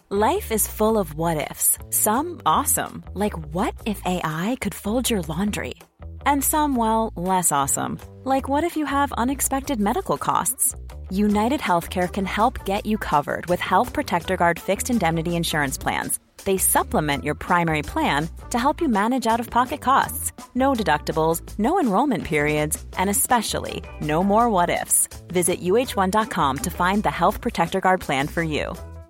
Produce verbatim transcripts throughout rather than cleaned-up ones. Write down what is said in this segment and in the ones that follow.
Life is full of what-ifs. Some awesome, like what if A I could fold your laundry? And some, well, less awesome, like what if you have unexpected medical costs? United Healthcare can help get you covered with Health Protector Guard fixed indemnity insurance plans. They supplement your primary plan to help you manage out-of-pocket costs. No deductibles, no enrollment periods, and especially no more what-ifs. Visit U H one dot com to find the Health Protector Guard plan for you.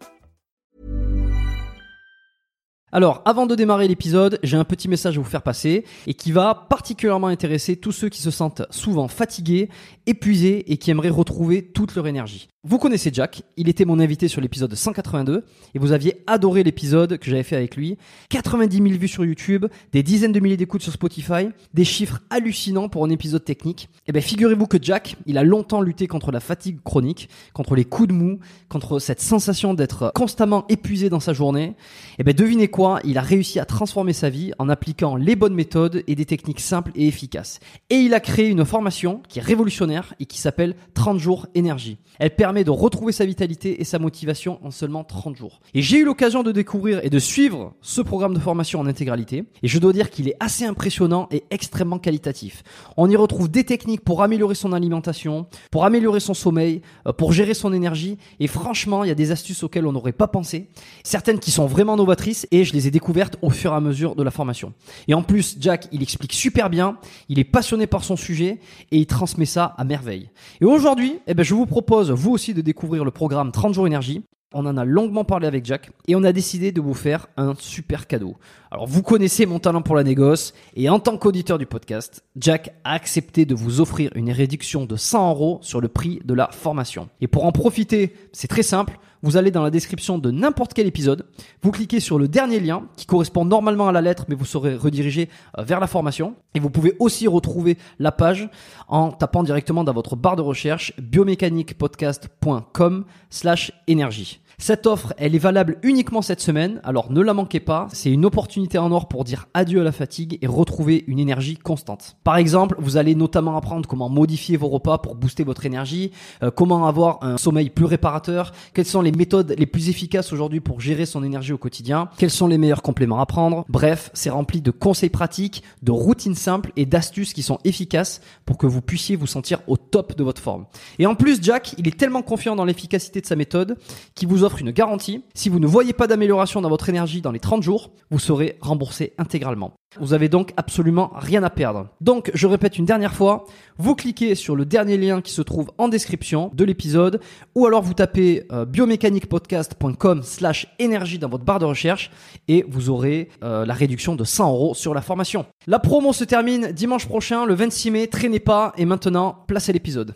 Alors, avant de démarrer l'épisode, j'ai un petit message à vous faire passer et qui va particulièrement intéresser tous ceux qui se sentent souvent fatigués, épuisés et qui aimeraient retrouver toute leur énergie. Vous connaissez Jack, il était mon invité sur l'épisode cent quatre-vingt-deux et vous aviez adoré l'épisode que j'avais fait avec lui. quatre-vingt-dix mille vues sur YouTube, des dizaines de milliers d'écoutes sur Spotify, des chiffres hallucinants pour un épisode technique. Et bien figurez-vous que Jack, il a longtemps lutté contre la fatigue chronique, contre les coups de mou, contre cette sensation d'être constamment épuisé dans sa journée. Et bien devinez quoi? Il a réussi à transformer sa vie en appliquant les bonnes méthodes et des techniques simples et efficaces. Et il a créé une formation qui est révolutionnaire et qui s'appelle trente jours énergie. Elle permet de retrouver sa vitalité et sa motivation en seulement trente jours. Et j'ai eu l'occasion de découvrir et de suivre ce programme de formation en intégralité. Et je dois dire qu'il est assez impressionnant et extrêmement qualitatif. On y retrouve des techniques pour améliorer son alimentation, pour améliorer son sommeil, pour gérer son énergie. Et franchement, il y a des astuces auxquelles on n'aurait pas pensé. Certaines qui sont vraiment novatrices et je les ai découvertes au fur et à mesure de la formation. Et en plus, Jack, il explique super bien, il est passionné par son sujet et il transmet ça à merveille. Et aujourd'hui, eh ben, je vous propose, vous aussi, de découvrir le programme trente jours énergie. On en a longuement parlé avec Jack et on a décidé de vous faire un super cadeau. Alors vous connaissez mon talent pour la négoce et en tant qu'auditeur du podcast, Jack a accepté de vous offrir une réduction de cent euros sur le prix de la formation. Et pour en profiter, c'est très simple, vous allez dans la description de n'importe quel épisode, vous cliquez sur le dernier lien qui correspond normalement à la lettre mais vous serez redirigé vers la formation et vous pouvez aussi retrouver la page en tapant directement dans votre barre de recherche biomécaniquepodcast point com slash énergie. Cette offre, elle est valable uniquement cette semaine, alors ne la manquez pas, c'est une opportunité en or pour dire adieu à la fatigue et retrouver une énergie constante. Par exemple, vous allez notamment apprendre comment modifier vos repas pour booster votre énergie, euh, comment avoir un sommeil plus réparateur, quelles sont les méthodes les plus efficaces aujourd'hui pour gérer son énergie au quotidien, quels sont les meilleurs compléments à prendre. Bref, c'est rempli de conseils pratiques, de routines simples et d'astuces qui sont efficaces pour que vous puissiez vous sentir au top de votre forme. Et en plus, Jack, il est tellement confiant dans l'efficacité de sa méthode qu'il vous offre une garantie. Si vous ne voyez pas d'amélioration dans votre énergie dans les trente jours, vous serez remboursé intégralement. Vous avez donc absolument rien à perdre. Donc, je répète une dernière fois, vous cliquez sur le dernier lien qui se trouve en description de l'épisode ou alors vous tapez euh, biomécaniquepodcast point com slash énergie dans votre barre de recherche et vous aurez euh, la réduction de cent euros sur la formation. La promo se termine dimanche prochain, le vingt-six mai, traînez pas et maintenant, place à l'épisode.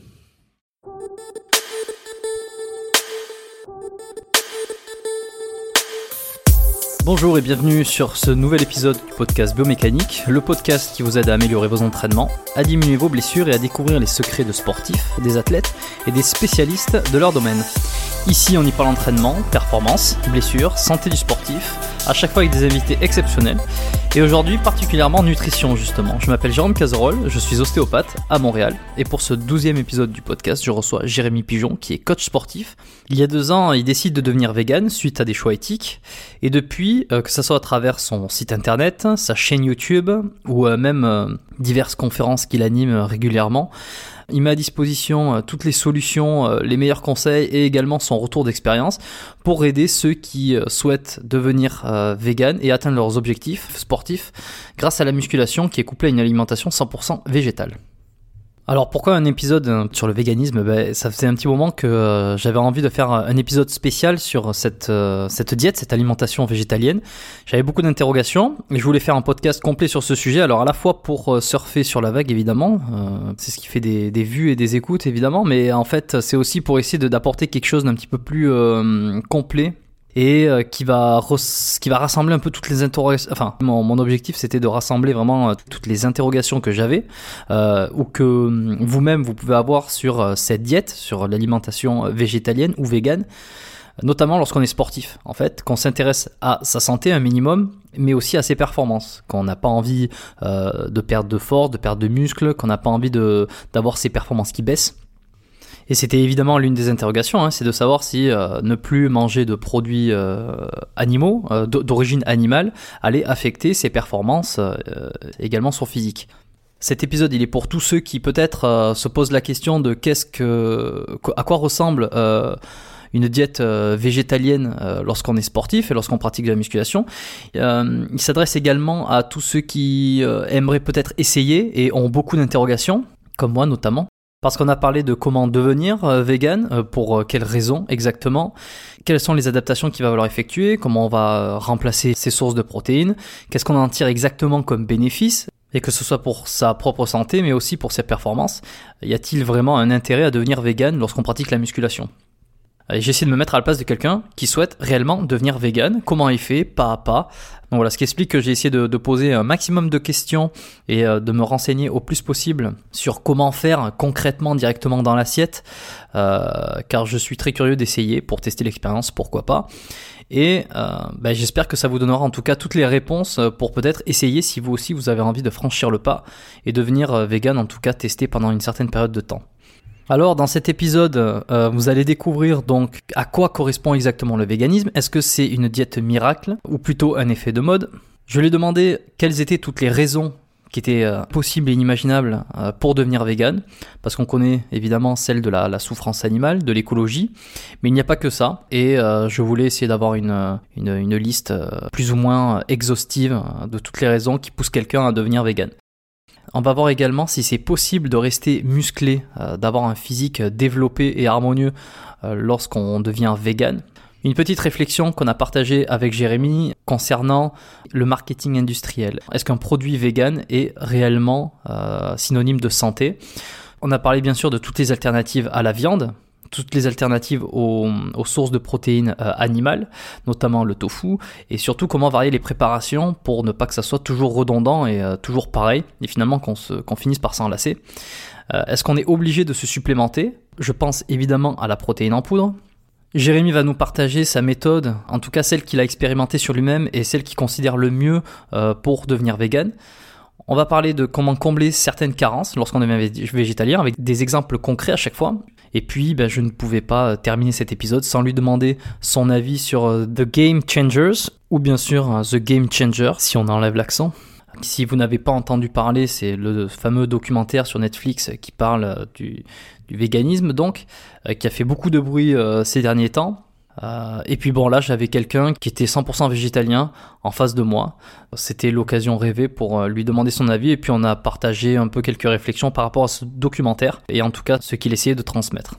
Bonjour et bienvenue sur ce nouvel épisode du podcast Biomécanique, le podcast qui vous aide à améliorer vos entraînements, à diminuer vos blessures et à découvrir les secrets de sportifs, des athlètes et des spécialistes de leur domaine. Ici, on y parle entraînement, performance, blessures, santé du sportif, à chaque fois avec des invités exceptionnels. Et aujourd'hui, particulièrement nutrition justement. Je m'appelle Jérôme Cazerolle, je suis ostéopathe à Montréal. Et pour ce douzième épisode du podcast, je reçois Jérémy Pigeon, qui est coach sportif. Il y a deux ans, il décide de devenir vegan suite à des choix éthiques. Et depuis, euh, que ce soit à travers son site internet, sa chaîne YouTube, ou euh, même euh, diverses conférences qu'il anime euh, régulièrement, il met à disposition euh, toutes les solutions, euh, les meilleurs conseils et également son retour d'expérience pour aider ceux qui euh, souhaitent devenir euh, vegan et atteindre leurs objectifs sportifs grâce à la musculation qui est couplée à une alimentation cent pour cent végétale. Alors pourquoi un épisode sur le véganisme ? Ben, ça faisait un petit moment que euh, j'avais envie de faire un épisode spécial sur cette, euh, cette diète, cette alimentation végétalienne. J'avais beaucoup d'interrogations et je voulais faire un podcast complet sur ce sujet. Alors à la fois pour euh, surfer sur la vague évidemment, euh, c'est ce qui fait des, des vues et des écoutes évidemment, mais en fait c'est aussi pour essayer de, d'apporter quelque chose d'un petit peu plus euh, complet. Et euh, qui va res- qui va rassembler un peu toutes les interrogations. Enfin, mon, mon objectif c'était de rassembler vraiment euh, toutes les interrogations que j'avais euh, ou que euh, vous-même vous pouvez avoir sur euh, cette diète, sur l'alimentation végétalienne ou végane, notamment lorsqu'on est sportif. En fait, qu'on s'intéresse à sa santé un minimum, mais aussi à ses performances. Qu'on n'a pas envie euh, de perdre de force, de perdre de muscles, qu'on n'a pas envie de d'avoir ses performances qui baissent. Et c'était évidemment l'une des interrogations, hein, c'est de savoir si euh, ne plus manger de produits euh, animaux, euh, d'origine animale, allait affecter ses performances, euh, également son physique. Cet épisode, il est pour tous ceux qui peut-être euh, se posent la question de qu'est-ce que, à quoi ressemble euh, une diète euh, végétalienne euh, lorsqu'on est sportif et lorsqu'on pratique de la musculation. Euh, il s'adresse également à tous ceux qui euh, aimeraient peut-être essayer et ont beaucoup d'interrogations, comme moi notamment. Parce qu'on a parlé de comment devenir euh, vegan, euh, pour euh, quelles raisons exactement, quelles sont les adaptations qu'il va falloir effectuer, comment on va euh, remplacer ces sources de protéines, qu'est-ce qu'on en tire exactement comme bénéfice, et que ce soit pour sa propre santé mais aussi pour ses performances. Y a-t-il vraiment un intérêt à devenir vegan lorsqu'on pratique la musculation ? Et j'essaie de me mettre à la place de quelqu'un qui souhaite réellement devenir vegan, comment il fait, pas à pas. Donc voilà, ce qui explique que j'ai essayé de, de poser un maximum de questions et euh, de me renseigner au plus possible sur comment faire concrètement directement dans l'assiette, euh, car je suis très curieux d'essayer pour tester l'expérience, pourquoi pas. Et euh, ben, j'espère que ça vous donnera en tout cas toutes les réponses pour peut-être essayer si vous aussi vous avez envie de franchir le pas et devenir vegan, en tout cas tester pendant une certaine période de temps. Alors dans cet épisode, euh, vous allez découvrir donc à quoi correspond exactement le véganisme. Est-ce que c'est une diète miracle ou plutôt un effet de mode ? Je lui ai demandé quelles étaient toutes les raisons qui étaient euh, possibles et inimaginables euh, pour devenir vegan, parce qu'on connaît évidemment celle de la, la souffrance animale, de l'écologie, mais il n'y a pas que ça, et euh, je voulais essayer d'avoir une, une, une liste euh, plus ou moins exhaustive de toutes les raisons qui poussent quelqu'un à devenir vegan. On va voir également si c'est possible de rester musclé, euh, d'avoir un physique développé et harmonieux euh, lorsqu'on devient vegan. Une petite réflexion qu'on a partagée avec Jérémy concernant le marketing industriel. Est-ce qu'un produit vegan est réellement euh, synonyme de santé ? On a parlé bien sûr de toutes les alternatives à la viande, toutes les alternatives aux, aux sources de protéines euh, animales, notamment le tofu, et surtout comment varier les préparations pour ne pas que ça soit toujours redondant et euh, toujours pareil, et finalement qu'on, se, qu'on finisse par s'en lasser. Euh, est-ce qu'on est obligé de se supplémenter ? Je pense évidemment à la protéine en poudre. Jérémy va nous partager sa méthode, en tout cas celle qu'il a expérimentée sur lui-même et celle qu'il considère le mieux euh, pour devenir vegan. On va parler de comment combler certaines carences lorsqu'on devient végétalien avec des exemples concrets à chaque fois. Et puis, ben, je ne pouvais pas terminer cet épisode sans lui demander son avis sur uh, The Game Changers, ou bien sûr uh, The Game Changer, si on enlève l'accent. Si vous n'avez pas entendu parler, c'est le fameux documentaire sur Netflix qui parle uh, du, du véganisme, donc, uh, qui a fait beaucoup de bruit uh, ces derniers temps. Euh, et puis bon, là j'avais quelqu'un qui était cent pour cent végétalien en face de moi. C'était l'occasion rêvée pour lui demander son avis, et puis on a partagé un peu quelques réflexions par rapport à ce documentaire et en tout cas ce qu'il essayait de transmettre.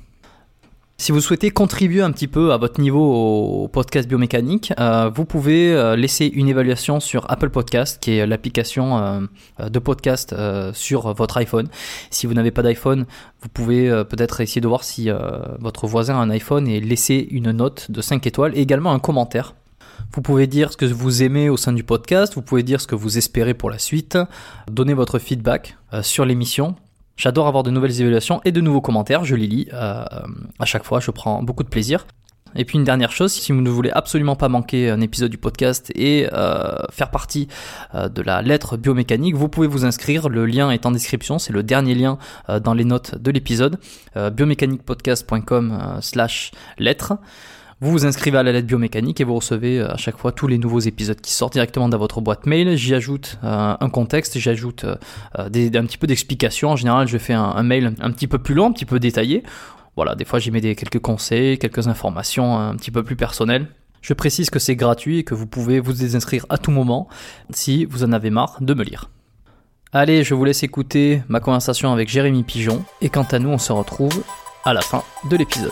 Si vous souhaitez contribuer un petit peu à votre niveau au podcast biomécanique, euh, vous pouvez euh, laisser une évaluation sur Apple Podcast, qui est l'application euh, de podcast euh, sur votre iPhone. Si vous n'avez pas d'iPhone, vous pouvez euh, peut-être essayer de voir si euh, votre voisin a un iPhone et laisser une note de cinq étoiles et également un commentaire. Vous pouvez dire ce que vous aimez au sein du podcast, vous pouvez dire ce que vous espérez pour la suite, donner votre feedback euh, sur l'émission. J'adore avoir de nouvelles évaluations et de nouveaux commentaires, je les lis euh, à chaque fois, je prends beaucoup de plaisir. Et puis une dernière chose, si vous ne voulez absolument pas manquer un épisode du podcast et euh, faire partie euh, de la lettre biomécanique, vous pouvez vous inscrire, le lien est en description, c'est le dernier lien euh, dans les notes de l'épisode, euh, biomécaniquepodcast point com euh, slash lettre. Vous vous inscrivez à la lettre biomécanique et vous recevez à chaque fois tous les nouveaux épisodes qui sortent directement dans votre boîte mail. J'y ajoute euh, un contexte, j'y ajoute euh, des, un petit peu d'explications. En général, je fais un, un mail un petit peu plus long, un petit peu détaillé. Voilà, des fois j'y mets des, quelques conseils, quelques informations un petit peu plus personnelles. Je précise que c'est gratuit et que vous pouvez vous désinscrire à tout moment si vous en avez marre de me lire. Allez, je vous laisse écouter ma conversation avec Jérémy Pigeon. Et quant à nous, on se retrouve à la fin de l'épisode.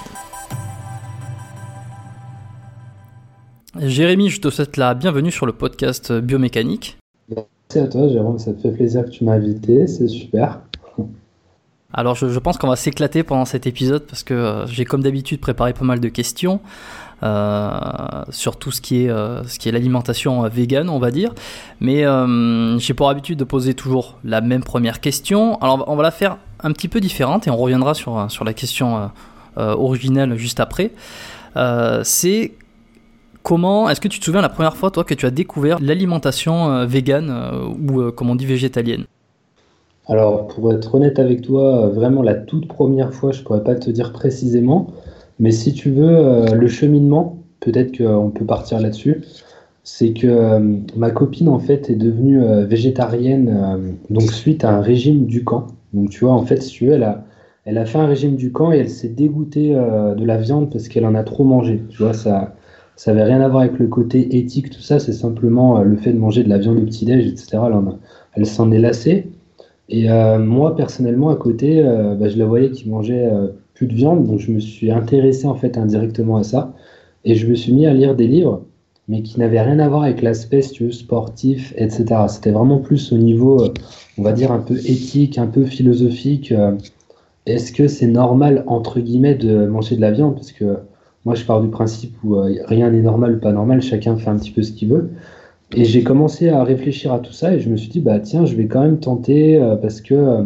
Jérémy, je te souhaite la bienvenue sur le podcast Biomécanique. Merci à toi, Jérôme, ça te fait plaisir que tu m'as invité, c'est super. Alors je, je pense qu'on va s'éclater pendant cet épisode parce que euh, j'ai comme d'habitude préparé pas mal de questions euh, sur tout ce qui est, euh, ce qui est l'alimentation euh, végane, on va dire. Mais euh, j'ai pour habitude de poser toujours la même première question. Alors on va la faire un petit peu différente et on reviendra sur, sur la question euh, euh, originelle juste après. Euh, c'est comment, est-ce que tu te souviens la première fois, toi, que tu as découvert l'alimentation euh, végane euh, ou, euh, comme on dit, végétalienne ? Alors, pour être honnête avec toi, euh, vraiment la toute première fois, je pourrais pas te dire précisément, mais si tu veux, euh, le cheminement, peut-être qu'on peut partir là-dessus, c'est que euh, ma copine, en fait, est devenue euh, végétarienne, euh, donc suite à un régime du camp. Donc, tu vois, en fait, si tu veux, elle a, elle a fait un régime du camp et elle s'est dégoûtée euh, de la viande parce qu'elle en a trop mangé. Tu vois, ça, ça avait rien à voir avec le côté éthique, tout ça, c'est simplement euh, le fait de manger de la viande au petit-déj, et cetera. Elle, en a- elle s'en est lassée. Et euh, moi, personnellement, à côté, euh, bah, je la voyais qui mangeait euh, plus de viande, donc je me suis intéressé en fait indirectement à ça. Et je me suis mis à lire des livres, mais qui n'avaient rien à voir avec l'aspect, si tu veux, sportif, et cetera. C'était vraiment plus au niveau, euh, on va dire, un peu éthique, un peu philosophique. euh, Est-ce que c'est normal, entre guillemets, de manger de la viande? Parce que moi, je pars du principe où euh, rien n'est normal ou pas normal, chacun fait un petit peu ce qu'il veut. Et j'ai commencé à réfléchir à tout ça et je me suis dit, bah tiens, je vais quand même tenter euh, parce que euh,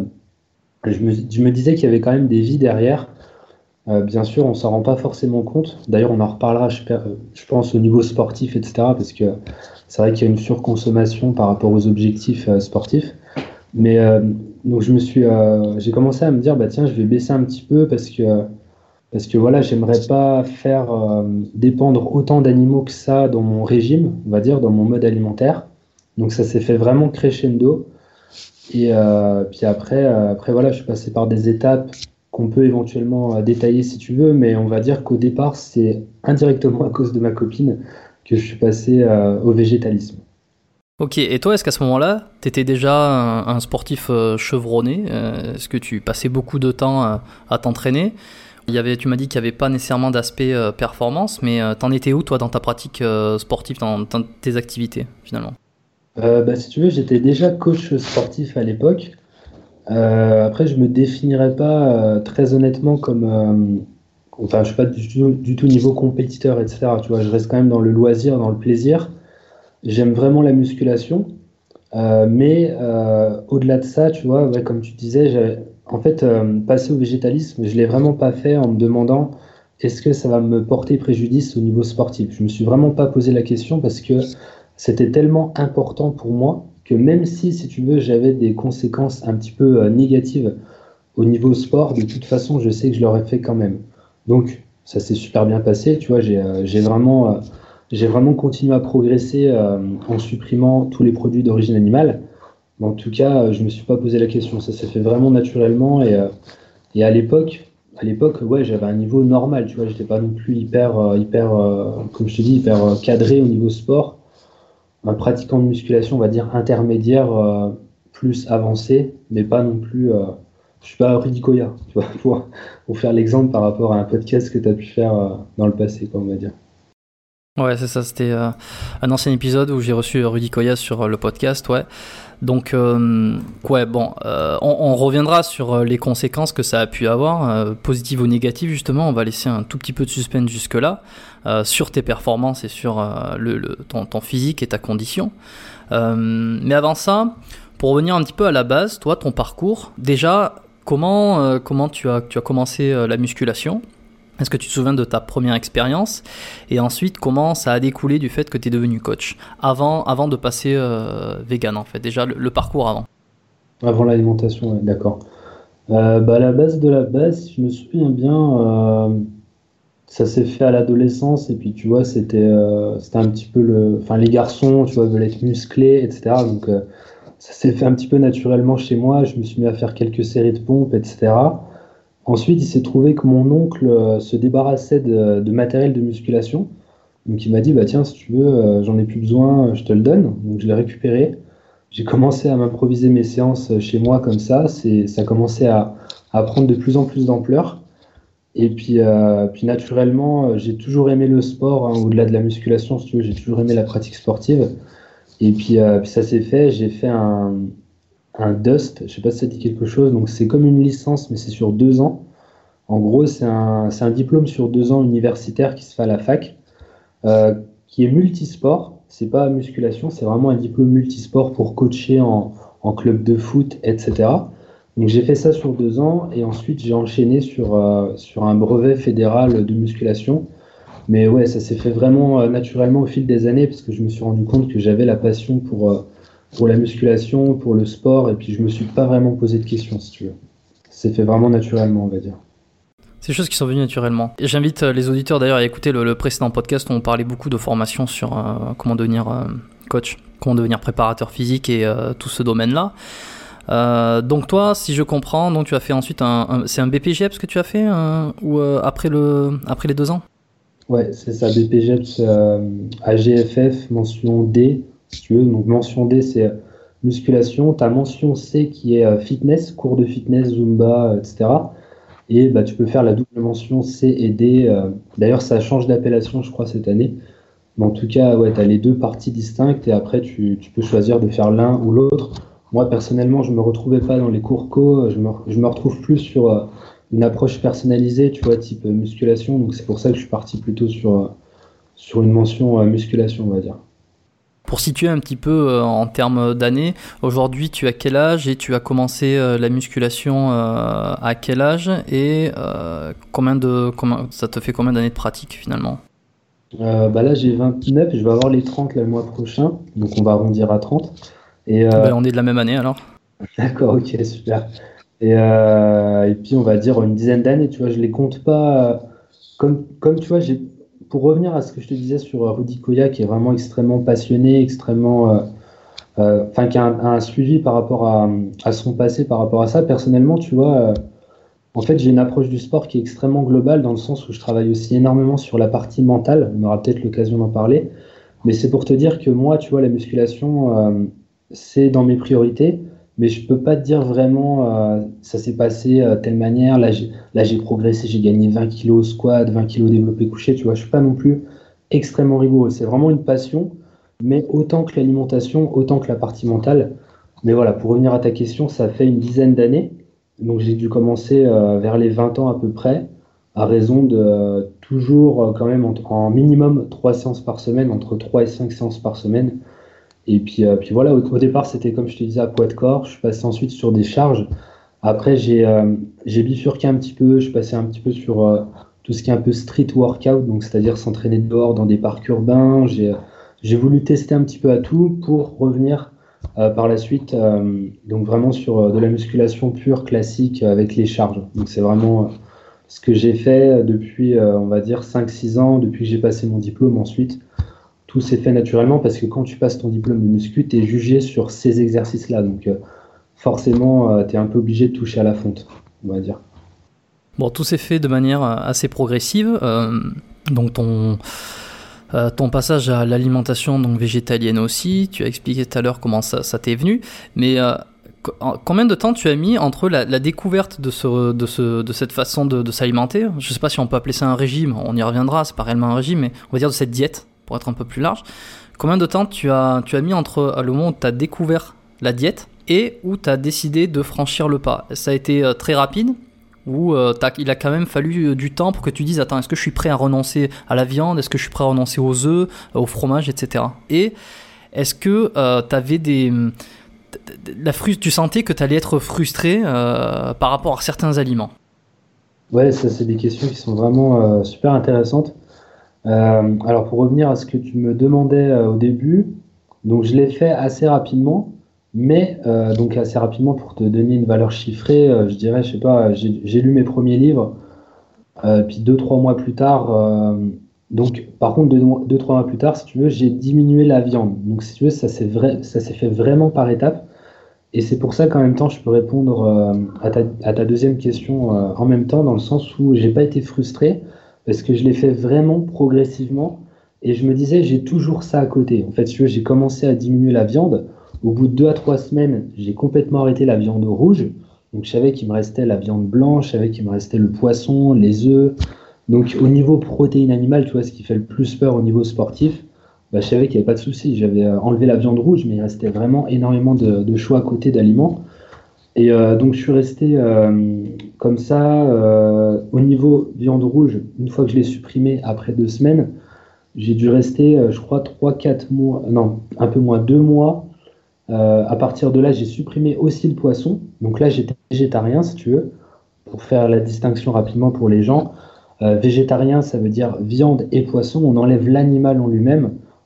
je me, je me disais qu'il y avait quand même des vies derrière. Euh, bien sûr, on s'en rend pas forcément compte. D'ailleurs, on en reparlera, je, per- euh, je pense, au niveau sportif, et cetera. Parce que c'est vrai qu'il y a une surconsommation par rapport aux objectifs euh, sportifs. Mais euh, donc je me suis, euh, j'ai commencé à me dire, bah tiens, je vais baisser un petit peu parce que parce que voilà, j'aimerais pas faire euh, dépendre autant d'animaux que ça dans mon régime, on va dire, dans mon mode alimentaire. Donc ça s'est fait vraiment crescendo. Et euh, puis après, euh, après, voilà, je suis passé par des étapes qu'on peut éventuellement euh, détailler si tu veux, mais on va dire qu'au départ, c'est indirectement à cause de ma copine que je suis passé euh, au végétalisme. Ok, et toi, est-ce qu'à ce moment-là, tu étais déjà un, un sportif euh, chevronné? Euh, Est-ce que tu passais beaucoup de temps euh, à t'entraîner? Il y avait, tu m'as dit qu'il n'y avait pas nécessairement d'aspect euh, performance, mais euh, t'en étais où, toi, dans ta pratique euh, sportive, dans, dans tes activités, finalement? Euh, bah, si tu veux, j'étais déjà coach sportif à l'époque. Euh, après, je me définirais pas euh, très honnêtement comme, euh, enfin, je suis pas du tout, du tout niveau compétiteur, et cetera. Tu vois, je reste quand même dans le loisir, dans le plaisir. J'aime vraiment la musculation, euh, mais euh, au-delà de ça, tu vois, ouais, comme tu disais, j'avais- en fait, euh, passer au végétalisme, je l'ai vraiment pas fait en me demandant est-ce que ça va me porter préjudice au niveau sportif. Je me suis vraiment pas posé la question parce que c'était tellement important pour moi que même si, si tu veux, j'avais des conséquences un petit peu euh, négatives au niveau sport, de toute façon, je sais que je l'aurais fait quand même. Donc, ça s'est super bien passé. Tu vois, j'ai euh, j'ai vraiment, euh, j'ai vraiment continué à progresser euh, en supprimant tous les produits d'origine animale. Mais en tout cas, euh, je me suis pas posé la question. Ça s'est fait vraiment naturellement. Et, euh, et à l'époque, à l'époque, ouais, j'avais un niveau normal. Tu vois, j'étais pas non plus hyper, euh, hyper, euh, comme je te dis, hyper euh, cadré au niveau sport. Un pratiquant de musculation, on va dire intermédiaire, euh, plus avancé, mais pas non plus. Euh, je suis pas Rudy Koya, tu vois, pour, pour faire l'exemple par rapport à un podcast que tu as pu faire euh, dans le passé, quoi, on va dire. Ouais, c'est ça, c'était euh, un ancien épisode où j'ai reçu Rudy Koya sur euh, le podcast, ouais. Donc, euh, ouais, bon, euh, on, on reviendra sur euh, les conséquences que ça a pu avoir, euh, positives ou négatives, justement. On va laisser un tout petit peu de suspense jusque-là, euh, sur tes performances et sur euh, le, le- ton, ton physique et ta condition. Euh, mais avant ça, pour revenir un petit peu à la base, toi, ton parcours, déjà, comment, euh, comment tu as, tu as commencé euh, la musculation? Est-ce que tu te souviens de ta première expérience? Et ensuite, comment ça a découlé du fait que tu es devenu coach avant, avant de passer euh, vegan, en fait, déjà le, le parcours avant. Avant l'alimentation, ouais, d'accord. Euh, bah, à la base de la base, si je me souviens bien, euh, ça s'est fait à l'adolescence, et puis tu vois, c'était euh, c'était un petit peu le. Enfin, les garçons, tu vois, veulent être musclés, et cetera. Donc, euh, ça s'est fait un petit peu naturellement chez moi. Je me suis mis à faire quelques séries de pompes, et cetera. Ensuite, il s'est trouvé que mon oncle euh, se débarrassait de, de matériel de musculation. Donc il m'a dit, bah tiens, si tu veux, euh, j'en ai plus besoin, je te le donne. Donc je l'ai récupéré. J'ai commencé à m'improviser mes séances euh, chez moi comme ça. C'est, ça a commencé à, à prendre de plus en plus d'ampleur. Et puis, euh, puis naturellement, euh, j'ai toujours aimé le sport, hein, au-delà de la musculation, si tu veux, j'ai toujours aimé la pratique sportive. Et puis, euh, puis ça s'est fait, j'ai fait un, un Dust, je sais pas si ça dit quelque chose. Donc c'est comme une licence, mais c'est sur deux ans. En gros, c'est un, c'est un diplôme sur deux ans universitaire qui se fait à la fac, euh, qui est multisport. C'est pas musculation, c'est vraiment un diplôme multisport pour coacher en, en club de foot, et cetera. Donc j'ai fait ça sur deux ans et ensuite j'ai enchaîné sur, euh, sur un brevet fédéral de musculation. Mais ouais, ça s'est fait vraiment euh, naturellement au fil des années parce que je me suis rendu compte que j'avais la passion pour, euh, pour la musculation, pour le sport, et puis je me suis pas vraiment posé de questions, si tu veux. C'est fait vraiment naturellement, on va dire. C'est des choses qui sont venues naturellement. Et j'invite les auditeurs d'ailleurs à écouter le, le précédent podcast où on parlait beaucoup de formation sur euh, comment devenir euh, coach, comment devenir préparateur physique et euh, tout ce domaine-là. Euh, donc toi, si je comprends, donc tu as fait ensuite un, un c'est un B P G E P S que tu as fait euh, ou euh, après le après les deux ans? Ouais, c'est ça, B P G E P S euh, A G F F, mention D, si tu veux. Donc mention D, c'est musculation. Tu as mention C qui est euh, fitness, cours de fitness, Zumba, et cetera. Et bah, tu peux faire la double mention C et D. Euh, d'ailleurs, ça change d'appellation, je crois, cette année. Mais en tout cas, ouais, tu as les deux parties distinctes et après, tu, tu peux choisir de faire l'un ou l'autre. Moi, personnellement, je ne me retrouvais pas dans les cours co. Je me, je me retrouve plus sur euh, une approche personnalisée, tu vois, type euh, musculation. Donc, c'est pour ça que je suis parti plutôt sur, euh, sur une mention euh, musculation, on va dire. Pour situer un petit peu euh, en termes d'années, aujourd'hui tu as quel âge et tu as commencé euh, la musculation euh, à quel âge et euh, combien de, combien, ça te fait combien d'années de pratique finalement? euh, bah Là, j'ai vingt-neuf, je vais avoir les trente là, le mois prochain, donc on va arrondir à trente. Et, euh... ben, on est de la même année alors. D'accord, ok, super. Et, euh, et puis on va dire une dizaine d'années, tu vois, je les compte pas, euh, comme, comme tu vois, j'ai, pour revenir à ce que je te disais sur euh, Rudy Koya, qui est vraiment extrêmement passionné, extrêmement... Euh, euh, enfin, qui a un, un suivi par rapport à, à son passé, par rapport à ça. Personnellement, tu vois, euh, en fait, j'ai une approche du sport qui est extrêmement globale, dans le sens où je travaille aussi énormément sur la partie mentale. On aura peut-être l'occasion d'en parler. Mais c'est pour te dire que moi, tu vois, la musculation, euh, c'est dans mes priorités. Mais je peux pas te dire vraiment, euh, ça s'est passé de euh, telle manière. Là, j'ai, là, j'ai progressé, j'ai gagné vingt kilos squat, vingt kilos développé couché. Tu vois, je suis pas non plus extrêmement rigoureux. C'est vraiment une passion, mais autant que l'alimentation, autant que la partie mentale. Mais voilà, pour revenir à ta question, ça fait une dizaine d'années. Donc j'ai dû commencer euh, vers les vingt ans à peu près, à raison de euh, toujours euh, quand même en, en minimum trois séances par semaine, entre trois et cinq séances par semaine. Et puis, euh, puis voilà, au, au départ c'était comme je te disais à poids de corps, je suis passé ensuite sur des charges. Après j'ai euh, j'ai bifurqué un petit peu, je suis passé un petit peu sur euh, tout ce qui est un peu street workout, donc c'est-à-dire s'entraîner dehors dans des parcs urbains. J'ai j'ai voulu tester un petit peu à tout pour revenir euh, par la suite, euh, donc vraiment sur euh, de la musculation pure classique euh, avec les charges. Donc c'est vraiment euh, ce que j'ai fait depuis, euh, on va dire, cinq six ans, depuis que j'ai passé mon diplôme ensuite. Tout s'est fait naturellement parce que quand tu passes ton diplôme de muscu, tu es jugé sur ces exercices-là. Donc euh, forcément, euh, tu es un peu obligé de toucher à la fonte, on va dire. Bon, tout s'est fait de manière assez progressive. Euh, donc ton... Euh, ton passage à l'alimentation donc végétalienne aussi, tu as expliqué tout à l'heure comment ça, ça t'est venu, mais euh, combien de temps tu as mis entre la, la découverte de, ce, de, ce, de cette façon de, de s'alimenter, je ne sais pas si on peut appeler ça un régime, on y reviendra, c'est pas réellement un régime, mais on va dire de cette diète, pour être un peu plus large, combien de temps tu as, tu as mis entre le moment où tu as découvert la diète et où tu as décidé de franchir le pas? Ça a été euh, très rapide? Où euh, il a quand même fallu euh, du temps pour que tu dises attends, est-ce que je suis prêt à renoncer à la viande, est-ce que je suis prêt à renoncer aux œufs, euh, au fromage, et cetera. Et est-ce que euh, tu avais des la frust... tu sentais que tu allais être frustré euh, par rapport à certains aliments? Ouais, ça c'est des questions qui sont vraiment euh, super intéressantes. Euh, alors pour revenir à ce que tu me demandais euh, au début, donc je l'ai fait assez rapidement. Mais euh, donc assez rapidement, pour te donner une valeur chiffrée, euh, je dirais, je sais pas, j'ai, j'ai lu mes premiers livres, euh, puis deux trois mois plus tard, euh, donc par contre deux, deux trois mois plus tard, si tu veux, j'ai diminué la viande. Donc si tu veux, ça s'est vrai, ça s'est fait vraiment par étapes, et c'est pour ça qu'en même temps, je peux répondre euh, à ta, à ta deuxième question euh, en même temps, dans le sens où j'ai pas été frustré parce que je l'ai fait vraiment progressivement, et je me disais, j'ai toujours ça à côté. En fait, si tu veux, j'ai commencé à diminuer la viande. Au bout de deux à trois semaines, j'ai complètement arrêté la viande rouge. Donc, je savais qu'il me restait la viande blanche, je savais qu'il me restait le poisson, les œufs. Donc, au niveau protéines animales, tu vois, ce qui fait le plus peur au niveau sportif, bah, je savais qu'il n'y avait pas de souci. J'avais enlevé la viande rouge, mais il restait vraiment énormément de, de choix à côté d'aliments. Et euh, donc, je suis resté euh, comme ça. Euh, au niveau viande rouge, une fois que je l'ai supprimée après deux semaines, j'ai dû rester, euh, je crois, trois quatre mois, non, un peu moins, deux mois. Euh, à partir de là, j'ai supprimé aussi le poisson. Donc là, j'étais végétarien, si tu veux, pour faire la distinction rapidement pour les gens. Euh, végétarien, ça veut dire viande et poisson. On enlève l'animal en lui-même.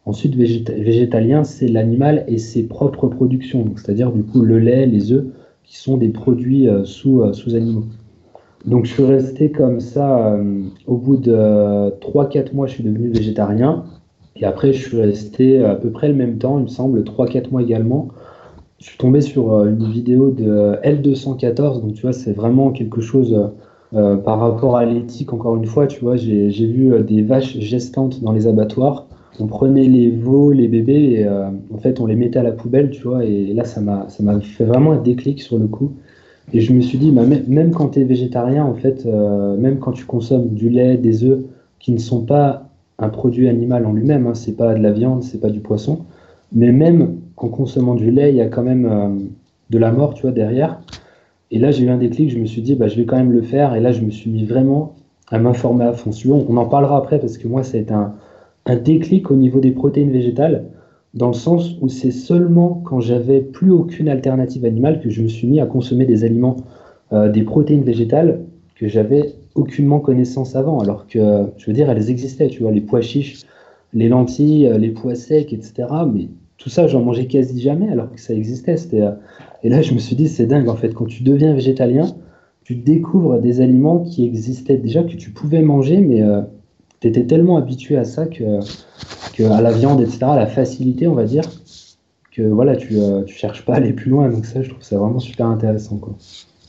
Ensuite, végéta- végétalien, c'est l'animal et ses propres productions, donc, c'est-à-dire du coup le lait, les œufs, qui sont des produits euh, sous, euh, sous animaux. Donc je suis resté comme ça, euh, au bout de trois quatre mois, je suis devenu végétarien. Et après, je suis resté à peu près le même temps, il me semble, trois quatre mois également. Je suis tombé sur euh, une vidéo de L deux cent quatorze, donc tu vois, c'est vraiment quelque chose euh, par rapport à l'éthique, encore une fois, tu vois, j'ai, j'ai vu euh, des vaches gestantes dans les abattoirs. On prenait les veaux, les bébés, et euh, en fait, on les mettait à la poubelle, tu vois, et là, ça m'a, ça m'a fait vraiment un déclic sur le coup. Et je me suis dit, bah, mê- même quand tu es végétarien, en fait, euh, même quand tu consommes du lait, des œufs, qui ne sont pas un produit animal en lui-même, hein, c'est pas de la viande, c'est pas du poisson, mais même en consommant du lait, il y a quand même euh, de la mort, tu vois, derrière. Et là, j'ai eu un déclic, je me suis dit, bah, je vais quand même le faire. Et là, je me suis mis vraiment à m'informer à fond. Si tu veux, on on en parlera après parce que moi, ça a été un, un déclic au niveau des protéines végétales, dans le sens où c'est seulement quand j'avais plus aucune alternative animale que je me suis mis à consommer des aliments, euh, des protéines végétales que j'avais aucunement connaissance avant, alors que, je veux dire, elles existaient, tu vois, les pois chiches, les lentilles, euh, les pois secs, et cetera. Mais tout ça, j'en mangeais quasi jamais, alors que ça existait. C'était, euh, Et là, je me suis dit, c'est dingue, en fait, quand tu deviens végétalien, tu découvres des aliments qui existaient déjà, que tu pouvais manger, mais tu étais tellement habitué à ça que, que à la viande, et cetera, à la facilité, on va dire, que voilà, tu, euh, tu cherches pas à aller plus loin. Donc ça, je trouve ça vraiment super intéressant, quoi.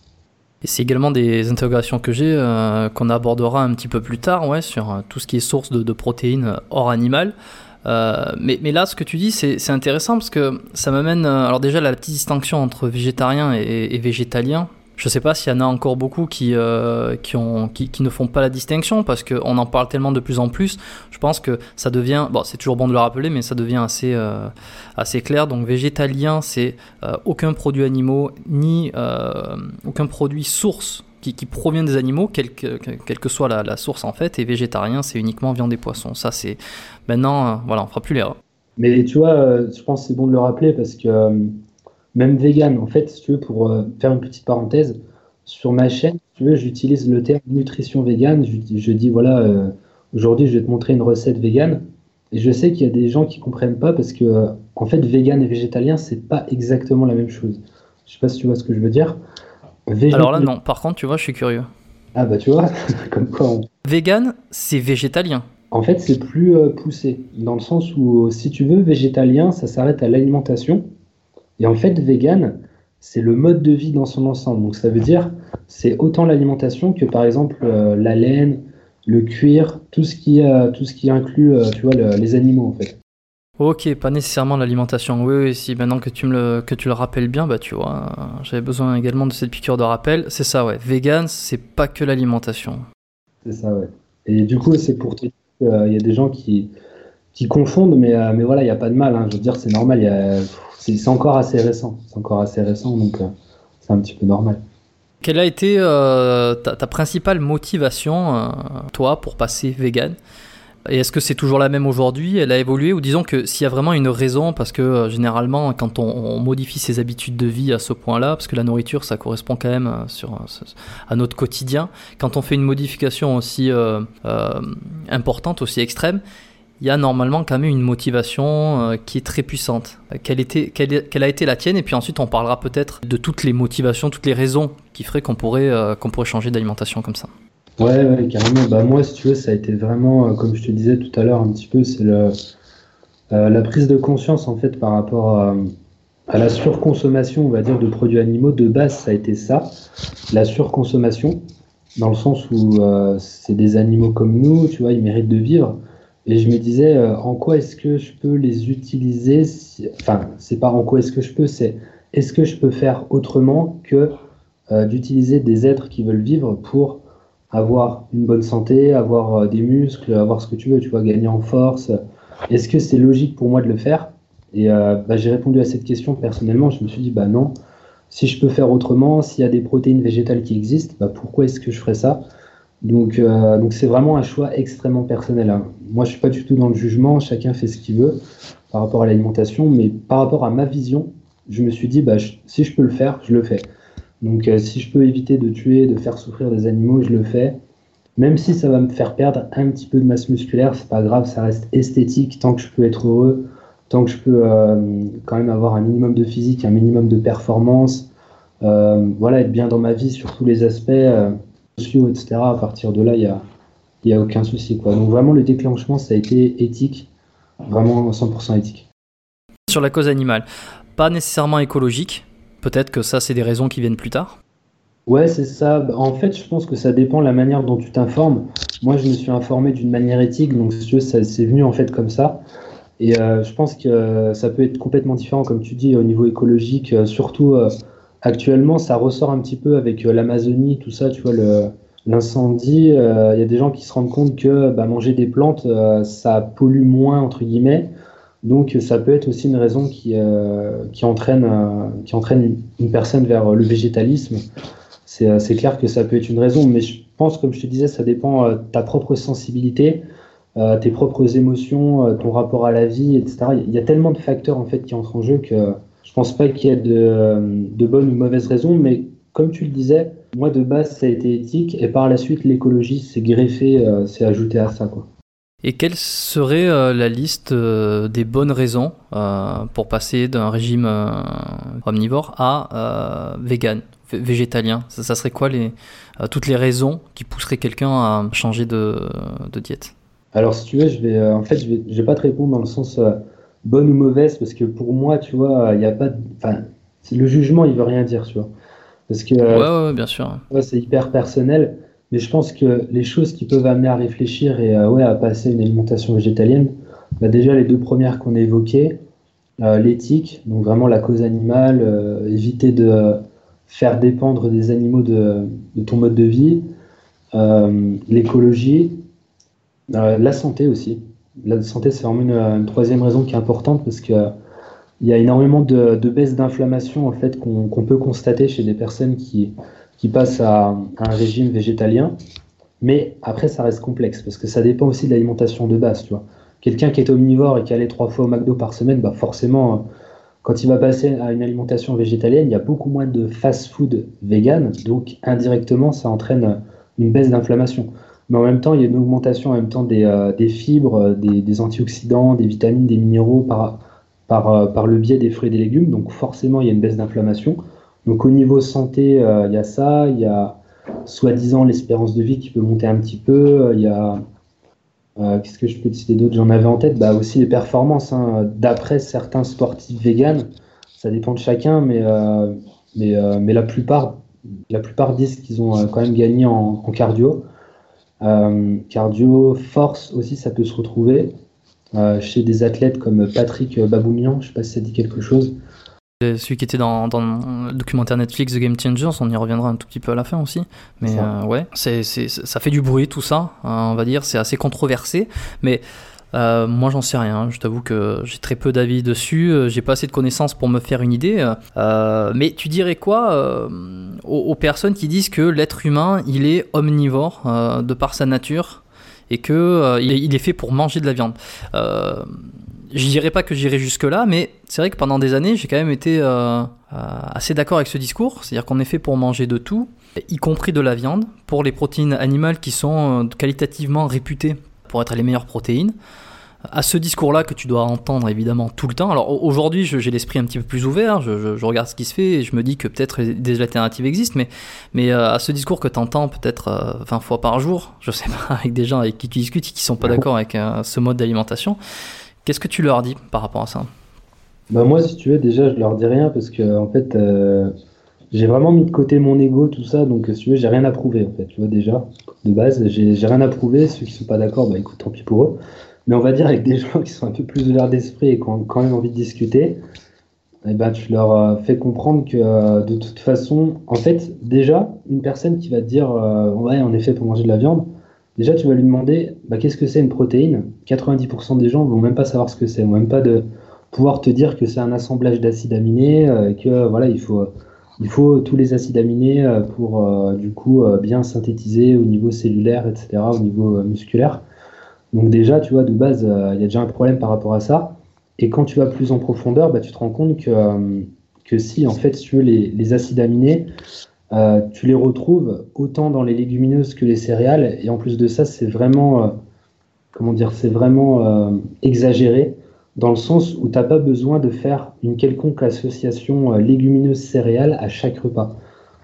Et c'est également des interrogations que j'ai, euh, qu'on abordera un petit peu plus tard, ouais, sur euh, tout ce qui est source de, de protéines hors animal. Euh, mais, mais là, ce que tu dis, c'est, c'est intéressant parce que ça m'amène. euh, Alors, déjà, la petite distinction entre végétarien et, et végétalien. Je sais pas s'il y en a encore beaucoup qui, euh, qui, ont, qui, qui ne font pas la distinction parce qu'on en parle tellement de plus en plus. Je pense que ça devient. Bon, c'est toujours bon de le rappeler, mais ça devient assez, euh, assez clair. Donc, végétalien, c'est euh, aucun produit animaux ni euh, aucun produit source qui, qui provient des animaux, quelle que, quelle que soit la, la source en fait. Et végétarien, c'est uniquement viande et poissons. Ça, c'est. Maintenant, euh, voilà, on fera plus l'erreur. Mais tu vois, euh, je pense que c'est bon de le rappeler parce que euh, même vegan, en fait, si tu veux, pour euh, faire une petite parenthèse, sur ma chaîne, si tu veux, j'utilise le terme nutrition végane. Je, je dis, voilà, euh, aujourd'hui, je vais te montrer une recette végane. Et je sais qu'il y a des gens qui comprennent pas parce que, euh, en fait, vegan et végétalien, c'est pas exactement la même chose. Je sais pas si tu vois ce que je veux dire. Alors là, Végétalien. non. Par contre, tu vois, je suis curieux. Ah bah tu vois, comme quoi on- Vegan, c'est végétalien. En fait, c'est plus euh, poussé, dans le sens où, si tu veux, végétalien, ça s'arrête à l'alimentation. Et en fait, vegan, c'est le mode de vie dans son ensemble. Donc ça veut dire, c'est autant l'alimentation que par exemple euh, la laine, le cuir, tout ce qui, euh, tout ce qui inclut, euh, tu vois, le- les animaux en fait. Ok, pas nécessairement l'alimentation. Oui, oui, si maintenant que tu me le, que tu le rappelles bien, bah tu vois, euh, j'avais besoin également de cette piqûre de rappel. C'est ça, ouais. Vegan, c'est pas que l'alimentation. C'est ça, ouais. Et du coup, c'est pour te dire qu'il y a des gens qui, qui confondent, mais, euh, mais voilà, il n'y a pas de mal, hein. Je veux dire, c'est normal, il y a- c'est c'est encore assez récent. C'est encore assez récent, donc euh, c'est un petit peu normal. Quelle a été euh, ta, ta principale motivation, euh, toi, pour passer vegan? Et est-ce que c'est toujours la même aujourd'hui? Elle a évolué? Ou disons que s'il y a vraiment une raison, parce que euh, généralement, quand on, on modifie ses habitudes de vie à ce point-là, parce que la nourriture, ça correspond quand même euh, sur, euh, à notre quotidien, quand on fait une modification aussi euh, euh, importante, aussi extrême, il y a normalement quand même une motivation euh, qui est très puissante. Quelle, était, quelle, est- quelle a été la tienne? Et puis ensuite, on parlera peut-être de toutes les motivations, toutes les raisons qui feraient qu'on pourrait, euh, qu'on pourrait changer d'alimentation comme ça. Ouais, ouais, carrément. Bah, moi, si tu veux, ça a été vraiment, euh, comme je te disais tout à l'heure, un petit peu, c'est le, euh, la prise de conscience, en fait, par rapport à, à la surconsommation, on va dire, de produits animaux. De base, ça a été ça, la surconsommation, dans le sens où euh, c'est des animaux comme nous, tu vois, ils méritent de vivre. Et je me disais, euh, en quoi est-ce que je peux les utiliser si- Enfin, c'est pas en quoi est-ce que je peux, c'est est-ce que je peux faire autrement que euh, d'utiliser des êtres qui veulent vivre pour avoir une bonne santé, avoir euh, des muscles, avoir ce que tu veux, tu vois, gagner en force. Est-ce que c'est logique pour moi de le faire? Et euh, bah, j'ai répondu à cette question personnellement. Je me suis dit, bah non, si je peux faire autrement, s'il y a des protéines végétales qui existent, bah pourquoi est-ce que je ferais ça? Donc, euh, donc c'est vraiment un choix extrêmement personnel, hein. Moi, je suis pas du tout dans le jugement, chacun fait ce qu'il veut par rapport à l'alimentation, mais par rapport à ma vision, je me suis dit, bah, je- si je peux le faire, je le fais. Donc, euh, si je peux éviter de tuer, de faire souffrir des animaux, je le fais. Même si ça va me faire perdre un petit peu de masse musculaire, c'est pas grave, ça reste esthétique tant que je peux être heureux, tant que je peux euh, quand même avoir un minimum de physique, un minimum de performance, euh, voilà, être bien dans ma vie sur tous les aspects euh, sociaux, et cetera. À partir de là, il y a, il y a aucun souci, quoi. Donc vraiment, le déclenchement, ça a été éthique, vraiment cent pour cent éthique. Sur la cause animale, pas nécessairement écologique, peut-être que ça, c'est des raisons qui viennent plus tard. Ouais, c'est ça. En fait, je pense que ça dépend de la manière dont tu t'informes. Moi, je me suis informé d'une manière éthique, donc si tu veux, ça c'est venu en fait comme ça. Et euh, je pense que euh, ça peut être complètement différent, comme tu dis, au niveau écologique. Euh, surtout euh, actuellement, ça ressort un petit peu avec euh, l'Amazonie, tout ça, tu vois, le, l'incendie. Il euh, y a des gens qui se rendent compte que bah, manger des plantes, euh, ça pollue moins, entre guillemets. Donc, ça peut être aussi une raison qui, euh, qui entraîne, euh, qui entraîne une, une personne vers le végétalisme. C'est, c'est clair que ça peut être une raison, mais je pense, comme je te disais, ça dépend euh, de ta propre sensibilité, euh, tes propres émotions, euh, ton rapport à la vie, et cetera. Il y a tellement de facteurs en fait qui entrent en jeu que je pense pas qu'il y ait de, de bonnes ou mauvaises raisons, mais comme tu le disais, moi de base ça a été éthique et par la suite l'écologie s'est greffée, euh, s'est ajoutée à ça, quoi. Et quelle serait euh, la liste euh, des bonnes raisons euh, pour passer d'un régime euh, omnivore à euh, vegan, v- végétalien? Ça, ça serait quoi les, euh, toutes les raisons qui pousseraient quelqu'un à changer de, de diète? Alors si tu veux, je vais, euh, en fait, je vais, je vais pas te répondre dans le sens euh, bonne ou mauvaise, parce que pour moi, tu vois, il y a pas, de- enfin, c'est- le jugement, il veut rien dire, tu vois, parce que Ouais, euh, ouais, ouais, bien sûr. ouais, c'est hyper personnel, mais je pense que les choses qui peuvent amener à réfléchir et euh, ouais, à passer à une alimentation végétalienne, bah déjà les deux premières qu'on a évoquées, euh, l'éthique, donc vraiment la cause animale, euh, éviter de euh, faire dépendre des animaux de, de ton mode de vie, euh, l'écologie, euh, la santé aussi. La santé, c'est vraiment une, une troisième raison qui est importante parce que euh, il y a énormément de, de baisse d'inflammation en fait qu'on qu'on peut constater chez des personnes qui, qui passent à, à un régime végétalien. Mais après, ça reste complexe parce que ça dépend aussi de l'alimentation de base, tu vois. Quelqu'un qui est omnivore et qui allait trois fois au McDo par semaine, bah forcément, euh, quand il va passer à une alimentation végétalienne, il y a beaucoup moins de fast-food vegan, donc indirectement, ça entraîne euh, une baisse d'inflammation. Mais en même temps, il y a une augmentation en même temps des, euh, des fibres, euh, des, des antioxydants, des vitamines, des minéraux par, par, euh, par le biais des fruits et des légumes. Donc forcément, il y a une baisse d'inflammation. Donc au niveau santé, euh, il y a ça. Il y a soi-disant l'espérance de vie qui peut monter un petit peu. Euh, Il y a, euh, qu'est-ce que je peux te citer d'autre? J'en avais en tête. Bah, aussi les performances, hein. D'après certains sportifs véganes, ça dépend de chacun, mais, euh, mais, euh, mais la plupart, la plupart disent qu'ils ont euh, quand même gagné en, en cardio. Euh, cardio, force aussi, ça peut se retrouver euh, chez des athlètes comme Patrick Baboumian, je sais pas si ça dit quelque chose. Celui qui était dans, dans le documentaire Netflix The Game Changers, on y reviendra un tout petit peu à la fin aussi. Mais euh, ouais, c'est, c'est, ça fait du bruit tout ça, hein, on va dire, c'est assez controversé. Mais euh, moi j'en sais rien, je t'avoue que j'ai très peu d'avis dessus, j'ai pas assez de connaissances pour me faire une idée. Euh, mais tu dirais quoi euh, aux, aux personnes qui disent que l'être humain il est omnivore euh, de par sa nature et qu'il euh, il est fait pour manger de la viande? euh, Je dirais pas que j'irai jusque-là, mais c'est vrai que pendant des années, j'ai quand même été euh, euh, assez d'accord avec ce discours. C'est-à-dire qu'on est fait pour manger de tout, y compris de la viande, pour les protéines animales qui sont euh, qualitativement réputées pour être les meilleures protéines. À ce discours-là que tu dois entendre évidemment tout le temps. Alors aujourd'hui, je, j'ai l'esprit un petit peu plus ouvert, je, je, je regarde ce qui se fait et je me dis que peut-être des alternatives existent, mais, mais euh, à ce discours que tu entends peut-être euh, vingt fois par jour, je sais pas, avec des gens avec qui tu discutes et qui sont pas d'accord avec euh, ce mode d'alimentation, qu'est-ce que tu leur dis par rapport à ça? Bah moi, si tu veux, déjà, je leur dis rien parce que en fait, euh, j'ai vraiment mis de côté mon ego, tout ça. Donc, si tu veux, j'ai rien à prouver, en fait. Tu vois, déjà, de base, j'ai j'ai rien à prouver. Ceux qui sont pas d'accord, bah écoute, tant pis pour eux. Mais on va dire avec des gens qui sont un peu plus ouverts d'esprit et qui ont quand même envie de discuter, eh ben, tu leur euh, fais comprendre que euh, de toute façon, en fait, déjà, une personne qui va te dire euh, ouais, on est fait pour manger de la viande, déjà, tu vas lui demander bah, qu'est-ce que c'est une protéine. quatre-vingt-dix pour cent des gens vont même pas savoir ce que c'est, vont même pas de pouvoir te dire que c'est un assemblage d'acides aminés, euh, que euh, voilà, il faut, il faut tous les acides aminés euh, pour euh, du coup euh, bien synthétiser au niveau cellulaire, et cetera, au niveau euh, musculaire. Donc déjà, tu vois, de base, euh, il y a déjà un problème par rapport à ça. Et quand tu vas plus en profondeur, bah, tu te rends compte que, euh, que si, en fait, si tu veux, les, les acides aminés, Euh, tu les retrouves autant dans les légumineuses que les céréales, et en plus de ça, c'est vraiment, euh, comment dire, c'est vraiment euh, exagéré, dans le sens où tu n'as pas besoin de faire une quelconque association euh, légumineuse-céréales à chaque repas.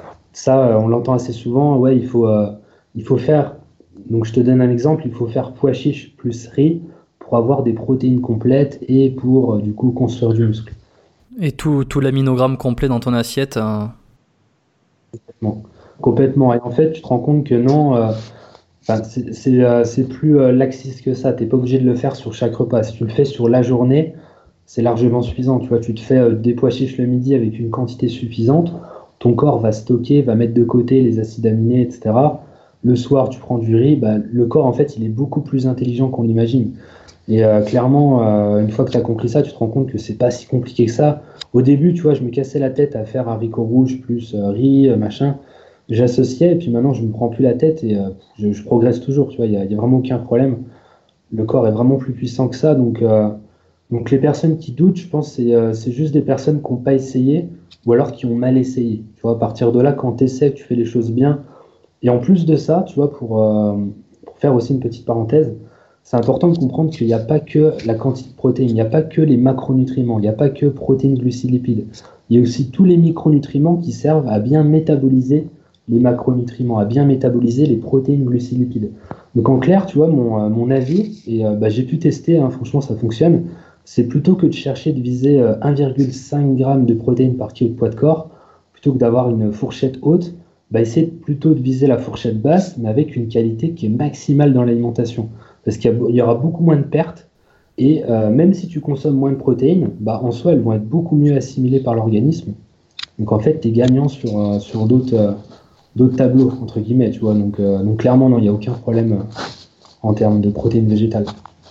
Ça, euh, on l'entend assez souvent, ouais, il faut, euh, il faut faire, donc je te donne un exemple, il faut faire pois chiche plus riz pour avoir des protéines complètes et pour, euh, du coup, construire du muscle. Et tout, tout l'aminogramme complet dans ton assiette. euh, Complètement. Complètement. Et en fait, tu te rends compte que non, euh, enfin, c'est c'est, euh, c'est plus euh, laxiste que ça. Tu n'es pas obligé de le faire sur chaque repas. Si tu le fais sur la journée, c'est largement suffisant. Tu vois, tu te fais euh, des pois chiches le midi avec une quantité suffisante. Ton corps va stocker, va mettre de côté les acides aminés, et cetera. Le soir, tu prends du riz. Bah, le corps, en fait, il est beaucoup plus intelligent qu'on l'imagine. Et euh, clairement, euh, une fois que tu as compris ça, tu te rends compte que c'est pas si compliqué que ça. Au début, tu vois, je me cassais la tête à faire haricot rouge plus euh, riz, euh, machin. J'associais et puis maintenant, je me prends plus la tête et euh, je, je progresse toujours. Tu vois, il n'y a, y a vraiment aucun problème. Le corps est vraiment plus puissant que ça. Donc, euh, donc les personnes qui doutent, je pense, c'est euh, c'est juste des personnes qui n'ont pas essayé ou alors qui ont mal essayé. Tu vois, à partir de là, quand tu essaies, tu fais les choses bien. Et en plus de ça, tu vois, pour, euh, pour faire aussi une petite parenthèse, c'est important de comprendre qu'il n'y a pas que la quantité de protéines, il n'y a pas que les macronutriments, il n'y a pas que protéines, glucides, lipides. Il y a aussi tous les micronutriments qui servent à bien métaboliser les macronutriments, à bien métaboliser les protéines, glucides, lipides. Donc en clair, tu vois, mon, euh, mon avis, et euh, bah, j'ai pu tester, hein, franchement ça fonctionne, c'est plutôt que de chercher de viser euh, un virgule cinq g de protéines par kilo de poids de corps, plutôt que d'avoir une fourchette haute, bah, essayer plutôt de viser la fourchette basse, mais avec une qualité qui est maximale dans l'alimentation. Parce qu'il y, a- il y aura beaucoup moins de pertes, et euh, même si tu consommes moins de protéines, bah, en soi, elles vont être beaucoup mieux assimilées par l'organisme. Donc en fait, tu es gagnant sur, euh, sur d'autres euh, d'autres tableaux, entre guillemets, tu vois. Donc, euh, donc clairement, non, il n'y a aucun problème euh, en termes de protéines végétales.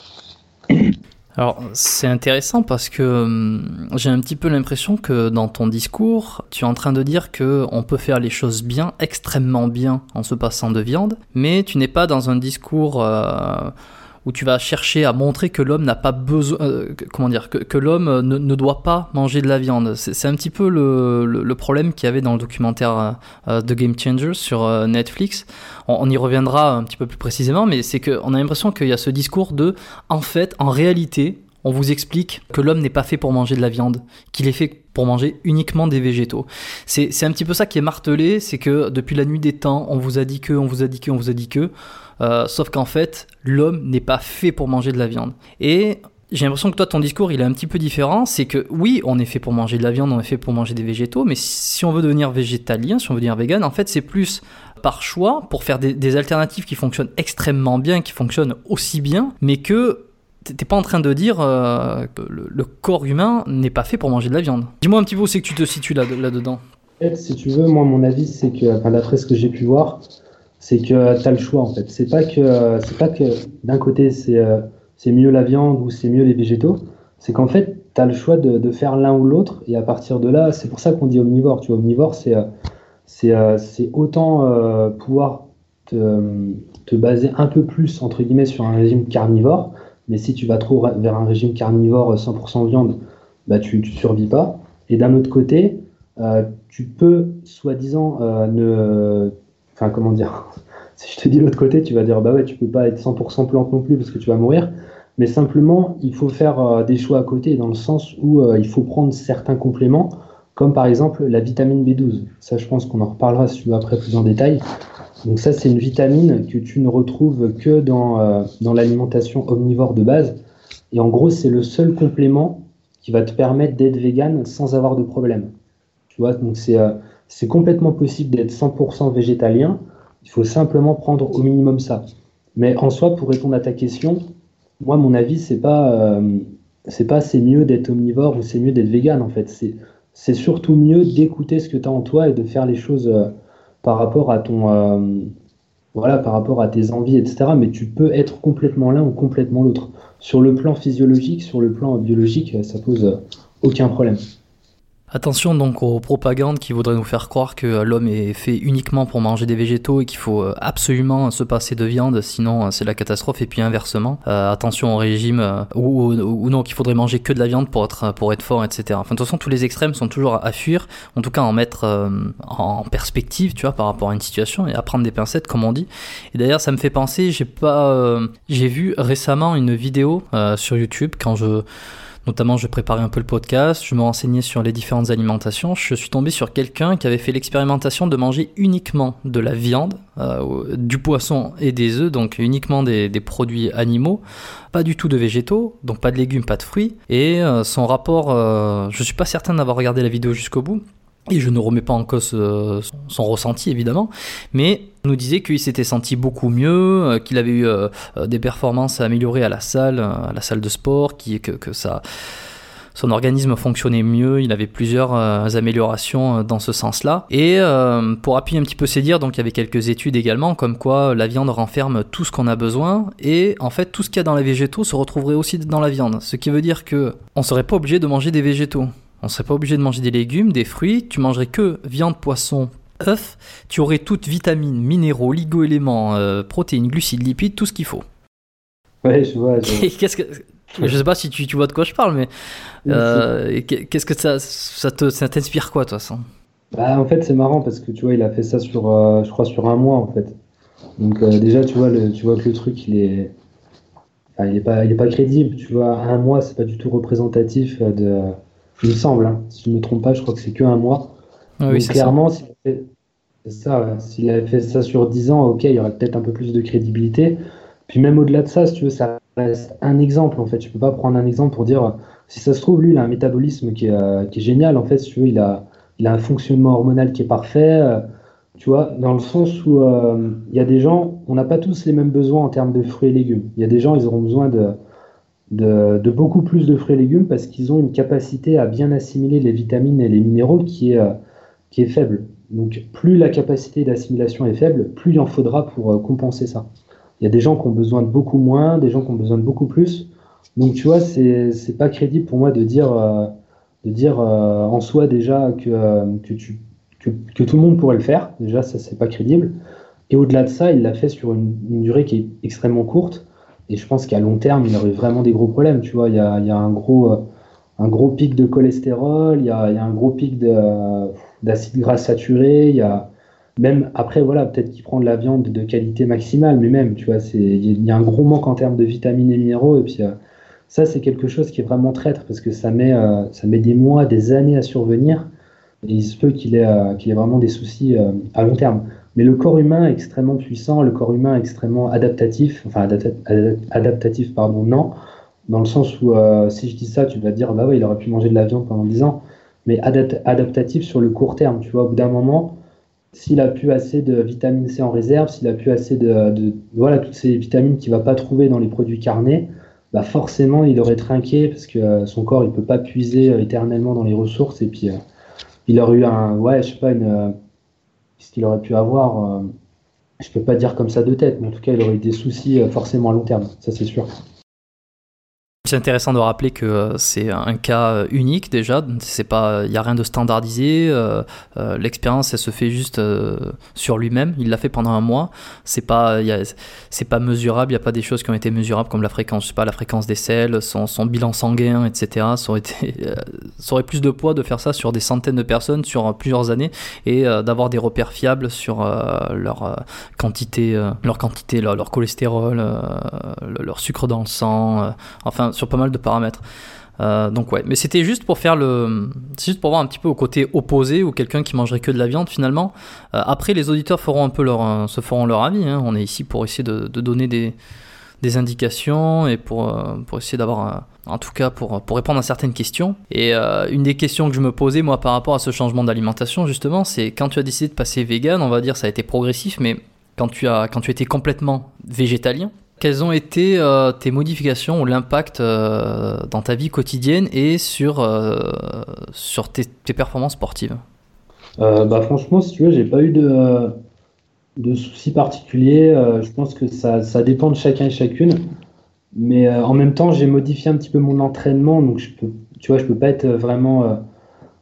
Alors, c'est intéressant parce que hum, j'ai un petit peu l'impression que dans ton discours, tu es en train de dire que on peut faire les choses bien, extrêmement bien, en se passant de viande, mais tu n'es pas dans un discours euh, où tu vas chercher à montrer que l'homme n'a pas besoin, euh, que- comment dire, que, que l'homme ne, ne doit pas manger de la viande. C'est, c'est un petit peu le, le, le problème qu'il y avait dans le documentaire euh, The Game Changers sur euh, Netflix. On, on y reviendra un petit peu plus précisément, mais c'est qu'on a l'impression qu'il y a ce discours de, en fait, en réalité, on vous explique que l'homme n'est pas fait pour manger de la viande, qu'il est fait pour manger uniquement des végétaux. C'est, c'est un petit peu ça qui est martelé, c'est que depuis la nuit des temps, on vous a dit que, on vous a dit que, on vous a dit que, euh, sauf qu'en fait, l'homme n'est pas fait pour manger de la viande. Et j'ai l'impression que toi, ton discours, il est un petit peu différent. C'est que oui, on est fait pour manger de la viande, on est fait pour manger des végétaux, mais si on veut devenir végétalien, si on veut devenir vegan, en fait, c'est plus par choix pour faire des, des alternatives qui fonctionnent extrêmement bien, qui fonctionnent aussi bien, mais que t'es pas en train de dire euh, que le, le corps humain n'est pas fait pour manger de la viande. Dis-moi un petit peu où c'est que tu te situes là, là-dedans. En fait, si tu veux, moi, mon avis, c'est que, enfin, d'après ce que j'ai pu voir, c'est que tu as le choix, en fait. C'est pas que, c'est pas que d'un côté, c'est euh, c'est mieux la viande ou c'est mieux les végétaux. C'est qu'en fait, tu as le choix de, de faire l'un ou l'autre. Et à partir de là, c'est pour ça qu'on dit omnivore. Tu vois, omnivore, c'est euh, c'est euh, c'est autant euh, pouvoir te, te baser un peu plus, entre guillemets, sur un régime carnivore. Mais si tu vas trop ra- vers un régime carnivore cent pour cent viande, bah, tu ne survis pas. Et d'un autre côté, euh, tu peux, soi-disant, euh, ne... Enfin, comment dire? Si je te dis l'autre côté, tu vas dire, bah ouais, tu peux pas être cent pour cent plante non plus parce que tu vas mourir. Mais simplement, il faut faire euh, des choix à côté dans le sens où euh, il faut prendre certains compléments, comme par exemple la vitamine B douze. Ça, je pense qu'on en reparlera si tu veux après plus en détail. Donc ça, c'est une vitamine que tu ne retrouves que dans, euh, dans l'alimentation omnivore de base. Et en gros, c'est le seul complément qui va te permettre d'être vegan sans avoir de problème. Tu vois, donc c'est euh, c'est complètement possible d'être cent pour cent végétalien. Il faut simplement prendre au minimum ça. Mais en soi, pour répondre à ta question, moi, mon avis, c'est pas, euh, c'est pas c'est mieux d'être omnivore ou c'est mieux d'être vegan, en fait. C'est, c'est surtout mieux d'écouter ce que tu as en toi et de faire les choses euh, par rapport à ton, euh, voilà, par rapport à tes envies, et cetera. Mais tu peux être complètement l'un ou complètement l'autre. Sur le plan physiologique, sur le plan biologique, ça pose euh, aucun problème. Attention donc aux propagandes qui voudraient nous faire croire que l'homme est fait uniquement pour manger des végétaux et qu'il faut absolument se passer de viande, sinon c'est la catastrophe. Et puis inversement, euh, attention au régime euh, ou, ou, ou non, qu'il faudrait manger que de la viande pour être, pour être fort, et cetera. Enfin, de toute façon, tous les extrêmes sont toujours à, à fuir, en tout cas en mettre euh, en perspective, tu vois, par rapport à une situation et à prendre des pincettes, comme on dit. Et d'ailleurs, ça me fait penser, j'ai pas, euh, j'ai vu récemment une vidéo euh, sur YouTube quand je Notamment, je préparais un peu le podcast, je me renseignais sur les différentes alimentations. Je suis tombé sur quelqu'un qui avait fait l'expérimentation de manger uniquement de la viande, euh, du poisson et des œufs, donc uniquement des, des produits animaux, pas du tout de végétaux, donc pas de légumes, pas de fruits. Et euh, son rapport, euh, je suis pas certain d'avoir regardé la vidéo jusqu'au bout, et je ne remets pas en cause euh, son, son ressenti évidemment, mais il nous disait qu'il s'était senti beaucoup mieux, euh, qu'il avait eu euh, des performances améliorées à la salle, euh, à la salle de sport, qui, que, que ça, son organisme fonctionnait mieux, il avait plusieurs euh, améliorations euh, dans ce sens-là. Et euh, pour appuyer un petit peu ses dires, donc il y avait quelques études également, comme quoi la viande renferme tout ce qu'on a besoin, et en fait tout ce qu'il y a dans les végétaux se retrouverait aussi dans la viande, ce qui veut dire qu'on ne serait pas obligé de manger des végétaux. On ne serait pas obligé de manger des légumes, des fruits, tu mangerais que viande, poisson, œufs, tu aurais toutes vitamines, minéraux, oligo-éléments, euh, protéines, glucides, lipides, tout ce qu'il faut. Ouais, je vois. Je, qu'est-ce que... je sais pas si tu, tu vois de quoi je parle, mais euh, qu'est-ce que ça, ça, te, ça t'inspire quoi, toi, ça? Bah, en fait, c'est marrant parce que tu vois, il a fait ça sur, euh, je crois, sur un mois en fait. Donc euh, déjà, tu vois, le, tu vois que le truc, il est, enfin, il est pas, il est pas crédible. Tu vois, un mois, c'est pas du tout représentatif de. Il me semble, hein. Si je ne me trompe pas, je crois que c'est que un mois. Ah, donc oui, c'est clairement, s'il avait fait ça, ouais. S'il avait fait ça sur dix ans, ok, il y aurait peut-être un peu plus de crédibilité. Puis même au-delà de ça, si tu veux, ça reste un exemple en fait. Je peux pas prendre un exemple pour dire si ça se trouve, lui, il a un métabolisme qui est, euh, qui est génial. En fait, si tu veux, il a, il a un fonctionnement hormonal qui est parfait. euh, tu vois, dans le sens où euh, il y a des gens, on n'a pas tous les mêmes besoins en termes de fruits et légumes. Il y a des gens, ils auront besoin de de, de beaucoup plus de fruits et légumes parce qu'ils ont une capacité à bien assimiler les vitamines et les minéraux qui est, euh, qui est faible. Donc plus la capacité d'assimilation est faible, plus il en faudra pour euh, compenser ça. Il y a des gens qui ont besoin de beaucoup moins, des gens qui ont besoin de beaucoup plus. Donc tu vois, c'est c'est pas crédible pour moi de dire, euh, de dire euh, en soi déjà que, euh, que, tu, que, que tout le monde pourrait le faire. Déjà, ça, c'est pas crédible. Et au-delà de ça, il l'a fait sur une, une durée qui est extrêmement courte. Et je pense qu'à long terme, il aurait vraiment des gros problèmes. Tu vois, il y a, il y a un, gros, euh, un gros pic de cholestérol, il y a, il y a un gros pic de, euh, d'acide gras saturé. Il y a même après, voilà, peut-être qu'il prend de la viande de qualité maximale, mais même, tu vois, c'est, il y a un gros manque en termes de vitamines et minéraux. Et puis, euh, ça, c'est quelque chose qui est vraiment traître parce que ça met, euh, ça met des mois, des années à survenir. Et il se peut qu'il ait, euh, qu'il ait vraiment des soucis euh, à long terme. Mais le corps humain est extrêmement puissant, le corps humain est extrêmement adaptatif, enfin adapta- adaptatif, pardon, non, dans le sens où euh, si je dis ça, tu vas dire, bah ouais, il aurait pu manger de la viande pendant dix ans, mais adapt- adaptatif sur le court terme, tu vois, au bout d'un moment, s'il a plus assez de vitamine C en réserve, s'il a plus assez de, de voilà, toutes ces vitamines qu'il va pas trouver dans les produits carnés, bah forcément, il aurait trinqué parce que euh, son corps, il peut pas puiser euh, éternellement dans les ressources et puis euh, il aurait eu un, ouais, je sais pas, une euh, ce qu'il aurait pu avoir, euh, je peux pas dire comme ça de tête, mais en tout cas, il aurait eu des soucis euh, forcément à long terme, ça c'est sûr. C'est intéressant de rappeler que euh, c'est un cas euh, unique déjà, c'est pas, il n'y a rien de standardisé, euh, euh, l'expérience elle se fait juste euh, sur lui-même, il l'a fait pendant un mois, c'est pas, y a, c'est pas mesurable, il n'y a pas des choses qui ont été mesurables comme la fréquence, je sais pas, la fréquence des selles, son, son bilan sanguin, et cetera. Ça aurait, été, euh, ça aurait plus de poids de faire ça sur des centaines de personnes sur plusieurs années et euh, d'avoir des repères fiables sur euh, leur, euh, quantité, euh, leur quantité, leur, leur cholestérol, euh, leur sucre dans le sang, euh, enfin sur pas mal de paramètres. Euh, donc ouais, mais c'était juste pour faire le, c'est juste pour voir un petit peu au côté opposé ou quelqu'un qui mangerait que de la viande finalement. Euh, après, les auditeurs feront un peu leur, euh, se feront leur avis. Hein. On est ici pour essayer de, de donner des, des indications et pour, euh, pour essayer d'avoir, un, en tout cas pour, pour répondre à certaines questions. Et euh, une des questions que je me posais moi par rapport à ce changement d'alimentation justement, c'est quand tu as décidé de passer vegan, on va dire ça a été progressif, mais quand tu as, quand tu étais complètement végétalien. Quelles ont été euh, tes modifications ou l'impact euh, dans ta vie quotidienne et sur, euh, sur tes, tes performances sportives? euh, bah, Franchement, si tu veux, j'ai pas eu de, de soucis particuliers. Euh, je pense que ça, ça dépend de chacun et chacune. Mais euh, en même temps, j'ai modifié un petit peu mon entraînement. Donc, je peux, tu vois, je peux pas être vraiment euh,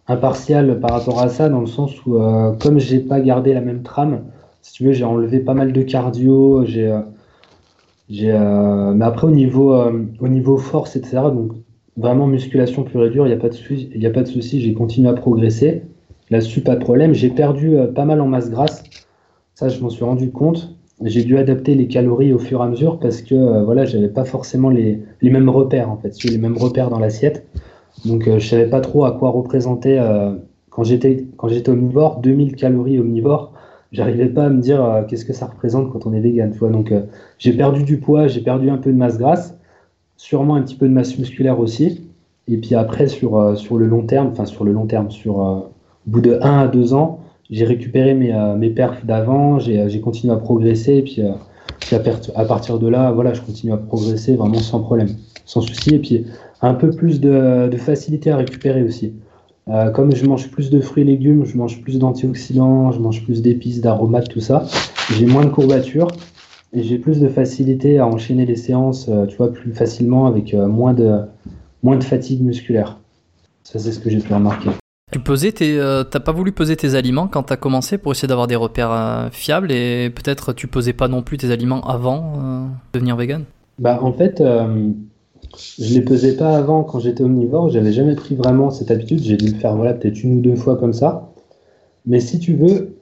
impartial par rapport à ça, dans le sens où, euh, comme j'ai pas gardé la même trame, si tu veux, j'ai enlevé pas mal de cardio, j'ai, euh, j'ai, euh, mais après, au niveau, euh, au niveau force, et cetera, donc vraiment musculation pure et dure, il n'y a pas de souci, il y a pas de souci, j'ai continué à progresser. Là-dessus, pas de problème. J'ai perdu euh, pas mal en masse grasse. Ça, je m'en suis rendu compte. J'ai dû adapter les calories au fur et à mesure parce que euh, voilà, j'avais pas forcément les, les mêmes repères en fait, les mêmes repères dans l'assiette. Donc, euh, je savais pas trop à quoi représenter euh, quand j'étais quand j'étais omnivore. deux mille calories omnivore, j'arrivais pas à me dire euh, qu'est-ce que ça représente quand on est vegan. Tu vois. Donc, euh, j'ai perdu du poids, j'ai perdu un peu de masse grasse, sûrement un petit peu de masse musculaire aussi. Et puis après, sur euh, sur le long terme, enfin sur le long terme, sur euh, au bout de un à deux ans, j'ai récupéré mes, euh, mes perfs d'avant, j'ai, j'ai continué à progresser, et puis, euh, puis à, per- à partir de là, voilà, je continue à progresser vraiment sans problème, sans souci, et puis un peu plus de, de facilité à récupérer aussi. Euh, comme je mange plus de fruits et légumes, je mange plus d'antioxydants, je mange plus d'épices, d'aromates, tout ça, j'ai moins de courbatures, et j'ai plus de facilité à enchaîner les séances, euh, tu vois, plus facilement, avec euh, moins de, moins de fatigue musculaire. Ça, c'est ce que j'ai pu remarquer. Tu pesais tes, euh, t'as pas voulu peser tes aliments quand t'as commencé pour essayer d'avoir des repères euh, fiables, et peut-être tu pesais pas non plus tes aliments avant euh, de devenir vegan? Bah, en fait, euh, je les pesais pas avant quand j'étais omnivore. J'avais jamais pris vraiment cette habitude. J'ai dû le faire voilà, peut-être une ou deux fois comme ça. Mais si tu veux,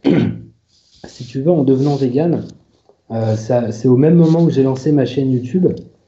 si tu veux, en devenant vegan, euh, ça, c'est au même moment où j'ai lancé ma chaîne YouTube.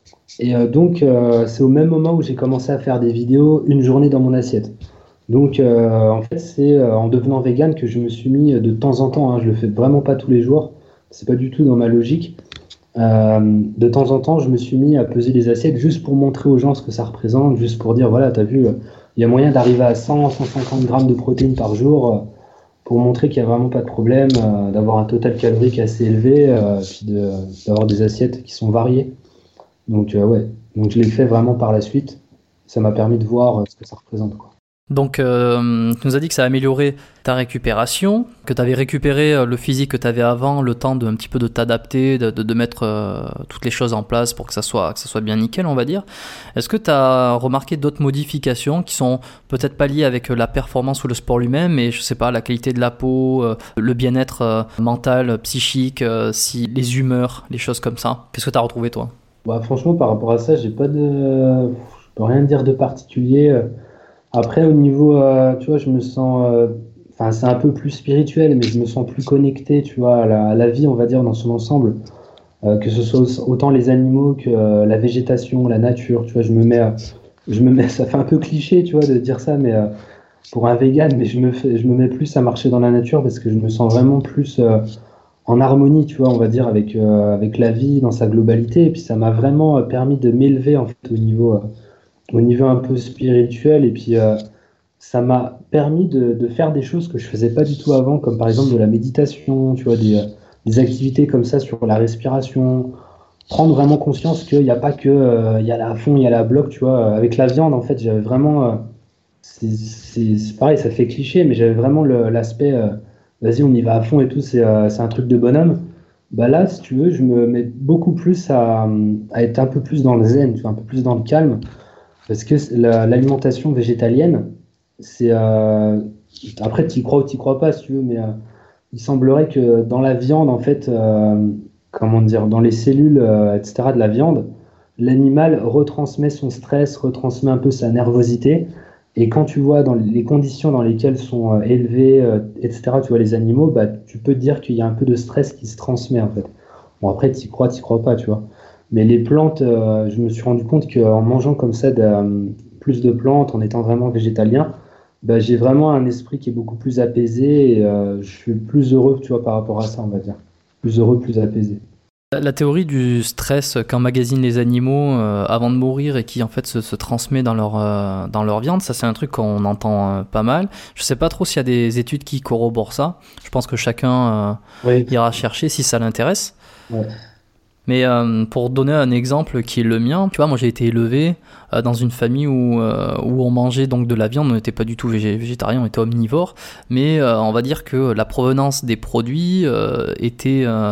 Et euh, donc, euh, c'est au même moment où j'ai commencé à faire des vidéos une journée dans mon assiette. Donc, euh, en fait, c'est euh, en devenant vegan que je me suis mis de temps en temps, hein, je le fais vraiment pas tous les jours, c'est pas du tout dans ma logique. Euh, de temps en temps, je me suis mis à peser les assiettes juste pour montrer aux gens ce que ça représente, juste pour dire, voilà, t'as vu, il y a moyen d'arriver à cent, cent cinquante grammes de protéines par jour, euh, pour montrer qu'il n'y a vraiment pas de problème, euh, d'avoir un total calorique assez élevé, euh, puis de, d'avoir des assiettes qui sont variées. Donc, euh, ouais, donc je l'ai fait vraiment par la suite. Ça m'a permis de voir ce que ça représente, quoi. Donc, euh, tu nous as dit que ça a amélioré ta récupération, que tu avais récupéré le physique que tu avais avant, le temps de un petit peu de t'adapter, de, de, de mettre euh, toutes les choses en place pour que ça soit, que ça soit bien nickel, on va dire. Est-ce que tu as remarqué d'autres modifications qui sont peut-être pas liées avec la performance ou le sport lui-même, mais je sais pas, la qualité de la peau, euh, le bien-être euh, mental, psychique, euh, si, les humeurs, les choses comme ça? Qu'est-ce que tu as retrouvé, toi? Bah, franchement, par rapport à ça, j'ai pas de, je peux rien dire de particulier. Après, au niveau, euh, tu vois, je me sens, euh, enfin, c'est un peu plus spirituel, mais je me sens plus connecté, tu vois, à la, à la vie, on va dire, dans son ensemble, euh, que ce soit autant les animaux que euh, la végétation, la nature, tu vois, je me mets, euh, je me mets, ça fait un peu cliché, tu vois, de dire ça, mais euh, pour un vegan, mais je me fais, je me mets plus à marcher dans la nature parce que je me sens vraiment plus euh, en harmonie, tu vois, on va dire, avec, euh, avec la vie dans sa globalité, et puis ça m'a vraiment euh, permis de m'élever, en fait, au niveau. Euh, au niveau un peu spirituel, et puis euh, ça m'a permis de, de faire des choses que je faisais pas du tout avant, comme par exemple de la méditation, tu vois, des, euh, des activités comme ça sur la respiration, prendre vraiment conscience qu'il n'y a pas que euh, il y a la fond, il y a la bloc, tu vois, avec la viande en fait j'avais vraiment, euh, c'est, c'est, c'est pareil, ça fait cliché, mais j'avais vraiment le, l'aspect, euh, vas-y on y va à fond et tout, c'est, euh, c'est un truc de bonhomme. Bah là, si tu veux, je me mets beaucoup plus à, à être un peu plus dans le zen, tu vois, un peu plus dans le calme. Parce que la, l'alimentation végétalienne, c'est. Euh, après, tu y crois ou tu y crois pas, si tu veux, mais euh, il semblerait que dans la viande, en fait, euh, comment dire, dans les cellules, euh, et cetera, de la viande, l'animal retransmet son stress, retransmet un peu sa nervosité. Et quand tu vois dans les conditions dans lesquelles sont euh, élevés, euh, et cetera, tu vois, les animaux, bah, tu peux te dire qu'il y a un peu de stress qui se transmet, en fait. Bon, après, tu y crois, tu y crois pas, tu vois. Mais les plantes, euh, je me suis rendu compte qu'en mangeant comme ça de, euh, plus de plantes, en étant vraiment végétalien, bah, j'ai vraiment un esprit qui est beaucoup plus apaisé et euh, je suis plus heureux, tu vois, par rapport à ça, on va dire. Plus heureux, plus apaisé. La théorie du stress qu'emmagasinent les animaux euh, avant de mourir et qui en fait se, se transmet dans leur, euh, dans leur viande, ça c'est un truc qu'on entend euh, pas mal. Je sais pas trop s'il y a des études qui corroborent ça. Je pense que chacun euh, oui. ira chercher si ça l'intéresse. Ouais. Mais euh, pour donner un exemple qui est le mien, tu vois, moi j'ai été élevé euh, dans une famille où, euh, où on mangeait donc de la viande, on n'était pas du tout végé- végétarien, on était omnivore, mais euh, on va dire que la provenance des produits euh, était, euh,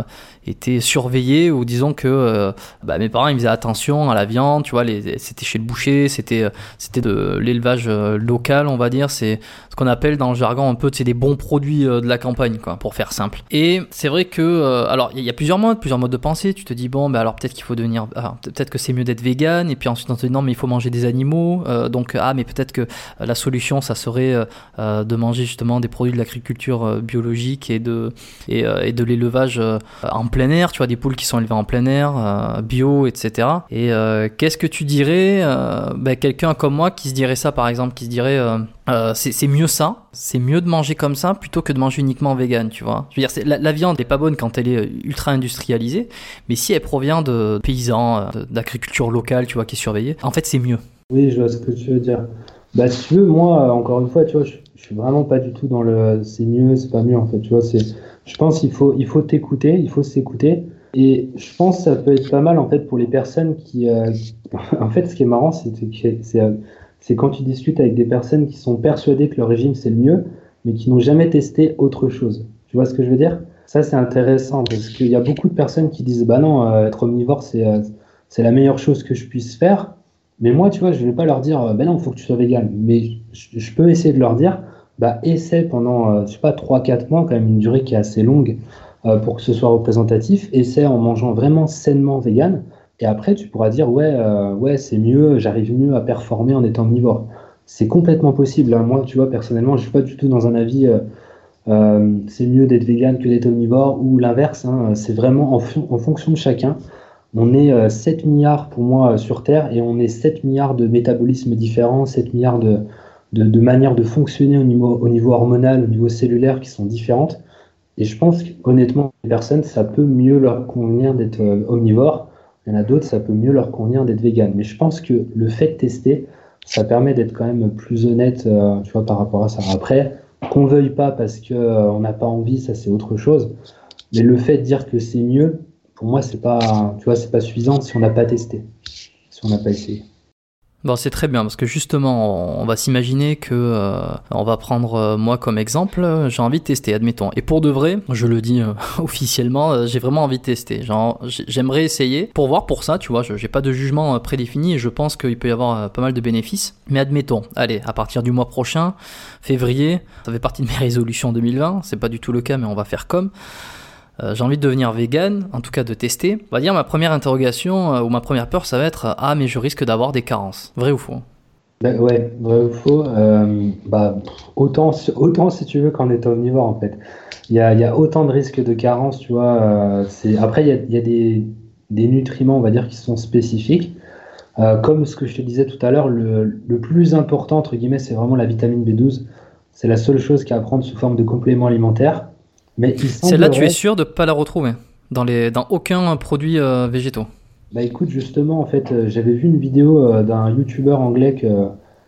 était surveillé, ou disons que euh, bah, mes parents ils faisaient attention à la viande, tu vois, les, c'était chez le boucher, c'était, c'était de l'élevage euh, local, on va dire, c'est ce qu'on appelle dans le jargon un peu, c'est des bons produits euh, de la campagne, quoi, pour faire simple. Et c'est vrai que, euh, alors il y, y a plusieurs modes, plusieurs modes de pensée, tu te dis bon, bah, alors peut-être qu'il faut devenir, ah, peut-être que c'est mieux d'être vegan, et puis ensuite on te dit non mais il faut manger des animaux, euh, donc ah mais peut-être que euh, la solution ça serait euh, de manger justement des produits de l'agriculture euh, biologique et de, et, euh, et de l'élevage euh, en plein air, tu vois, des poules qui sont élevées en plein air, euh, bio, et cetera. Et euh, qu'est-ce que tu dirais, euh, ben, quelqu'un comme moi qui se dirait ça par exemple, qui se dirait euh, euh, c'est, c'est mieux ça, c'est mieux de manger comme ça plutôt que de manger uniquement vegan, tu vois. Je veux dire, c'est, la, la viande n'est pas bonne quand elle est ultra industrialisée, mais si elle provient de paysans, de, d'agriculture locale, tu vois, qui est surveillée, en fait c'est mieux. Oui, je vois ce que tu veux dire. Bah, si tu veux, moi, encore une fois, tu vois, je, je suis vraiment pas du tout dans le c'est mieux, c'est pas mieux, en fait, tu vois, c'est, je pense qu'il faut, il faut t'écouter, il faut s'écouter, et je pense que ça peut être pas mal, en fait, pour les personnes qui, euh, en fait, ce qui est marrant, c'est, c'est, c'est, c'est quand tu discutes avec des personnes qui sont persuadées que le régime, c'est le mieux, mais qui n'ont jamais testé autre chose. Tu vois ce que je veux dire? Ça, c'est intéressant, parce qu'il y a beaucoup de personnes qui disent, bah non, euh, être omnivore, c'est, euh, c'est la meilleure chose que je puisse faire. Mais moi, tu vois, je ne vais pas leur dire, ben non, il faut que tu sois vegan. Mais je, je peux essayer de leur dire, bah, essaie pendant, euh, je sais pas, trois quatre mois, quand même une durée qui est assez longue euh, pour que ce soit représentatif. Essaie en mangeant vraiment sainement vegan. Et après, tu pourras dire, ouais, euh, ouais, c'est mieux, j'arrive mieux à performer en étant omnivore. C'est complètement possible, hein. Moi, tu vois, personnellement, je ne suis pas du tout dans un avis, euh, euh, c'est mieux d'être vegan que d'être omnivore, ou l'inverse, hein. C'est vraiment en, fon- en fonction de chacun. On est euh, sept milliards pour moi euh, sur Terre, et on est sept milliards de métabolismes différents, sept milliards de, de, de manières de fonctionner au niveau, au niveau hormonal, au niveau cellulaire qui sont différentes. Et je pense qu'honnêtement, les personnes, ça peut mieux leur convenir d'être euh, omnivore. Il y en a d'autres, ça peut mieux leur convenir d'être vegan. Mais je pense que le fait de tester, ça permet d'être quand même plus honnête, euh, tu vois, par rapport à ça. Après, qu'on veuille pas parce qu'on euh, n'a pas envie, ça c'est autre chose. Mais le fait de dire que c'est mieux, pour moi, c'est pas, tu vois, c'est pas suffisant si on n'a pas testé, si on n'a pas essayé. Bon, c'est très bien parce que justement, on va s'imaginer que euh, on va prendre euh, moi comme exemple. J'ai envie de tester, admettons. Et pour de vrai, je le dis euh, officiellement, euh, j'ai vraiment envie de tester. Genre, j'aimerais essayer pour voir. Pour ça, tu vois, je, j'ai pas de jugement euh, prédéfini et je pense qu'il peut y avoir euh, pas mal de bénéfices. Mais admettons, allez, à partir du mois prochain, février, ça fait partie de mes résolutions deux mille vingt. C'est pas du tout le cas, mais on va faire comme. Euh, j'ai envie de devenir vegan, en tout cas de tester. On va dire ma première interrogation euh, ou ma première peur, ça va être euh, ah mais je risque d'avoir des carences. Vrai ou faux? Ben ouais, vrai ou faux, euh, bah, autant, autant si tu veux qu'en étant omnivore en fait. Il y a, il y a autant de risques de carence, tu vois. Euh, c'est... Après, il y a, il y a des, des nutriments, on va dire, qui sont spécifiques. Euh, comme ce que je te disais tout à l'heure, le, le plus important, entre guillemets, c'est vraiment la vitamine B douze. C'est la seule chose qu'il y a à prendre sous forme de complément alimentaire. Mais il Celle-là, tu es sûr de ne pas la retrouver dans, les, dans aucun produit euh, végétaux? Bah écoute, justement, en fait, euh, j'avais vu une vidéo euh, d'un youtubeur anglais que,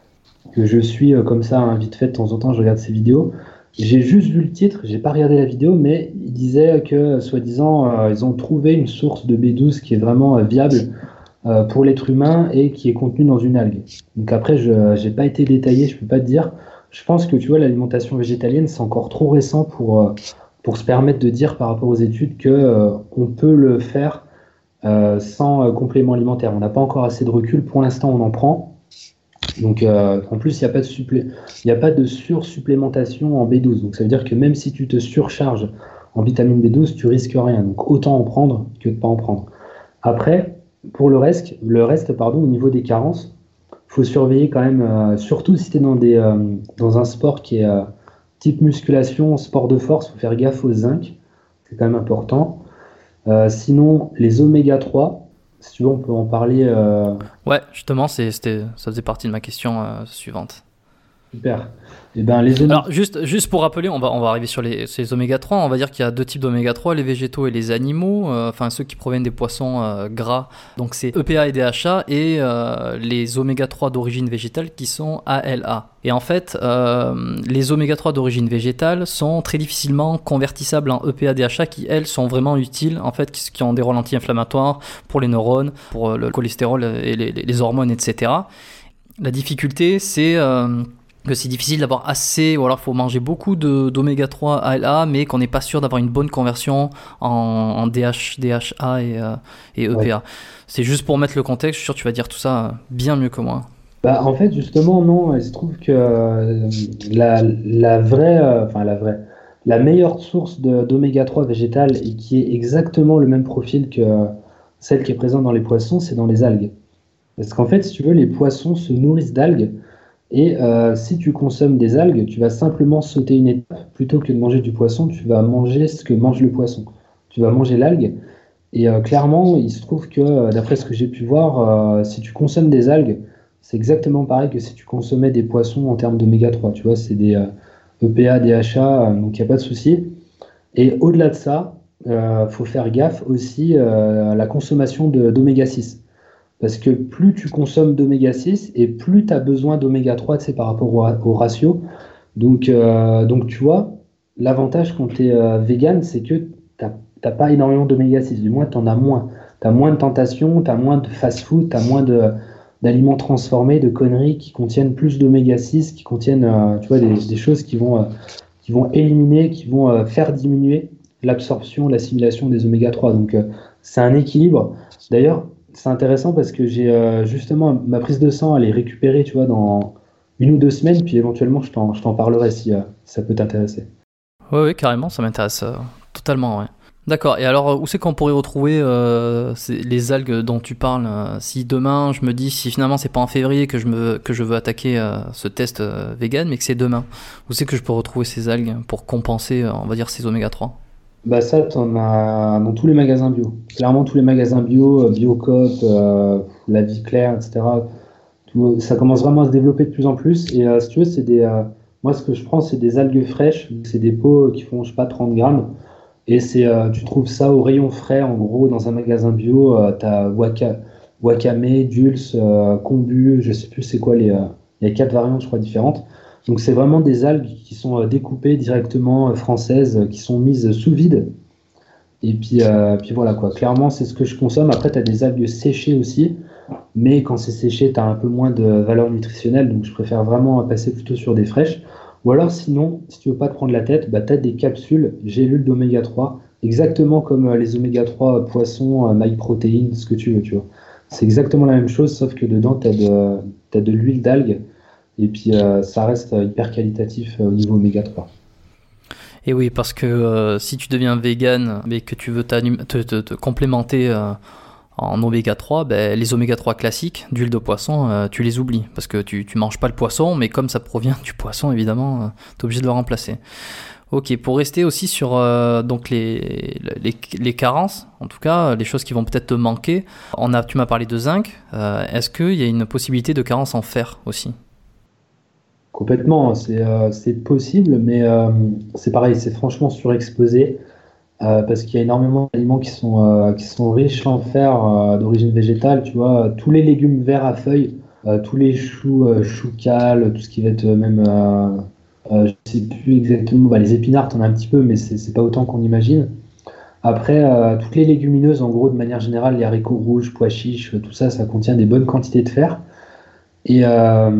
que je suis euh, comme ça, hein, vite fait, de temps en temps, je regarde ses vidéos. J'ai juste vu le titre, j'ai pas regardé la vidéo, mais il disait que, soi-disant, euh, ils ont trouvé une source de B douze qui est vraiment euh, viable euh, pour l'être humain et qui est contenue dans une algue. Donc après, je j'ai pas été détaillé, je peux pas te dire. Je pense que, tu vois, l'alimentation végétalienne, c'est encore trop récent pour... Euh, pour se permettre de dire par rapport aux études qu'on euh, peut le faire euh, sans euh, complément alimentaire. On n'a pas encore assez de recul, pour l'instant on en prend. Donc euh, en plus il n'y a pas de supplé... il n'y a pas de sursupplémentation en B douze. Donc ça veut dire que même si tu te surcharges en vitamine B douze, tu risques rien. Donc autant en prendre que de ne pas en prendre. Après, pour le reste, le reste pardon, au niveau des carences, il faut surveiller quand même, euh, surtout si tu es dans, des, euh, dans un sport qui est... Euh, type musculation, sport de force, il faut faire gaffe au zinc, c'est quand même important. Euh, sinon, les oméga trois, si tu veux, on peut en parler. Euh... Ouais, justement, c'est, c'était, ça faisait partie de ma question euh, suivante. Super. Et ben, les oméga... Alors, juste, juste pour rappeler, on va, on va arriver sur les, ces oméga trois. On va dire qu'il y a deux types d'oméga trois, les végétaux et les animaux, euh, enfin ceux qui proviennent des poissons euh, gras. Donc, c'est E P A et D H A, et euh, les oméga trois d'origine végétale qui sont A L A. Et en fait, euh, les oméga trois d'origine végétale sont très difficilement convertissables en E P A D H A qui, elles, sont vraiment utiles, en fait, qui, qui ont des rôles anti-inflammatoires pour les neurones, pour le cholestérol et les, les hormones, et cetera. La difficulté, c'est... Euh, que c'est difficile d'avoir assez, ou alors il faut manger beaucoup de, d'oméga trois A L A, mais qu'on n'est pas sûr d'avoir une bonne conversion en, en D H, D H A et, euh, et E P A. Ouais. C'est juste pour mettre le contexte, je suis sûr que tu vas dire tout ça bien mieux que moi. Bah, en fait, justement, non, il se trouve que euh, la, la vraie, euh, enfin la vraie, la meilleure source de, d'oméga trois végétale et qui est exactement le même profil que euh, celle qui est présente dans les poissons, c'est dans les algues. Parce qu'en fait, si tu veux, les poissons se nourrissent d'algues. Et euh, si tu consommes des algues, tu vas simplement sauter une étape. Plutôt que de manger du poisson, tu vas manger ce que mange le poisson. Tu vas manger l'algue. Et euh, clairement, il se trouve que, euh, d'après ce que j'ai pu voir, euh, si tu consommes des algues, c'est exactement pareil que si tu consommais des poissons en termes d'oméga trois. Tu vois, c'est des euh, E P A, D H A, euh, donc il n'y a pas de souci. Et au-delà de ça, il euh, faut faire gaffe aussi euh, à la consommation de, d'oméga six. Parce que plus tu consommes d'oméga six et plus tu as besoin d'oméga trois, tu sais, par rapport au, au ratio. Donc, euh, donc, tu vois, l'avantage quand tu es euh, vegan, c'est que tu n'as pas énormément d'oméga six. Du moins, tu en as moins. Tu as moins de tentations, tu as moins de fast-food, tu as moins de, d'aliments transformés, de conneries qui contiennent plus d'oméga six, qui contiennent euh, tu vois, des, des choses qui vont, euh, qui vont éliminer, qui vont euh, faire diminuer l'absorption, l'assimilation des oméga trois. Donc, euh, c'est un équilibre. D'ailleurs, c'est intéressant parce que j'ai euh, justement ma prise de sang, elle est récupérée, tu vois, dans une ou deux semaines, puis éventuellement je t'en, je t'en parlerai si, euh, si ça peut t'intéresser. Oui, oui, carrément, ça m'intéresse euh, totalement, ouais. D'accord, et alors où c'est qu'on pourrait retrouver euh, les algues dont tu parles euh, si demain je me dis, si finalement c'est pas en février que je, me, que je veux attaquer euh, ce test euh, vegan, mais que c'est demain, où c'est que je peux retrouver ces algues pour compenser, euh, on va dire, ces oméga trois? Bah ça, t'en as dans tous les magasins bio. Clairement, tous les magasins bio, euh, Biocoop, euh, La Vie Claire, et cetera. Tout, ça commence vraiment à se développer de plus en plus. Et euh, si tu veux, c'est des, euh, moi, ce que je prends, c'est des algues fraîches. C'est des pots qui font, je sais pas, trente grammes. Et c'est, euh, tu trouves ça au rayon frais, en gros, dans un magasin bio. Euh, tu as waka, Wakame, Dulce, euh, Kombu, je sais plus c'est quoi les. Euh, il y a quatre variantes, je crois, différentes. Donc c'est vraiment des algues qui sont euh, découpées directement euh, françaises, euh, qui sont mises sous vide. Et puis, euh, puis voilà quoi, clairement c'est ce que je consomme. Après tu as des algues séchées aussi, mais quand c'est séché tu as un peu moins de valeur nutritionnelle, donc je préfère vraiment passer plutôt sur des fraîches. Ou alors sinon, si tu veux pas te prendre la tête, bah, tu as des capsules gélules d'oméga trois, exactement comme euh, les oméga trois euh, poissons, euh, MyProtein, ce que tu veux, tu vois. C'est exactement la même chose, sauf que dedans tu as de, t'as de l'huile d'algue. Et puis, euh, ça reste hyper qualitatif euh, au niveau oméga trois. Et oui, parce que euh, si tu deviens vegan, mais que tu veux te, te, te complémenter euh, en oméga trois, ben, les oméga trois classiques d'huile de poisson, euh, tu les oublies. Parce que tu ne manges pas le poisson, mais comme ça provient du poisson, évidemment, euh, tu es obligé de le remplacer. Ok, pour rester aussi sur euh, donc les, les, les carences, en tout cas, les choses qui vont peut-être te manquer. On a, tu m'as parlé de zinc. Euh, est-ce qu'il y a une possibilité de carence en fer aussi ? Complètement, c'est euh, c'est possible, mais euh, c'est pareil, c'est franchement surexposé euh, parce qu'il y a énormément d'aliments qui sont, euh, qui sont riches en fer euh, d'origine végétale. Tu vois, tous les légumes verts à feuilles, euh, tous les choux, euh, choux cales, tout ce qui va être même, euh, euh, je sais plus exactement, bah, les épinards, t'en as un petit peu, mais c'est c'est pas autant qu'on imagine. Après, euh, toutes les légumineuses, en gros, de manière générale, les haricots rouges, pois chiches, tout ça, ça contient des bonnes quantités de fer. Et euh,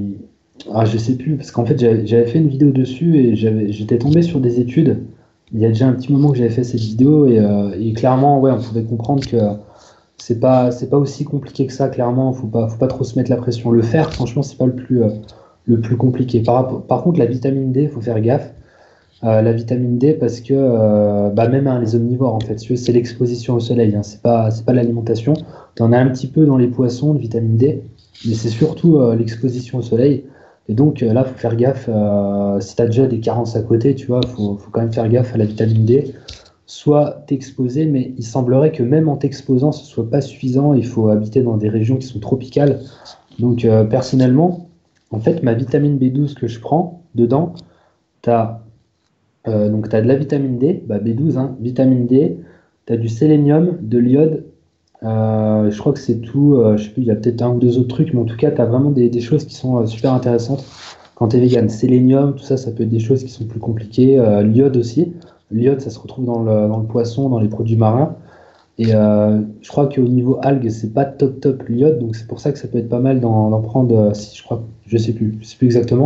ah, je sais plus, parce qu'en fait, j'avais j'avais fait une vidéo dessus et j'avais, j'étais tombé sur des études. Il y a déjà un petit moment que j'avais fait cette vidéo et, euh, et clairement, ouais, on pouvait comprendre que c'est pas, c'est pas aussi compliqué que ça, clairement. Faut pas, faut pas trop se mettre la pression. Le fer, franchement, c'est pas le plus, euh, le plus compliqué. Par, rapport- par contre, la vitamine D, faut faire gaffe. Euh, la vitamine D, parce que euh, bah, même hein, les omnivores, en fait, si tu veux, c'est l'exposition au soleil, hein, c'est pas, c'est pas l'alimentation. Tu en as un petit peu dans les poissons de vitamine D, mais c'est surtout euh, l'exposition au soleil. Et donc euh, là, il faut faire gaffe. Euh, si tu as déjà des carences à côté, tu vois, il faut, faut quand même faire gaffe à la vitamine D. Soit t'exposer, mais il semblerait que même en t'exposant, ce soit pas suffisant. Il faut habiter dans des régions qui sont tropicales. Donc euh, personnellement, en fait, ma vitamine B douze que je prends, dedans, tu as euh, donc tu as de la vitamine D, bah B douze, hein, vitamine D, tu as du sélénium, de l'iode, euh, je crois que c'est tout, euh, je sais plus, il y a peut-être un ou deux autres trucs, mais en tout cas, tu as vraiment des, des choses qui sont euh, super intéressantes quand tu es vegan. Sélénium, tout ça, ça peut être des choses qui sont plus compliquées. Euh, l'iode aussi. L'iode, ça se retrouve dans le, dans le poisson, dans les produits marins. Et euh, je crois qu'au niveau algues, c'est pas top top l'iode, donc c'est pour ça que ça peut être pas mal d'en, d'en prendre, euh, si je crois, je sais plus, je sais plus exactement.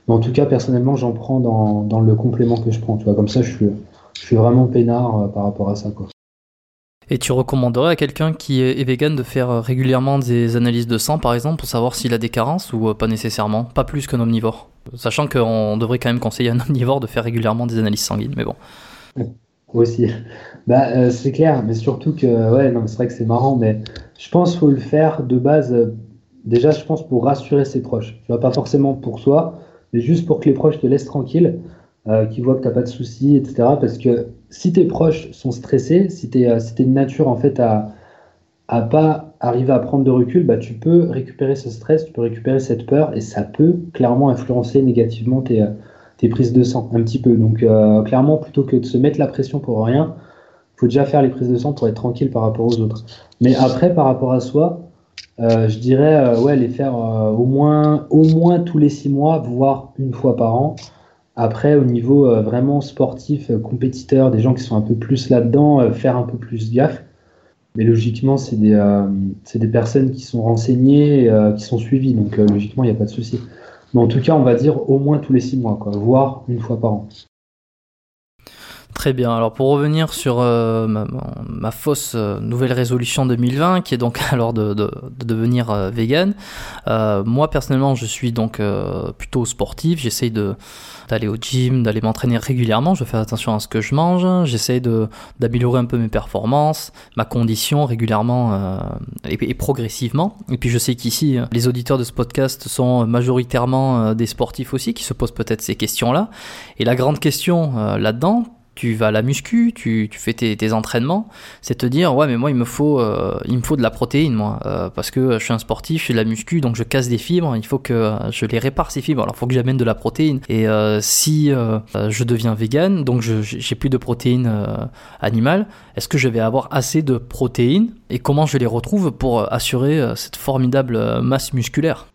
Mais en tout cas, personnellement, j'en prends dans, dans le complément que je prends. Tu vois, comme ça, je suis, je suis vraiment peinard euh, par rapport à ça, quoi. Et tu recommanderais à quelqu'un qui est vegan de faire régulièrement des analyses de sang, par exemple, pour savoir s'il a des carences ou pas nécessairement, pas plus qu'un omnivore? Sachant qu'on devrait quand même conseiller à un omnivore de faire régulièrement des analyses sanguines, mais bon. Aussi. Bah, euh, c'est clair, mais surtout que, ouais, non, mais c'est vrai que c'est marrant, mais je pense qu'il faut le faire de base, euh, déjà, je pense pour rassurer ses proches. Tu vois, pas forcément pour soi, mais juste pour que les proches te laissent tranquille, euh, qu'ils voient que t'as pas de soucis, et cetera. Parce que si tes proches sont stressés, si t'es, euh, si t'es de nature, en fait, à, à pas arriver à prendre de recul, bah, tu peux récupérer ce stress, tu peux récupérer cette peur, et ça peut clairement influencer négativement tes, euh, tes prises de sang, un petit peu. Donc, euh, clairement, plutôt que de se mettre la pression pour rien, faut déjà faire les prises de sang pour être tranquille par rapport aux autres. Mais après, par rapport à soi, euh, je dirais euh, ouais, les faire euh, au moins, au moins tous les six mois, voire une fois par an. Après, au niveau euh, vraiment sportif, euh, compétiteur, des gens qui sont un peu plus là-dedans, euh, faire un peu plus gaffe. Mais logiquement, c'est des, euh, c'est des personnes qui sont renseignées, et, euh, qui sont suivies. Donc euh, logiquement, il n'y a pas de souci. Mais en tout cas, on va dire au moins tous les six mois, quoi, voire une fois par an. Très bien, alors pour revenir sur euh, ma, ma fausse euh, nouvelle résolution deux mille vingt, qui est donc alors de, de, de devenir euh, vegan, euh, moi personnellement je suis donc euh, plutôt sportif, j'essaye de, d'aller au gym, d'aller m'entraîner régulièrement, je fais attention à ce que je mange, j'essaye de, d'améliorer un peu mes performances, ma condition régulièrement euh, et, et progressivement. Et puis je sais qu'ici, les auditeurs de ce podcast sont majoritairement euh, des sportifs aussi, qui se posent peut-être ces questions-là. Et la grande question euh, là-dedans, tu vas à la muscu, tu, tu fais tes, tes entraînements, c'est te dire ouais mais moi il me faut euh, il me faut de la protéine moi euh, parce que je suis un sportif, je fais de la muscu donc je casse des fibres, il faut que je les répare ces fibres, alors il faut que j'amène de la protéine et euh, si euh, je deviens vegan donc je, j'ai plus de protéines euh, animales, est-ce que je vais avoir assez de protéines et comment je les retrouve pour assurer euh, cette formidable masse musculaire?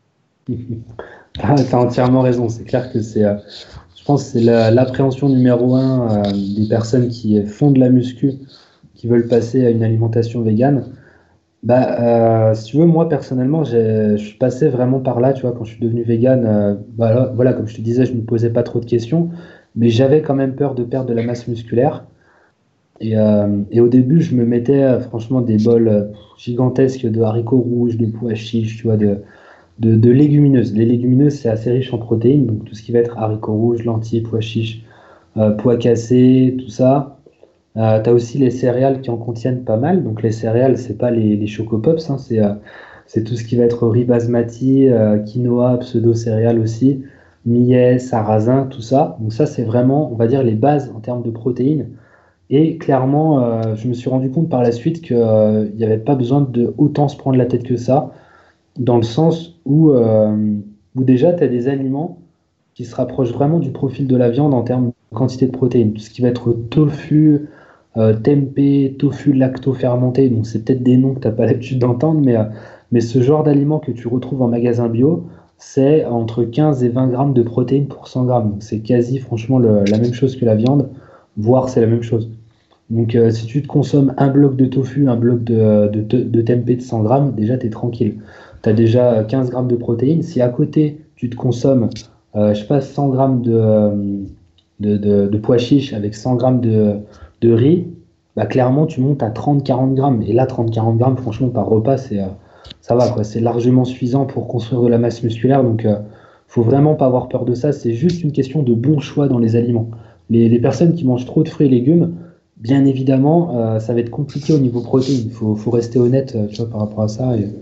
Ah, t'as entièrement raison, c'est clair que c'est... Euh... Je pense que c'est la, l'appréhension numéro un euh, des personnes qui font de la muscu, qui veulent passer à une alimentation végane. Bah, euh, si tu veux, moi personnellement, j'ai, je suis passé vraiment par là, tu vois, quand je suis devenu végane. Euh, bah, voilà, comme je te disais, je me posais pas trop de questions, mais j'avais quand même peur de perdre de la masse musculaire. Et, euh, et au début, je me mettais euh, franchement des bols euh, gigantesques de haricots rouges, de pois chiches, tu vois, de, de, de légumineuses. Les légumineuses, c'est assez riche en protéines, donc tout ce qui va être haricots rouges, lentilles, pois chiches, euh, pois cassés, tout ça. Euh, tu as aussi les céréales qui en contiennent pas mal. Donc les céréales, c'est pas les, les Choco Pops, hein, c'est euh, c'est tout ce qui va être riz basmati, euh, quinoa, pseudo-céréales aussi, millet, sarrasin, tout ça. Donc ça, c'est vraiment, on va dire, les bases en termes de protéines. Et clairement, euh, je me suis rendu compte par la suite qu'il n'y avait pas besoin de autant se prendre la tête que ça, dans le sens où, euh, où déjà, tu as des aliments qui se rapprochent vraiment du profil de la viande en termes de quantité de protéines. Tout ce qui va être tofu, euh, tempeh, tofu lacto-fermenté, donc c'est peut-être des noms que tu n'as pas l'habitude d'entendre, mais, euh, mais ce genre d'aliment que tu retrouves en magasin bio, c'est entre quinze et vingt grammes de protéines pour cent grammes. Donc c'est quasi franchement le, la même chose que la viande, voire c'est la même chose. Donc euh, si tu te consommes un bloc de tofu, un bloc de, de, de, de tempeh de cent grammes, déjà tu es tranquille. Tu as déjà quinze grammes de protéines. Si à côté tu te consommes, euh, je sais pas, cent grammes de, de, de, de pois chiches avec cent grammes de, de riz, bah clairement tu montes à trente à quarante grammes. Et là, trente à quarante grammes, franchement, par repas, c'est, euh, ça va, quoi. C'est largement suffisant pour construire de la masse musculaire. Donc, euh, faut vraiment pas avoir peur de ça. C'est juste une question de bon choix dans les aliments. Les, les personnes qui mangent trop de fruits et légumes, bien évidemment, euh, ça va être compliqué au niveau protéines. Il faut, faut rester honnête, tu vois, par rapport à ça. Et,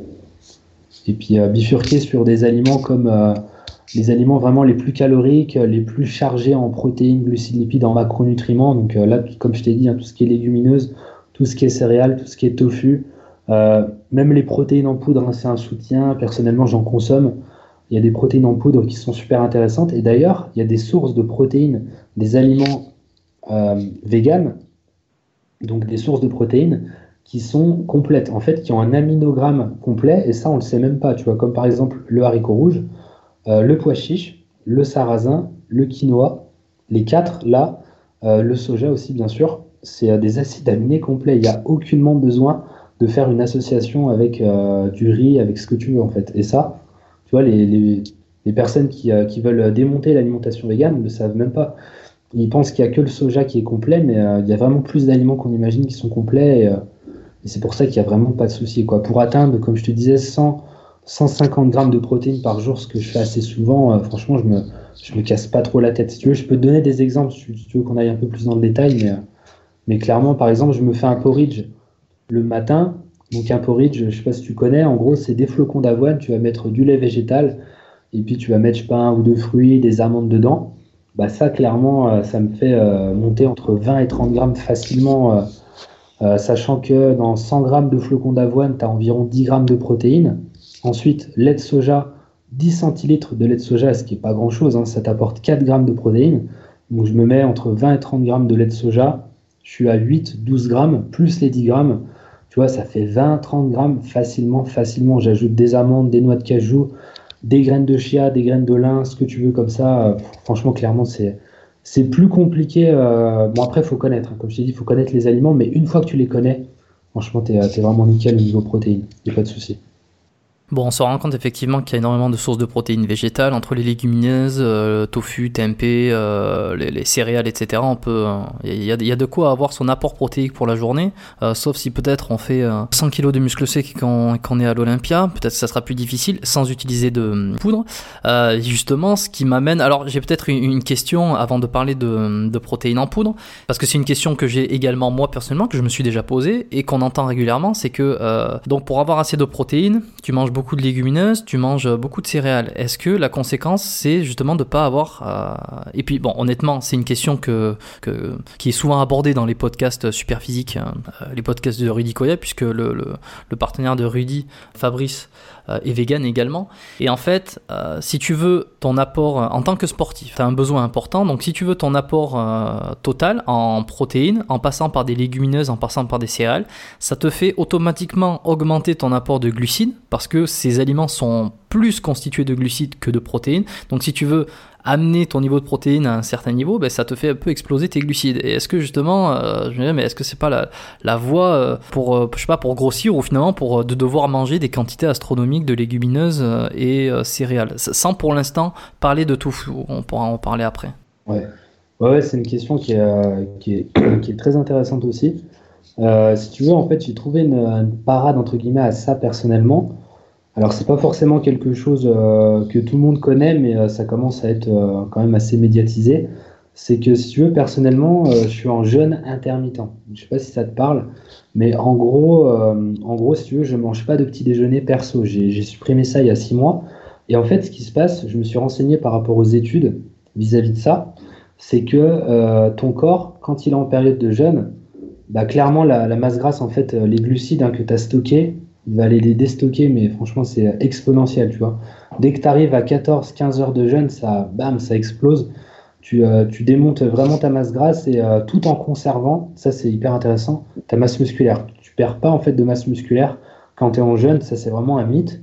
et puis, euh, bifurquer sur des aliments comme... Euh, les aliments vraiment les plus caloriques, les plus chargés en protéines, glucides, lipides, en macronutriments. Donc euh, là, comme je t'ai dit, hein, tout ce qui est légumineuse, tout ce qui est céréales, tout ce qui est tofu, euh, même les protéines en poudre, hein, c'est un soutien. Personnellement, j'en consomme. Il y a des protéines en poudre qui sont super intéressantes. Et d'ailleurs, il y a des sources de protéines, des aliments euh, véganes, donc des sources de protéines qui sont complètes, en fait, qui ont un aminogramme complet. Et ça, on ne le sait même pas. Tu vois, comme par exemple le haricot rouge. Euh, le pois chiche, le sarrasin, le quinoa, les quatre là, euh, le soja aussi bien sûr, c'est euh, des acides aminés complets. Il n'y a aucunement besoin de faire une association avec euh, du riz, avec ce que tu veux en fait. Et ça, tu vois, les, les, Les personnes qui, euh, qui veulent démonter l'alimentation végane ne le savent même pas. Ils pensent qu'il n'y a que le soja qui est complet, mais euh, il y a vraiment plus d'aliments qu'on imagine qui sont complets. Et, euh, et c'est pour ça qu'il n'y a vraiment pas de souci, quoi. Pour atteindre, comme je te disais, cent, cent cinquante grammes de protéines par jour, ce que je fais assez souvent, euh, franchement, je me, je me casse pas trop la tête. Si tu veux, je peux te donner des exemples, si tu, si tu veux qu'on aille un peu plus dans le détail. Mais, euh, mais clairement, par exemple, je me fais un porridge le matin. Donc un porridge, je ne sais pas si tu connais, en gros, c'est des flocons d'avoine, tu vas mettre du lait végétal, et puis tu vas mettre, je sais pas, un ou deux fruits, des amandes dedans. Bah ça, clairement, euh, ça me fait euh, monter entre vingt et trente grammes facilement, euh, euh, sachant que dans cent grammes de flocons d'avoine, tu as environ dix grammes de protéines. Ensuite, lait de soja, dix centilitres de lait de soja, ce qui n'est pas grand-chose, hein, ça t'apporte quatre grammes de protéines. Donc je me mets entre vingt et trente grammes de lait de soja, je suis à huit douze grammes, plus les dix grammes. Tu vois, ça fait vingt trente grammes facilement, facilement. J'ajoute des amandes, des noix de cajou, des graines de chia, des graines de lin, ce que tu veux comme ça. Euh, franchement, clairement, c'est, c'est plus compliqué. Euh, bon, après, il faut connaître. Hein. Comme je t'ai dit, il faut connaître les aliments. Mais une fois que tu les connais, franchement, t'es, t'es vraiment nickel au niveau protéines. Il n'y a pas de souci. Bon, on se rend compte effectivement qu'il y a énormément de sources de protéines végétales entre les légumineuses, euh, tofu, tempeh, euh, les, les céréales, et cetera. On peut, il euh, y, y, y a de quoi avoir son apport protéique pour la journée, euh, sauf si peut-être on fait euh, cent kilos de muscles secs et qu'on, qu'on est à l'Olympia, peut-être que ça sera plus difficile sans utiliser de poudre. Euh, justement, ce qui m'amène, alors j'ai peut-être une, une question avant de parler de, de protéines en poudre, parce que c'est une question que j'ai également moi personnellement, que je me suis déjà posée et qu'on entend régulièrement, c'est que euh, donc pour avoir assez de protéines, tu manges beaucoup de légumineuses, tu manges beaucoup de céréales. Est-ce que la conséquence, c'est justement de ne pas avoir... Euh... Et puis, bon, honnêtement, c'est une question que, que, qui est souvent abordée dans les podcasts Superphysique, hein, les podcasts de Rudy Koya, puisque le, le, le partenaire de Rudy, Fabrice, euh, est vegan également. Et en fait, euh, si tu veux ton apport en tant que sportif, tu as un besoin important. Donc, si tu veux ton apport euh, total en protéines, en passant par des légumineuses, en passant par des céréales, ça te fait automatiquement augmenter ton apport de glucides, parce que ces aliments sont plus constitués de glucides que de protéines. Donc si tu veux amener ton niveau de protéines à un certain niveau, ben, ça te fait un peu exploser tes glucides. Et est-ce que justement, euh, je me disais, mais est-ce que c'est pas la, la voie euh, pour, euh, je sais pas, pour grossir, ou finalement pour euh, de devoir manger des quantités astronomiques de légumineuses euh, et euh, céréales, sans pour l'instant parler de tofu. On pourra en parler après. Ouais, ouais, ouais c'est une question qui est, euh, qui est, qui est très intéressante aussi. Euh, si tu veux, en fait, j'ai trouvé une, une parade entre guillemets à ça personnellement. Alors, c'est pas forcément quelque chose euh, que tout le monde connaît, mais euh, ça commence à être euh, quand même assez médiatisé. C'est que, si tu veux, personnellement, euh, je suis en jeûne intermittent. Je sais pas si ça te parle, mais en gros, euh, en gros, si tu veux, je mange pas de petit déjeuner perso. J'ai, j'ai supprimé ça il y a six mois. Et en fait, ce qui se passe, je me suis renseigné par rapport aux études vis-à-vis de ça, c'est que euh, ton corps, quand il est en période de jeûne, bah, clairement, la, la masse grasse, en fait, euh, les glucides hein, que tu as stockés, il va aller les déstocker, mais franchement, c'est exponentiel, tu vois. Dès que tu arrives à quatorze quinze heures de jeûne, ça, bam, ça explose. Tu, euh, tu démontes vraiment ta masse grasse et euh, tout en conservant, ça c'est hyper intéressant, ta masse musculaire. Tu perds pas en fait de masse musculaire quand tu es en jeûne, ça c'est vraiment un mythe.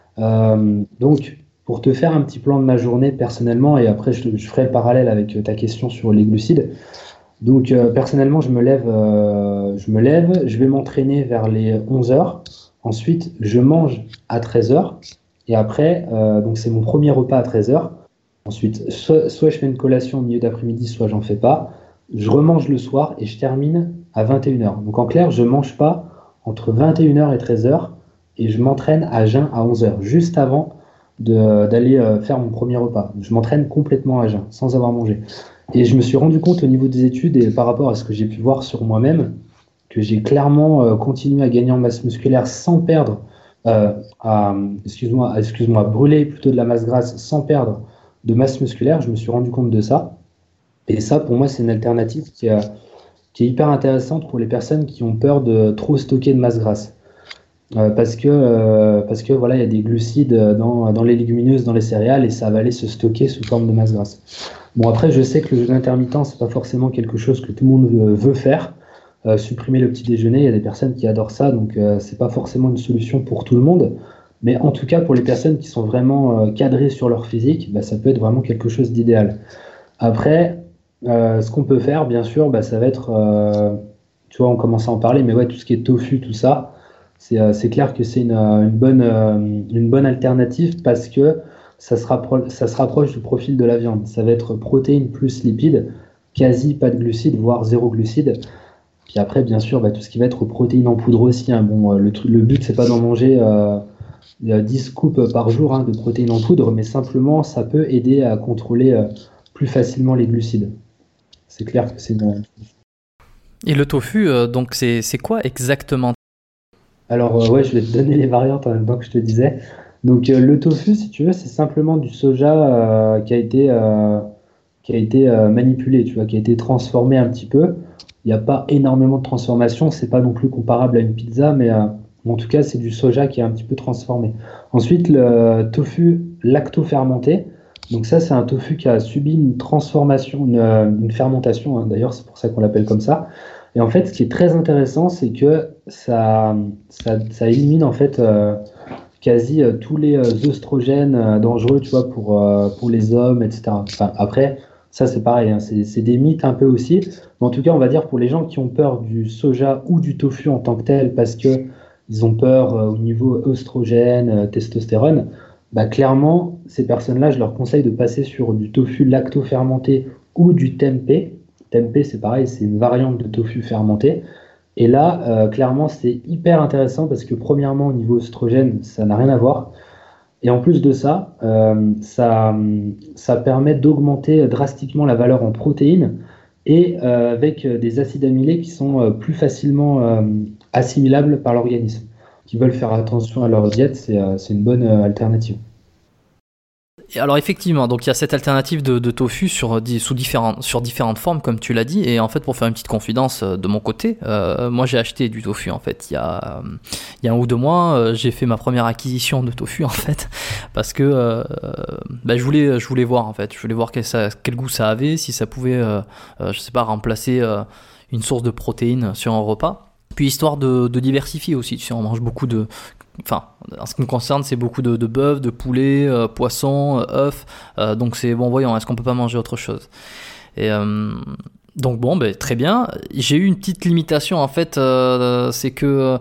Euh, donc, pour te faire un petit plan de ma journée personnellement, et après je, je ferai le parallèle avec ta question sur les glucides. Donc, euh, personnellement, je me lève, euh, je me lève, je vais m'entraîner vers les onze heures. Ensuite, je mange à treize heures. Et après, euh, donc c'est mon premier repas à treize heures. Ensuite, soit, soit je fais une collation au milieu d'après-midi, soit j'en fais pas. Je remange le soir et je termine à vingt et une heures. Donc en clair, je mange pas entre vingt et une heures et treize heures et je m'entraîne à jeun à onze heures, juste avant de, d'aller euh, faire mon premier repas. Je m'entraîne complètement à jeun, sans avoir mangé. Et je me suis rendu compte au niveau des études et par rapport à ce que j'ai pu voir sur moi-même, que j'ai clairement euh, continué à gagner en masse musculaire sans perdre, euh, à, excuse-moi, à, excuse-moi, brûler plutôt de la masse grasse sans perdre de masse musculaire. Je me suis rendu compte de ça. Et ça, pour moi, c'est une alternative qui, a, qui est hyper intéressante pour les personnes qui ont peur de trop stocker de masse grasse. Euh, parce que, euh, parce que voilà, il y a des glucides dans, dans les légumineuses, dans les céréales, et ça va aller se stocker sous forme de masse grasse. Bon, après, je sais que le jeûne intermittent, c'est pas forcément quelque chose que tout le monde veut, veut faire. Euh, supprimer le petit déjeuner, il y a des personnes qui adorent ça, donc euh, c'est pas forcément une solution pour tout le monde. Mais en tout cas, pour les personnes qui sont vraiment euh, cadrées sur leur physique, bah, ça peut être vraiment quelque chose d'idéal. Après, euh, ce qu'on peut faire, bien sûr, bah, ça va être, euh, tu vois, on commence à en parler, mais ouais, tout ce qui est tofu, tout ça, c'est, euh, c'est clair que c'est une, une, bonne, euh, une bonne alternative parce que ça se, rappro- ça se rapproche du profil de la viande. Ça va être protéines plus lipides, quasi pas de glucides, voire zéro glucides. Puis après, bien sûr, bah, tout ce qui va être protéines en poudre aussi. Hein. Bon, euh, le, tru- le but, c'est pas d'en manger euh, euh, dix scoops par jour hein, de protéines en poudre, mais simplement, ça peut aider à contrôler euh, plus facilement les glucides. C'est clair que c'est une... Et le tofu, euh, donc c'est, c'est quoi exactement? Alors, euh, ouais, je vais te donner les variantes en même temps que je te disais. Donc, euh, le tofu, si tu veux, c'est simplement du soja euh, qui a été, euh, qui a été euh, manipulé, tu vois, qui a été transformé un petit peu. Il n'y a pas énormément de transformation, c'est pas non plus comparable à une pizza, mais euh, en tout cas, c'est du soja qui est un petit peu transformé. Ensuite, le tofu lacto-fermenté. Donc ça, c'est un tofu qui a subi une transformation, une, euh, une fermentation, hein. D'ailleurs, c'est pour ça qu'on l'appelle comme ça. Et en fait, ce qui est très intéressant, c'est que ça, ça, ça élimine en fait euh, quasi euh, tous les euh, œstrogènes euh, dangereux, tu vois, pour, euh, pour les hommes, et cetera. Enfin, après, ça c'est pareil, hein, c'est, c'est des mythes un peu aussi. Mais en tout cas, on va dire pour les gens qui ont peur du soja ou du tofu en tant que tel, parce que ils ont peur euh, au niveau œstrogène, euh, testostérone, bah, clairement, ces personnes-là, je leur conseille de passer sur du tofu lacto-fermenté ou du tempeh. Tempeh, c'est pareil, c'est une variante de tofu fermenté. Et là, euh, clairement, c'est hyper intéressant parce que premièrement, au niveau oestrogène, ça n'a rien à voir. Et en plus de ça, euh, ça, ça permet d'augmenter drastiquement la valeur en protéines et euh, avec des acides amylés qui sont euh, plus facilement euh, assimilables par l'organisme. Qui veulent faire attention à leur diète, c'est, euh, c'est une bonne euh, alternative. Et alors effectivement, donc il y a cette alternative de, de tofu sur, di- sous différentes, sur différentes formes, comme tu l'as dit. Et en fait, pour faire une petite confidence euh, de mon côté, euh, moi j'ai acheté du tofu en fait. Il y a, euh, il y a un ou deux mois, euh, j'ai fait ma première acquisition de tofu en fait, parce que euh, bah, je voulais, je voulais voir en fait, je voulais voir quel, ça, quel goût ça avait, si ça pouvait, euh, euh, je sais pas, remplacer euh, une source de protéines sur un repas. Puis histoire de, de diversifier aussi, tu sais, on mange beaucoup de... Enfin, en ce qui me concerne, c'est beaucoup de, de bœuf, de poulet, euh, poisson, euh, œufs. Euh, donc c'est bon, voyons, est-ce qu'on peut pas manger autre chose? Et euh, donc bon, ben, très bien. J'ai eu une petite limitation en fait, euh, c'est que euh,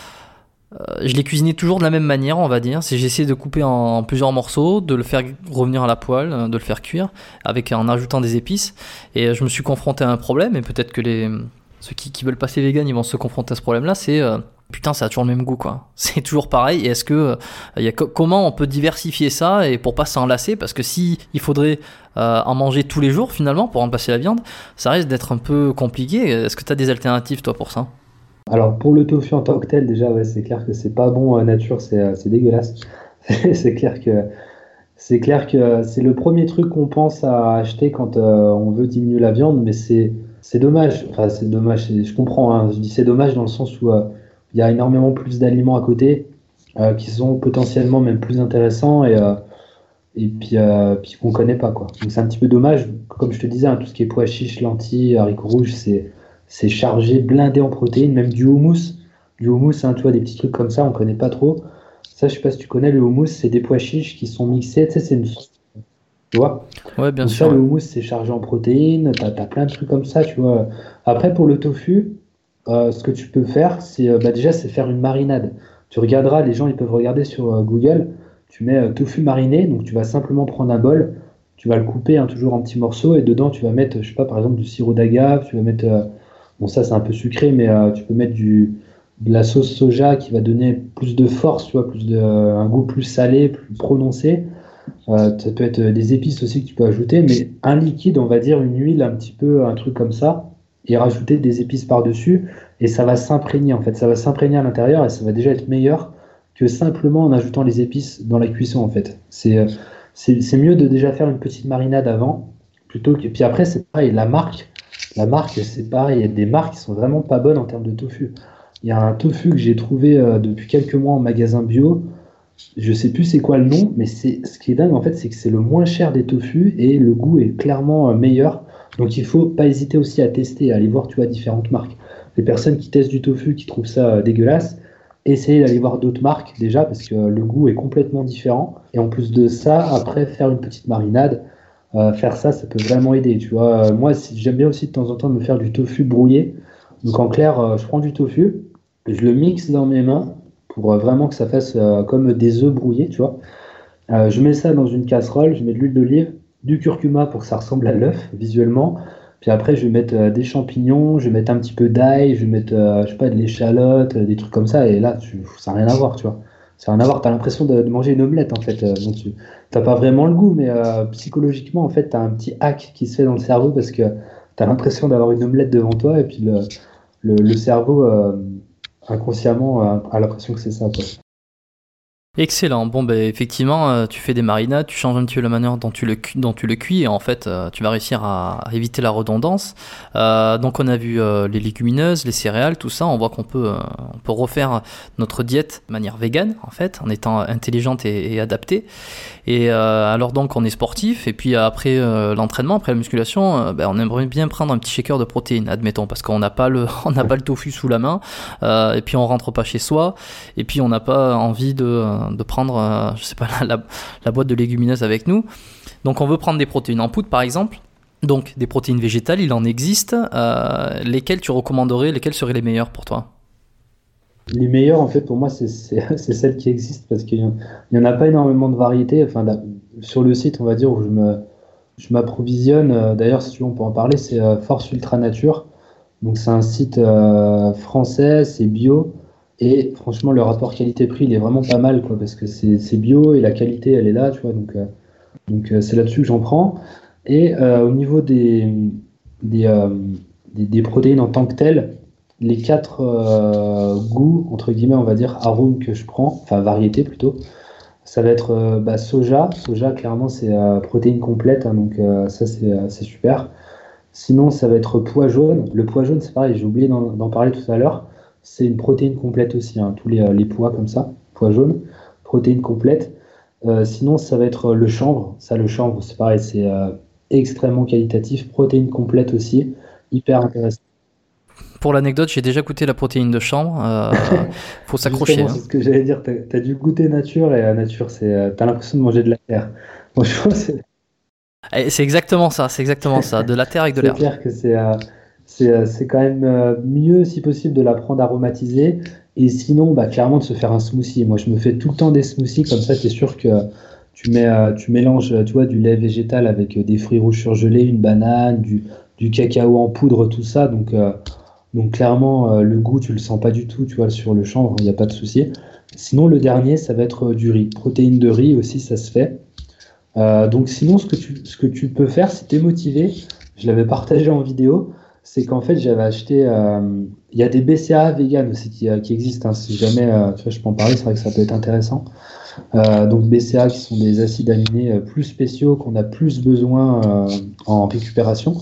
je l'ai cuisiné toujours de la même manière, on va dire. C'est j'ai essayé de couper en, en plusieurs morceaux, de le faire revenir à la poêle, de le faire cuire, avec en ajoutant des épices. Et je me suis confronté à un problème, et peut-être que les ceux qui, qui veulent passer vegan, ils vont se confronter à ce problème-là, c'est euh, putain, ça a toujours le même goût, quoi. C'est toujours pareil. Et est-ce que euh, y a, comment on peut diversifier ça et pour pas s'en lasser? Parce que si il faudrait euh, en manger tous les jours finalement pour remplacer la viande, ça risque d'être un peu compliqué. Est-ce que tu as des alternatives toi pour ça? Alors pour le tofu en tant que tel, déjà, ouais, c'est clair que c'est pas bon euh, nature, c'est, euh, c'est dégueulasse. c'est clair que c'est clair que c'est le premier truc qu'on pense à acheter quand euh, on veut diminuer la viande, mais c'est c'est dommage. Enfin, c'est dommage. c'est- Je comprends, hein. Je dis c'est dommage dans le sens où euh, il y a énormément plus d'aliments à côté euh, qui sont potentiellement même plus intéressants et euh, et puis, euh, puis qu'on connaît pas quoi. Donc c'est un petit peu dommage. Comme je te disais, hein, tout ce qui est pois chiches, lentilles, haricots rouges, c'est c'est chargé, blindé en protéines, même du houmous. Du houmous, hein, tu vois, des petits trucs comme ça, on connaît pas trop. Ça, je sais pas si tu connais, le houmous, c'est des pois chiches qui sont mixés, tu sais, c'est une sauce, tu vois. Ouais, bien Donc sûr. ça, le Ouais. houmous, c'est chargé en protéines, t'as, t'as plein de trucs comme ça, tu vois. Après, pour le tofu, euh, ce que tu peux faire, c'est euh, bah, déjà, c'est faire une marinade. Tu regarderas, les gens, ils peuvent regarder sur euh, Google, tu mets euh, tofu mariné, donc tu vas simplement prendre un bol, tu vas le couper hein, toujours en petits morceaux, et dedans, tu vas mettre, je sais pas, par exemple, du sirop d'agave, tu vas mettre, euh, bon, ça, c'est un peu sucré, mais euh, tu peux mettre du, de la sauce soja qui va donner plus de force, tu vois, plus de, un goût plus salé, plus prononcé. Euh, ça peut être des épices aussi que tu peux ajouter, mais un liquide, on va dire une huile, un petit peu, un truc comme ça, et rajouter des épices par-dessus, et ça va s'imprégner en fait, ça va s'imprégner à l'intérieur et ça va déjà être meilleur que simplement en ajoutant les épices dans la cuisson en fait. C'est, euh, c'est, c'est mieux de déjà faire une petite marinade avant, plutôt que. Puis après, c'est pareil, la marque, la marque, c'est pareil, il y a des marques qui sont vraiment pas bonnes en termes de tofu. Il y a un tofu que j'ai trouvé euh, depuis quelques mois en magasin bio. Je sais plus c'est quoi le nom, mais c'est ce qui est dingue en fait, c'est que c'est le moins cher des tofu et le goût est clairement euh, meilleur. Donc il faut pas hésiter aussi à tester, à aller voir tu vois différentes marques. Les personnes qui testent du tofu, qui trouvent ça euh, dégueulasse, essayez d'aller voir d'autres marques déjà parce que euh, le goût est complètement différent. Et en plus de ça, après faire une petite marinade, euh, faire ça, ça peut vraiment aider. Tu vois, Euh, moi si- j'aime bien aussi de temps en temps me faire du tofu brouillé. Donc en clair, euh, je prends du tofu, je le mixe dans mes mains pour euh, vraiment que ça fasse euh, comme des œufs brouillés, tu vois. Euh, je mets ça dans une casserole, je mets de l'huile d'olive, du curcuma pour que ça ressemble à l'œuf visuellement. Puis après, je vais mettre euh, des champignons, je vais mettre un petit peu d'ail, je vais mettre, euh, je sais pas, de l'échalote, euh, des trucs comme ça. Et là, tu, ça n'a rien à voir, tu vois. Ça n'a rien à voir. Tu as l'impression de, de manger une omelette, en fait. Euh, donc tu n'as pas vraiment le goût, mais euh, psychologiquement, en fait, tu as un petit hack qui se fait dans le cerveau parce que tu as l'impression d'avoir une omelette devant toi. Et puis le, le, le cerveau, euh, inconsciemment, a, a l'impression que c'est ça, quoi. Excellent. Bon, ben effectivement, euh, tu fais des marinades, tu changes un petit peu la manière dont tu le, cu- dont tu le cuis, et en fait, euh, tu vas réussir à, à éviter la redondance. Euh, donc, on a vu euh, les légumineuses, les céréales, tout ça. On voit qu'on peut, euh, on peut refaire notre diète de manière végane, en fait, en étant intelligente et, et adaptée. Et euh, alors donc, on est sportif, et puis après euh, l'entraînement, après la musculation, euh, ben, on aimerait bien prendre un petit shaker de protéines, admettons, parce qu'on n'a pas le, on n'a pas le tofu sous la main, euh, et puis on rentre pas chez soi, et puis on n'a pas envie de de prendre, euh, je sais pas, la, la, la boîte de légumineuses avec nous. Donc on veut prendre des protéines en poudre par exemple, donc des protéines végétales, il en existe. Euh, lesquelles tu recommanderais, lesquelles seraient les meilleures pour toi? Les meilleures, en fait, pour moi, c'est c'est- c'est celles qui existent parce qu'il n'y en a pas énormément de variétés. Enfin, là, sur le site, on va dire, où je me, je m'approvisionne, euh, d'ailleurs, si tu veux, on peut en parler, c'est euh, Force Ultra Nature. Donc, c'est un site euh, français, c'est bio. Et franchement, le rapport qualité-prix, il est vraiment pas mal, quoi, parce que c'est c'est bio et la qualité, elle est là, tu vois. Donc, euh, donc euh, c'est là-dessus que j'en prends. Et euh, au niveau des, des, euh, des, des protéines en tant que telles, les quatre euh, goûts, entre guillemets, on va dire, arômes que je prends, enfin variétés plutôt, ça va être euh, bah, soja. Soja, clairement, c'est euh, protéine complète, hein, donc euh, ça, c'est euh, c'est super. Sinon, ça va être pois jaune. Le pois jaune, c'est pareil, j'ai oublié d'en d'en parler tout à l'heure. C'est une protéine complète aussi, hein, tous les, euh, les pois comme ça, pois jaune, protéine complète. Euh, sinon, ça va être le chanvre. Ça, le chanvre, c'est pareil, c'est euh, extrêmement qualitatif, protéine complète aussi, hyper intéressant. Pour l'anecdote, j'ai déjà goûté la protéine de chanvre. Euh, faut s'accrocher. Justement, Hein. c'est ce que j'allais dire. T'as, t'as dû goûter nature et la nature, c'est, euh, t'as l'impression de manger de la terre. Franchement, c'est, Et c'est exactement ça, c'est exactement ça, de la terre avec de c'est l'herbe. clair que c'est, euh, c'est, euh, c'est quand même euh, mieux, si possible, de la prendre aromatisée. Et sinon, bah, clairement, de se faire un smoothie. Moi, je me fais tout le temps des smoothies, comme ça, tu es sûr que tu mets, euh, tu mélanges, tu vois, du lait végétal avec euh, des fruits rouges surgelés, une banane, du, du cacao en poudre, tout ça. Donc, euh, donc clairement, euh, le goût, tu le sens pas du tout, tu vois, sur le chanvre, il n'y a pas de souci. Sinon, le dernier, ça va être euh, du riz. Protéines de riz aussi, ça se fait. Euh, donc sinon, ce que tu, ce que tu peux faire, si tu es motivé, je l'avais partagé en vidéo, c'est qu'en fait, j'avais acheté... euh, Il y a des B C A A vegan aussi qui, euh, qui existent, hein, si jamais euh, tu vois, je peux en parler, c'est vrai que ça peut être intéressant. Euh, donc B C A A qui sont des acides aminés euh, plus spéciaux qu'on a plus besoin euh, en récupération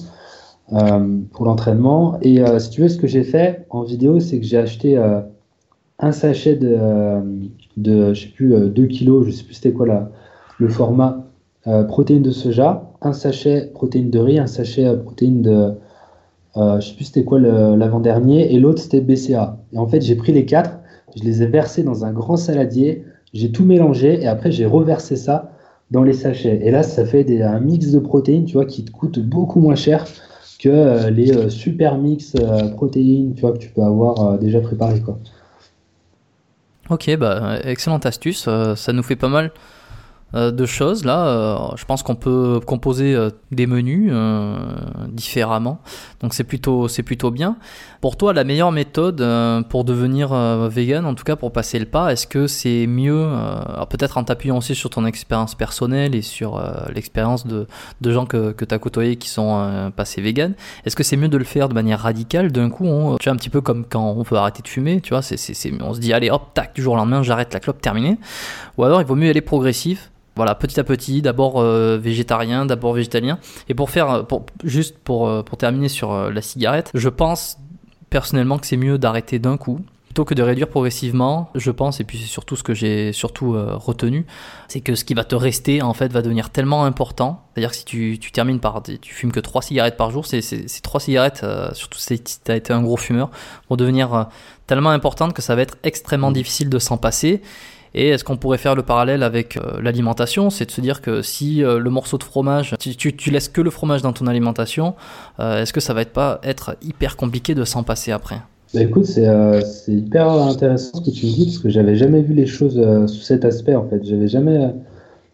euh, pour l'entraînement. Et euh, si tu veux, ce que j'ai fait en vidéo, c'est que j'ai acheté euh, un sachet de, euh, de je sais plus, euh, deux kilos, je sais plus c'était quoi la, le format, euh, protéines de soja, un sachet protéines de riz, un sachet euh, protéines de, euh, je sais plus c'était quoi le- l'avant-dernier, et l'autre c'était B C A. Et en fait, j'ai pris les quatre, je les ai versés dans un grand saladier, j'ai tout mélangé, et après j'ai reversé ça dans les sachets. Et là, ça fait des, un mix de protéines, tu vois, qui te coûte beaucoup moins cher que euh, les euh, super mix euh, protéines, tu vois, que tu peux avoir euh, déjà préparé, quoi. Ok, bah excellente astuce, euh, ça nous fait pas mal euh, de choses là. Euh, je pense qu'on peut composer euh, des menus euh, différemment, donc c'est plutôt c'est plutôt bien. Pour toi, la meilleure méthode euh, pour devenir euh, vegan, en tout cas pour passer le pas, est-ce que c'est mieux, euh, alors peut-être en t'appuyant aussi sur ton expérience personnelle et sur euh, l'expérience de, de gens que, que tu as côtoyés qui sont euh, passés vegan, est-ce que c'est mieux de le faire de manière radicale d'un coup, on, tu vois, un petit peu comme quand on veut arrêter de fumer, tu vois, c'est, c'est, c'est, on se dit allez hop, tac, du jour au lendemain j'arrête la clope, terminé. Ou alors il vaut mieux aller progressif. Voilà, petit à petit, d'abord euh, végétarien, d'abord végétalien. Et pour faire, pour, juste pour, euh, pour terminer sur euh, la cigarette, je pense personnellement que c'est mieux d'arrêter d'un coup plutôt que de réduire progressivement. Je pense, et puis c'est surtout ce que j'ai surtout euh, retenu, c'est que ce qui va te rester en fait va devenir tellement important. C'est-à-dire que si tu, tu termines par, tu fumes que trois cigarettes par jour, c'est, c'est, ces trois cigarettes, euh, surtout si tu as été un gros fumeur, vont devenir euh, tellement importantes que ça va être extrêmement difficile de s'en passer. Et est-ce qu'on pourrait faire le parallèle avec euh, l'alimentation, c'est de se dire que si euh, le morceau de fromage, tu, tu, tu laisses que le fromage dans ton alimentation, euh, est-ce que ça va être pas être hyper compliqué de s'en passer après? Bah écoute, c'est euh, c'est hyper intéressant ce que tu me dis parce que j'avais jamais vu les choses euh, sous cet aspect en fait. J'avais jamais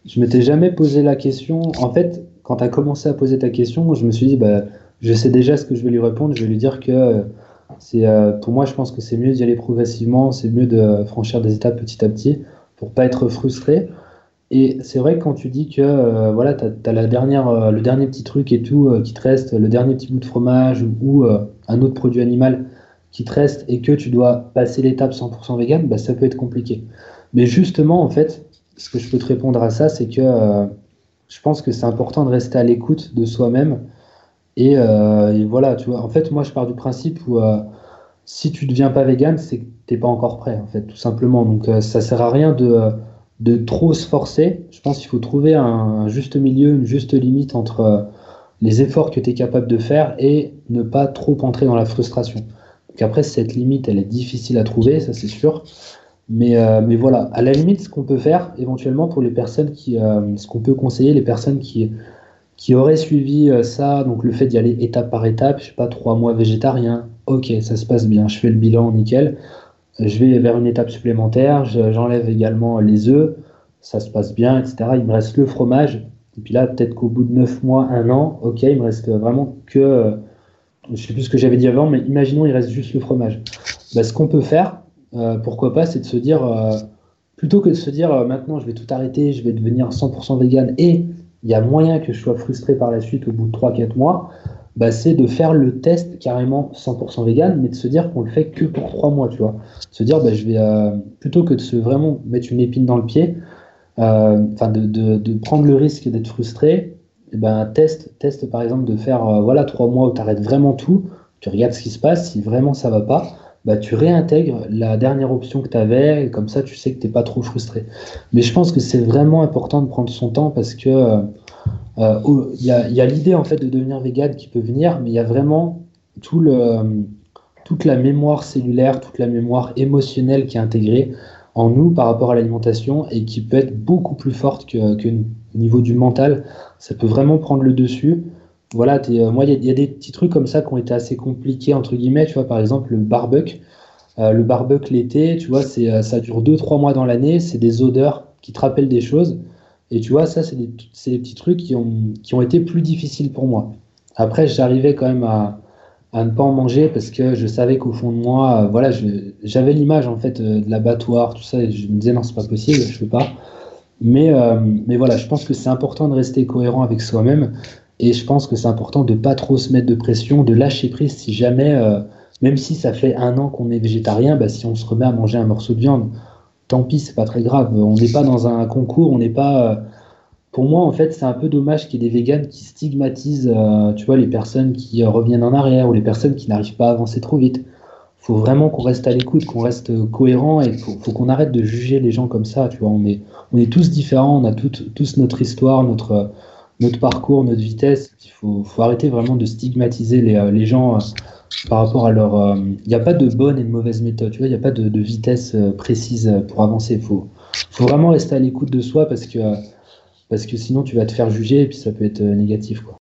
Je m'étais jamais posé la question. En fait, quand tu as commencé à poser ta question, je me suis dit, bah, je sais déjà ce que je vais lui répondre. Je vais lui dire que euh, c'est, euh, pour moi, je pense que c'est mieux d'y aller progressivement, c'est mieux de franchir des étapes petit à petit pour pas être frustré. Et c'est vrai que quand tu dis que euh, voilà, tu as, la dernière, euh, le dernier petit truc et tout euh, qui te reste, le dernier petit bout de fromage ou, ou, euh, un autre produit animal qui te reste et que tu dois passer l'étape cent pour cent vegan, bah, ça peut être compliqué. Mais justement, en fait, ce que je peux te répondre à ça, c'est que euh, je pense que c'est important de rester à l'écoute de soi-même. Et, euh, et voilà, tu vois, en fait, moi, je pars du principe où euh, si tu ne deviens pas vegan, c'est que tu n'es pas encore prêt, en fait, tout simplement. Donc, euh, ça sert à rien de, euh, de trop se forcer. Je pense qu'il faut trouver un, un juste milieu, une juste limite entre euh, les efforts que tu es capable de faire et ne pas trop entrer dans la frustration. Donc après, cette limite, elle est difficile à trouver, ça c'est sûr. Mais, euh, mais voilà, à la limite, ce qu'on peut faire éventuellement pour les personnes qui, euh, ce qu'on peut conseiller, les personnes qui, qui auraient suivi euh, ça, donc le fait d'y aller étape par étape, je sais pas, trois mois végétarien, ok, ça se passe bien, je fais le bilan nickel, je vais vers une étape supplémentaire, je- j'enlève également les œufs, ça se passe bien, et cetera. Il me reste le fromage, et puis là, peut-être qu'au bout de neuf mois, un an, ok, il me reste vraiment que, euh, je sais plus ce que j'avais dit avant, mais imaginons il reste juste le fromage. Bah, ce qu'on peut faire, euh, pourquoi pas, c'est de se dire, euh, plutôt que de se dire euh, maintenant je vais tout arrêter, je vais devenir cent pour cent vegan et il y a moyen que je sois frustré par la suite au bout de trois quatre mois, bah, c'est de faire le test carrément cent pour cent vegan, mais de se dire qu'on le fait que pour trois mois, tu vois. Se dire, bah, je vais, euh, plutôt que de se vraiment mettre une épine dans le pied, euh, enfin de, de, de prendre le risque d'être frustré, et ben, teste, teste par exemple de faire euh, voilà, trois mois où tu arrêtes vraiment tout, tu regardes ce qui se passe, si vraiment ça va pas, bah, tu réintègres la dernière option que tu avais, et comme ça tu sais que tu n'es pas trop frustré. Mais je pense que c'est vraiment important de prendre son temps parce que euh, euh, oh, il y a, il y a l'idée en fait de devenir vegan qui peut venir, mais il y a vraiment tout le, toute la mémoire cellulaire, toute la mémoire émotionnelle qui est intégrée en nous par rapport à l'alimentation et qui peut être beaucoup plus forte que, que au niveau du mental. Ça peut vraiment prendre le dessus. Voilà, t'es- euh, moi, il y, a il y a des petits trucs comme ça qui ont été assez compliqués, entre guillemets, tu vois, par exemple, le barbecue. Euh, le barbecue l'été, tu vois, c'est, euh, ça dure deux trois mois dans l'année, c'est des odeurs qui te rappellent des choses. Et tu vois, ça, c'est des, c'est des petits trucs qui ont, qui ont été plus difficiles pour moi. Après, j'arrivais quand même à, à ne pas en manger parce que je savais qu'au fond de moi, euh, voilà, je- j'avais l'image en fait euh, de l'abattoir, tout ça, et je me disais non, c'est pas possible, je peux pas. Mais, euh, mais voilà, je pense que c'est important de rester cohérent avec soi-même et je pense que c'est important de pas trop se mettre de pression, de lâcher prise si jamais, euh, même si ça fait un an qu'on est végétarien, bah, si on se remet à manger un morceau de viande, tant pis, c'est pas très grave. On n'est pas dans un concours, on n'est pas. euh, Pour moi, en fait, c'est un peu dommage qu'il y ait des véganes qui stigmatisent, euh, tu vois, les personnes qui euh, reviennent en arrière ou les personnes qui n'arrivent pas à avancer trop vite. Faut vraiment qu'on reste à l'écoute, qu'on reste euh, cohérent et faut, faut qu'on arrête de juger les gens comme ça, tu vois. On est, on est tous différents, on a tout- tous notre histoire, notre, euh, notre parcours, notre vitesse. Il faut, faut arrêter vraiment de stigmatiser les, euh, les gens euh, par rapport à leur. euh, Il n'y a pas de bonne et de mauvaise méthode, tu vois. Il n'y a pas de, de vitesse euh, précise euh, pour avancer. Il faut, faut vraiment rester à l'écoute de soi parce que, euh, parce que sinon tu vas te faire juger et puis ça peut être euh, négatif, quoi.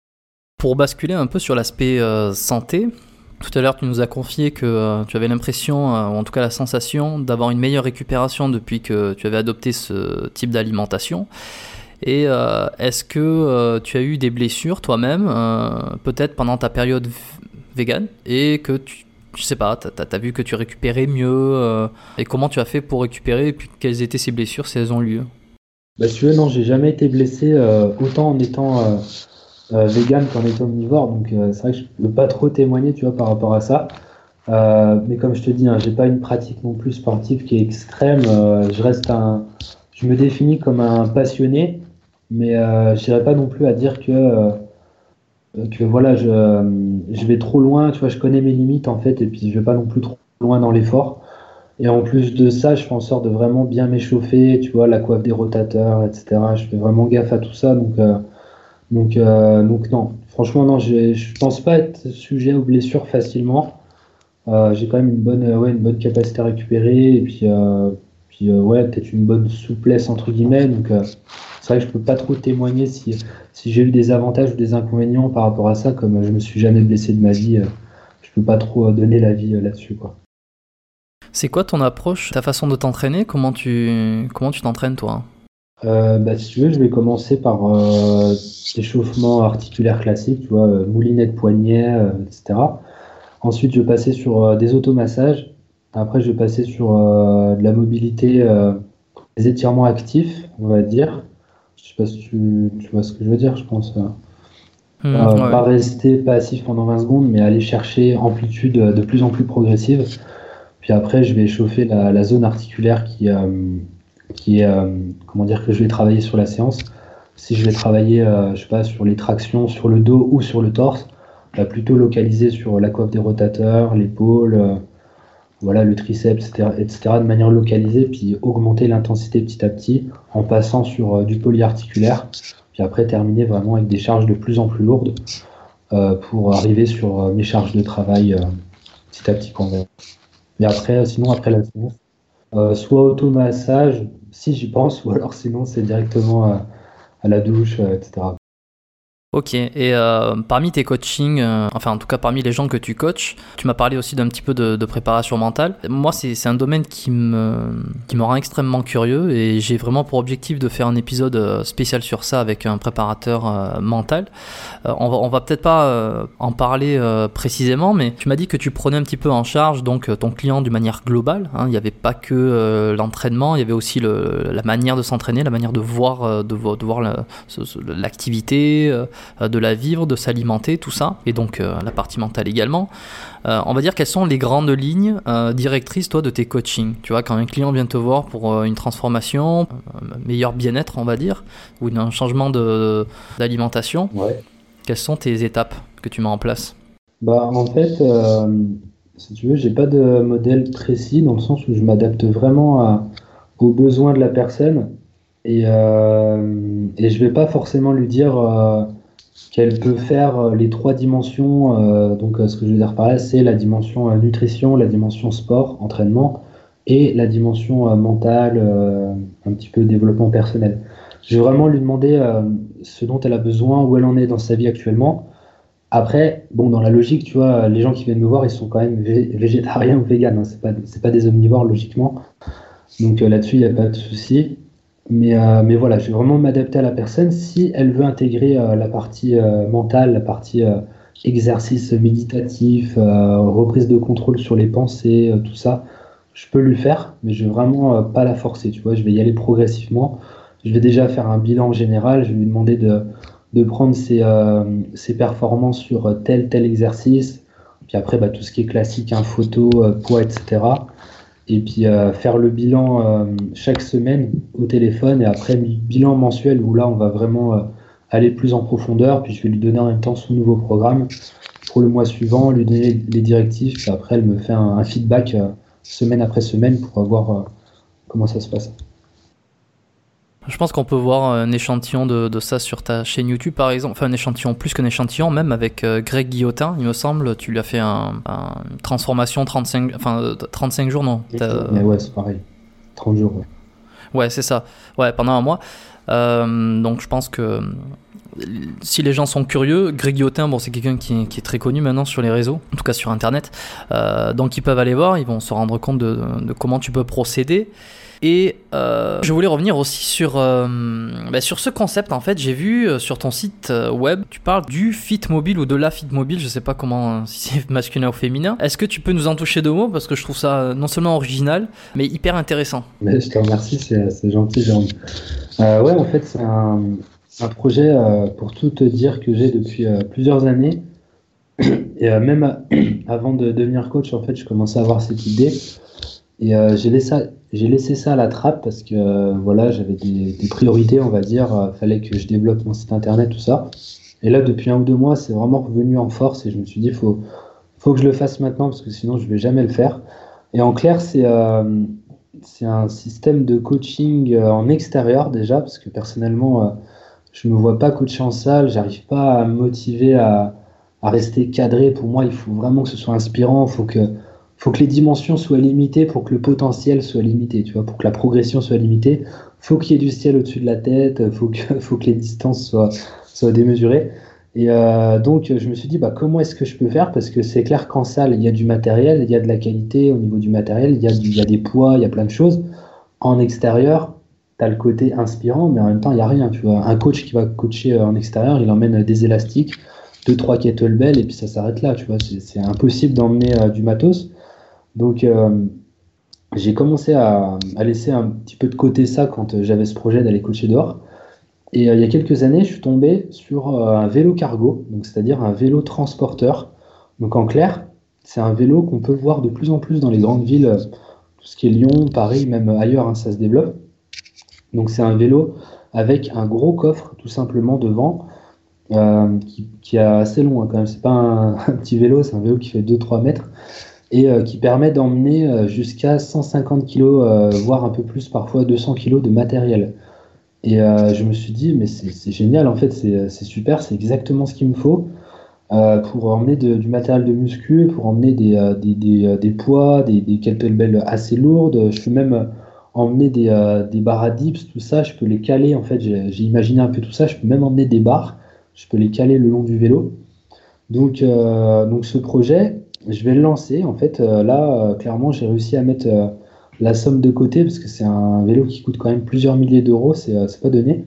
Pour basculer un peu sur l'aspect euh, santé, tout à l'heure tu nous as confié que euh, tu avais l'impression, euh, ou en tout cas la sensation, d'avoir une meilleure récupération depuis que tu avais adopté ce type d'alimentation. Et euh, est-ce que euh, tu as eu des blessures toi-même, euh, peut-être pendant ta période v- végane, et que tu, je sais pas, t'as, t'as vu que tu récupérais mieux, euh, et comment tu as fait pour récupérer, et puis quelles étaient ces blessures si elles ont lieu? Bah, si tu veux, non, j'ai jamais été blessé euh, autant en étant euh, euh, vegan qu'en étant omnivore, donc euh, c'est vrai que je peux pas trop témoigner, tu vois, par rapport à ça. Euh, mais comme je te dis, hein, j'ai pas une pratique non plus sportive qui est extrême. Euh, je reste un, je me définis comme un passionné, mais euh, je n'irai pas non plus à dire que euh, que voilà, je, je vais trop loin. Tu vois, je connais mes limites en fait, et puis je vais pas non plus trop loin dans l'effort. Et en plus de ça, je fais en sorte de vraiment bien m'échauffer. Tu vois, la coiffe des rotateurs, et cetera. Je fais vraiment gaffe à tout ça, donc euh, donc euh, donc non. Franchement, non, j'ai- je pense pas être sujet aux blessures facilement. Euh, j'ai quand même une bonne, euh, ouais, une bonne capacité à récupérer et puis, euh, puis euh, ouais, peut-être une bonne souplesse entre guillemets. Donc euh, c'est vrai que je peux pas trop témoigner si, si j'ai eu des avantages ou des inconvénients par rapport à ça, comme euh, je me suis jamais blessé de ma vie, euh, je peux pas trop euh, donner l'avis euh, là-dessus, quoi. C'est quoi ton approche, ta façon de t'entraîner? Comment tu comment tu t'entraînes toi? Euh, bah, si tu veux, je vais commencer par euh, l'échauffement articulaire classique, tu vois, euh, moulinet de poignet, euh, et cetera. Ensuite, je vais passer sur euh, des automassages. Après, je vais passer sur euh, de la mobilité, euh, des étirements actifs, on va dire. Je sais pas si tu, tu vois ce que je veux dire, je pense. euh. Hmm, Euh, ouais. pas rester passif pendant vingt secondes, mais aller chercher amplitude euh, de plus en plus progressive. Puis après, je vais chauffer la, la zone articulaire qui, euh, qui est, euh, comment dire, que je vais travailler sur la séance. Si je vais travailler, euh, je sais pas, sur les tractions, sur le dos ou sur le torse, bah, plutôt localiser sur la coiffe des rotateurs, l'épaule, euh, voilà, le triceps, et cetera, et cetera, de manière localisée, puis augmenter l'intensité petit à petit en passant sur euh, du polyarticulaire. Puis après, terminer vraiment avec des charges de plus en plus lourdes euh, pour arriver sur euh, mes charges de travail euh, petit à petit qu'on va. Mais après, sinon, après la séance, euh, soit automassage, si j'y pense, ou alors sinon, c'est directement euh, à la douche, euh, et cetera. Ok, et euh, parmi tes coachings, euh, enfin en tout cas parmi les gens que tu coaches, tu m'as parlé aussi d'un petit peu de, de préparation mentale. Moi, c'est, c'est un domaine qui me, qui me rend extrêmement curieux et j'ai vraiment pour objectif de faire un épisode euh, spécial sur ça avec un préparateur euh, mental. Euh, on va, on va peut-être pas euh, en parler euh, précisément, mais tu m'as dit que tu prenais un petit peu en charge donc ton client d'une manière globale. Hein. Il n'y avait pas que euh, l'entraînement, il y avait aussi le, la manière de s'entraîner, la manière de voir, euh, de, vo- de voir la- ce- ce- l'activité. Euh, de la vivre, de s'alimenter, tout ça, et donc euh, la partie mentale également. Euh, on va dire quelles sont les grandes lignes euh, directrices, toi, de tes coachings. Tu vois, quand un client vient te voir pour euh, une transformation, un meilleur bien-être, on va dire, ou un changement de, d'alimentation, Ouais. quelles sont tes étapes que tu mets en place? Bah, en fait, euh, si tu veux, j'ai pas de modèle précis dans le sens où je m'adapte vraiment à- aux besoins de la personne et, euh, et je vais pas forcément lui dire euh, qu'elle peut faire euh, les trois dimensions. Euh, donc, euh, ce que je veux dire par là, c'est la dimension euh, nutrition, la dimension sport, entraînement et la dimension euh, mentale, euh, un petit peu développement personnel. Je vais vraiment lui demander euh, ce dont elle a besoin, où elle en est dans sa vie actuellement. Après, bon, dans la logique, tu vois, les gens qui viennent me voir, ils sont quand même vé- végétariens ou véganes, hein. C'est pas, c'est pas des omnivores, logiquement. Donc euh, là-dessus, il n'y a pas de souci. Mais, euh, mais voilà, je vais vraiment m'adapter à la personne. Si elle veut intégrer euh, la partie euh, mentale, la partie euh, exercice méditatif, euh, reprise de contrôle sur les pensées, euh, tout ça, je peux lui faire, mais je vais vraiment euh, pas la forcer, tu vois. Je vais y aller progressivement. Je vais déjà faire un bilan général. Je vais lui demander de, de prendre ses, euh, ses performances sur euh, tel, tel exercice. Puis après, bah, tout ce qui est classique, hein, photo, euh, poids, et cetera. Et puis euh, faire le bilan euh, chaque semaine au téléphone et après le bilan mensuel où là on va vraiment euh, aller plus en profondeur. Puis je vais lui donner en même temps son nouveau programme pour le mois suivant, lui donner les directives. Puis après elle me fait un, un feedback euh, semaine après semaine pour voir euh, comment ça se passe. Je pense qu'on peut voir un échantillon de, de ça sur ta chaîne YouTube par exemple, enfin un échantillon plus qu'un échantillon, même avec euh, Greg Guillotin, il me semble, tu lui as fait un, un une transformation trente-cinq, enfin euh, trente-cinq jours, non t'as- Mais ouais, c'est pareil. trente jours. Ouais. Ouais, c'est ça, ouais, pendant un mois. Euh, donc je pense que euh, si les gens sont curieux, Greg Guillotin, bon, c'est quelqu'un qui, qui est très connu maintenant sur les réseaux, en tout cas sur internet, euh, donc ils peuvent aller voir, ils vont se rendre compte de, de comment tu peux procéder. Et euh, je voulais revenir aussi sur, euh, bah, sur ce concept. En fait, j'ai vu euh, sur ton site euh, web, tu parles du fit mobile ou de la fit mobile. Je sais pas comment, si c'est masculin ou féminin. Est-ce que tu peux nous en toucher deux mots parce que je trouve ça euh, non seulement original, mais hyper intéressant. Mais je te remercie, c'est c'est gentil, Jérôme. Euh, ouais, en fait, c'est un, un projet euh, pour tout te dire que j'ai depuis euh, plusieurs années. Et euh, même à- avant de devenir coach, en fait, je commençais à avoir cette idée. Et euh, j'ai laissé, ça- j'ai laissé ça à la trappe parce que euh, voilà, j'avais des, des priorités, on va dire. Euh, fallait que je développe mon site internet, tout ça. Et là, depuis un ou deux mois, c'est vraiment revenu en force et je me suis dit, faut, faut que je le fasse maintenant parce que sinon, je vais jamais le faire. Et en clair, c'est euh, c'est un système de coaching euh, en extérieur déjà parce que personnellement, euh, je me vois pas coacher en salle, j'arrive pas à me motiver à, à rester cadré. Pour moi, il faut vraiment que ce soit inspirant, il faut que faut que les dimensions soient limitées pour que le potentiel soit limité, tu vois, pour que la progression soit limitée. Faut qu'il y ait du ciel au-dessus de la tête, faut que, faut que les distances soient, soient démesurées. Et euh, donc, je me suis dit, bah, comment est-ce que je peux faire? Parce que c'est clair qu'en salle, il y a du matériel, il y a de la qualité au niveau du matériel, il y a, du- il y a des poids, il y a plein de choses. En extérieur, t'as le côté inspirant, mais en même temps, il n'y a rien, tu vois. Un coach qui va coacher euh, en extérieur, il emmène des élastiques, deux, trois kettlebells, et puis ça s'arrête là, tu vois. C'est, c'est impossible d'emmener euh, du matos. Donc, euh, j'ai commencé à, à laisser un petit peu de côté ça quand euh, j'avais ce projet d'aller coacher dehors. Et euh, il y a quelques années, je suis tombé sur euh, un vélo cargo, donc c'est-à-dire un vélo transporteur. Donc en clair, c'est un vélo qu'on peut voir de plus en plus dans les grandes villes, euh, tout ce qui est Lyon, Paris, même ailleurs, hein, ça se développe. Donc c'est un vélo avec un gros coffre tout simplement devant, euh, qui, qui est assez long hein, quand même. C'est pas un, un petit vélo, c'est un vélo qui fait deux trois mètres et euh, qui permet d'emmener euh, jusqu'à cent cinquante kilos, euh, voire un peu plus, parfois deux cents kilos de matériel. Et euh, je me suis dit, mais c'est c'est génial en fait, c'est c'est super, c'est exactement ce qu'il me faut euh, pour emmener de- du matériel de muscu, pour emmener des, euh, des, des, euh, des poids, des, des kettlebells assez lourdes. Je peux même euh, emmener des, euh, des barres à dips, tout ça, je peux les caler. En fait, j'ai j'ai imaginé un peu tout ça. Je peux même emmener des barres, je peux les caler le long du vélo. Donc, euh, donc ce projet, je vais le lancer. En fait, euh, là, euh, clairement, j'ai réussi à mettre euh, la somme de côté parce que c'est un vélo qui coûte quand même plusieurs milliers d'euros, c'est euh, c'est pas donné.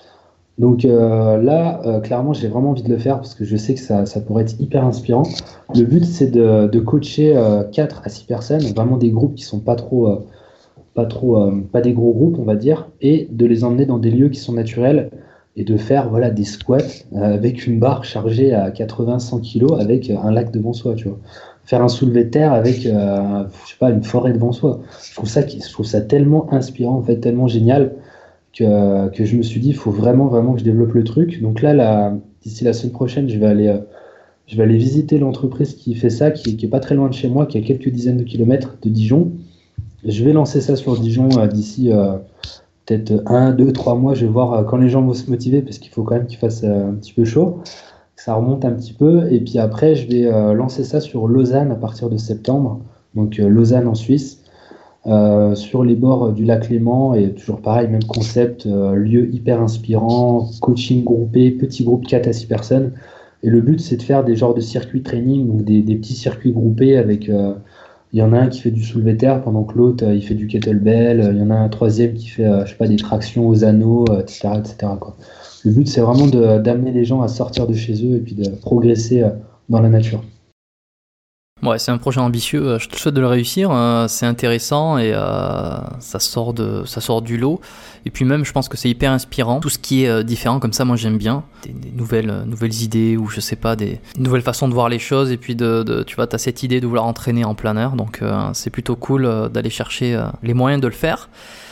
Donc euh, là, euh, clairement, j'ai vraiment envie de le faire parce que je sais que ça, ça pourrait être hyper inspirant. Le but, c'est de, de coacher euh, quatre à six personnes, vraiment des groupes qui sont pas trop, euh, pas trop, euh, pas des gros groupes, on va dire, et de les emmener dans des lieux qui sont naturels et de faire voilà des squats euh, avec une barre chargée à quatre-vingts cent kilos avec un lac devant soi, tu vois. Faire un soulevé de terre avec, euh, je sais pas, une forêt devant soi. Je trouve ça, qui- je trouve ça tellement inspirant, en fait, tellement génial que, que je me suis dit, il faut vraiment, vraiment que je développe le truc. Donc là, la- d'ici la semaine prochaine, je vais aller, euh, je vais aller visiter l'entreprise qui fait ça, qui, qui est pas très loin de chez moi, qui est à quelques dizaines de kilomètres de Dijon. Je vais lancer ça sur Dijon euh, d'ici euh, peut-être un, deux, trois mois. Je vais voir euh, quand les gens vont se motiver, parce qu'il faut quand même qu'il fasse euh, un petit peu chaud, que ça remonte un petit peu. Et puis après, je vais euh, lancer ça sur Lausanne à partir de septembre. Donc euh, Lausanne en Suisse, euh, sur les bords du lac Léman. Et toujours pareil, même concept, euh, lieu hyper inspirant, coaching groupé, petit groupe de quatre à six personnes. Et le but, c'est de faire des genres de circuits training, donc des, des petits circuits groupés avec... euh, il y en a un qui fait du soulevé de terre pendant que l'autre euh, il fait du kettlebell. Euh, Il y en a un troisième qui fait euh, je sais pas, des tractions aux anneaux, euh, et cetera, et cetera, quoi. Le but, c'est vraiment de- d'amener les gens à sortir de chez eux et puis de progresser euh, dans la nature. Ouais, c'est un projet ambitieux, euh, je te souhaite de le réussir, euh, c'est intéressant et euh, ça sort de, ça sort du lot. Et puis même, je pense que c'est hyper inspirant. Tout ce qui est euh, différent comme ça, moi j'aime bien. Des, des nouvelles, euh, nouvelles idées ou je sais pas, des nouvelles façons de voir les choses. Et puis de, de tu vois, t'as cette idée de vouloir entraîner en plein air, donc euh, c'est plutôt cool euh, d'aller chercher euh, les moyens de le faire.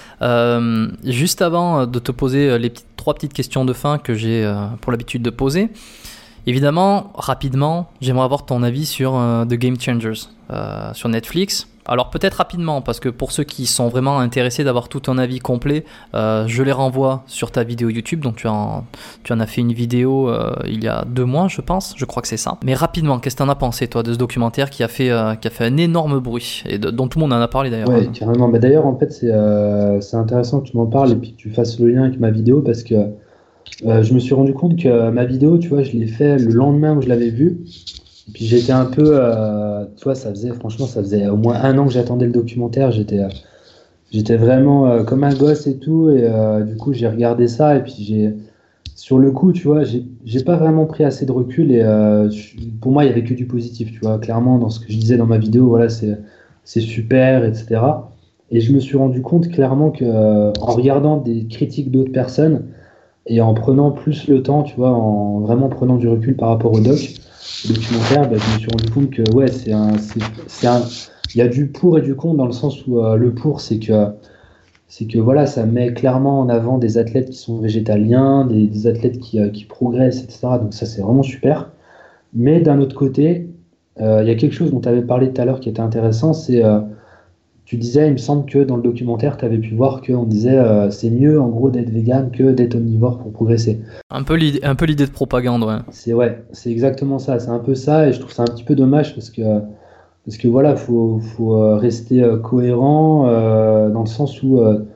Euh, juste avant de te poser les petites, trois petites questions de fin que j'ai euh, pour l'habitude de poser. Évidemment, rapidement, j'aimerais avoir ton avis sur euh, The Game Changers euh, sur Netflix. Alors peut-être rapidement, parce que pour ceux qui sont vraiment intéressés d'avoir tout ton avis complet, euh, je les renvoie sur ta vidéo YouTube. Donc tu en, tu en as fait une vidéo euh, il y a deux mois, je pense. Je crois que c'est ça. Mais rapidement, qu'est-ce que t'en as pensé, toi, de ce documentaire qui a fait, euh, qui a fait un énorme bruit et de, dont tout le monde en a parlé d'ailleurs. Ouais, carrément. Bah, d'ailleurs, en fait, c'est euh, c'est intéressant que tu m'en parles et puis que tu fasses le lien avec ma vidéo parce que euh, je me suis rendu compte que ma vidéo, tu vois, je l'ai fait le lendemain où je l'avais vue. Et puis j'étais un peu, euh, tu vois, ça faisait, franchement, ça faisait au moins un an que j'attendais le documentaire. J'étais, euh, j'étais vraiment euh, comme un gosse et tout. Et euh, du coup, j'ai regardé ça. Et puis j'ai, sur le coup, tu vois, j'ai, j'ai pas vraiment pris assez de recul. Et euh, je- pour moi, il y avait que du positif, tu vois. Clairement, dans ce que je disais dans ma vidéo, voilà, c'est, c'est super, et cetera. Et je me suis rendu compte clairement que, euh, en regardant des critiques d'autres personnes et en prenant plus le temps, tu vois, en vraiment prenant du recul par rapport au doc, au documentaire, bah, je me suis rendu compte que ouais, c'est un, c'est, c'est un, il y a du pour et du contre dans le sens où euh, le pour, c'est que, c'est que voilà, ça met clairement en avant des athlètes qui sont végétaliens, des, des athlètes qui, euh, qui progressent, et cetera. Donc ça, c'est vraiment super. Mais d'un autre côté, euh, il y a quelque chose dont tu avais parlé tout à l'heure qui était intéressant, c'est euh, tu disais, il me semble que dans le documentaire, tu avais pu voir qu'on disait euh, c'est mieux en gros d'être vegan que d'être omnivore pour progresser. Un peu l'idée, un peu l'idée de propagande, ouais. C'est ouais, c'est exactement ça, c'est un peu ça et je trouve ça un petit peu dommage parce que parce que voilà, faut faut euh, rester euh, cohérent euh, dans le sens où euh,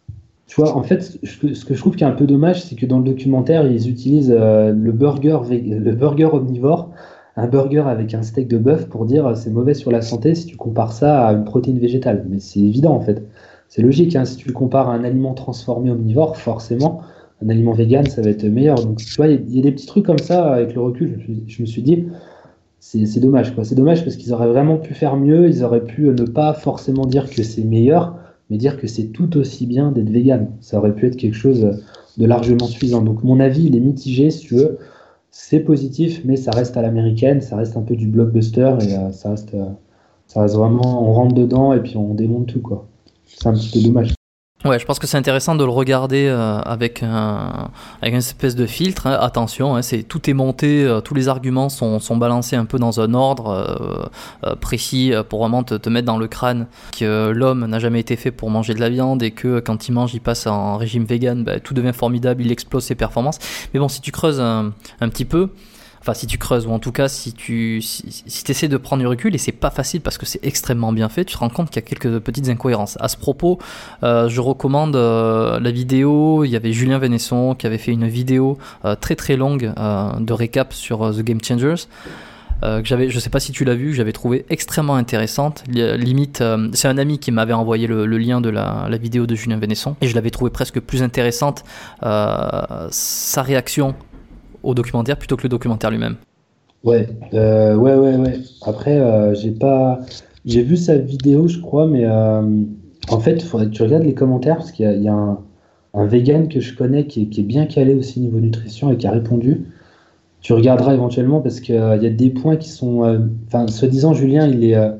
tu vois, en fait, ce ce que je trouve qui est un peu dommage, c'est que dans le documentaire, ils utilisent euh, le burger vé- le burger omnivore, un burger avec un steak de bœuf pour dire euh, c'est mauvais sur la santé si tu compares ça à une protéine végétale. Mais c'est évident en fait. c'est logique, hein, si tu le compares à un aliment transformé omnivore, forcément, un aliment vegan, ça va être meilleur. Donc, tu vois, il y, y a des petits trucs comme ça, avec le recul, je, me suis- je me suis dit, c'est c'est dommage, quoi. C'est dommage parce qu'ils auraient vraiment pu faire mieux, ils auraient pu ne pas forcément dire que c'est meilleur, mais dire que c'est tout aussi bien d'être vegan. Ça aurait pu être quelque chose de largement suffisant. Donc, mon avis, il est mitigé, si tu veux. C'est positif, mais ça reste à l'américaine, ça reste un peu du blockbuster et euh, ça reste, euh, ça reste vraiment, on rentre dedans et puis on démonte tout, quoi. C'est un petit peu dommage. Ouais, je pense que c'est intéressant de le regarder euh, avec un avec une espèce de filtre. Hein. Attention, hein, c'est tout est monté, euh, tous les arguments sont sont balancés un peu dans un ordre euh, euh, précis euh, pour vraiment te, te mettre dans le crâne que l'homme n'a jamais été fait pour manger de la viande et que quand il mange, il passe en régime vegan, bah, tout devient formidable, il explose ses performances. Mais bon, si tu creuses un, un petit peu. Enfin, si tu creuses, ou en tout cas, si tu si, si essaies de prendre du recul, et c'est pas facile parce que c'est extrêmement bien fait, tu te rends compte qu'il y a quelques petites incohérences. À ce propos, euh, je recommande euh, la vidéo, il y avait Julien Vénesson qui avait fait une vidéo euh, très très longue euh, de récap sur euh, The Game Changers. Euh, que j'avais, je sais pas si tu l'as vu, j'avais trouvé extrêmement intéressante. Limite, euh, c'est un ami qui m'avait envoyé le, le lien de la, la vidéo de Julien Vénesson, et je l'avais trouvé presque plus intéressante, euh, sa réaction au documentaire plutôt que le documentaire lui-même. Ouais, euh, ouais, ouais, ouais. Après, euh, j'ai pas, j'ai vu sa vidéo, je crois, mais euh, en fait, il faudrait que tu regardes les commentaires parce qu'il y a, il y a un, un vegan que je connais qui est, qui est bien calé aussi niveau nutrition et qui a répondu. Tu regarderas éventuellement parce qu'il y a des points qui sont, euh, enfin, soi-disant, Julien, il est, euh,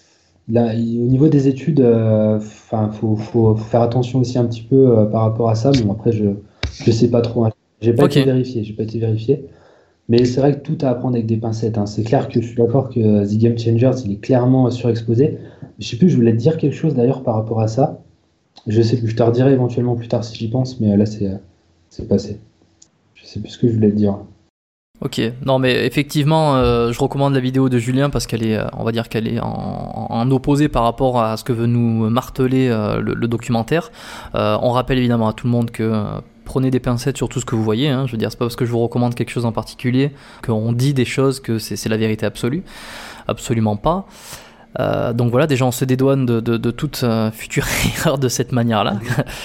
il a- il- au niveau des études, euh, enfin, faut, faut, faut faire attention aussi un petit peu euh, par rapport à ça. Bon, après, je, je sais pas trop, hein. J'ai pas Ok. été vérifié, j'ai pas été vérifié. Mais c'est vrai que tout à apprendre avec des pincettes, hein. C'est clair que je suis d'accord que euh, The Game Changers, il est clairement euh, surexposé. Je sais plus, je voulais te dire quelque chose d'ailleurs par rapport à ça. Je sais plus, je te redirai éventuellement plus tard si j'y pense, mais euh, là c'est euh, c'est passé. Je sais plus ce que je voulais te dire. Ok, non mais effectivement, euh, je recommande la vidéo de Julien parce qu'elle est, euh, on va dire qu'elle est en, en opposé par rapport à ce que veut nous marteler euh, le, le documentaire. Euh, on rappelle évidemment à tout le monde que euh, prenez des pincettes sur tout ce que vous voyez. Hein. Je veux dire, c'est pas parce que je vous recommande quelque chose en particulier qu'on dit des choses que c'est, c'est la vérité absolue. Absolument pas. Euh, donc voilà, déjà on se dédouane de, de, de toute euh, future erreur de cette manière-là.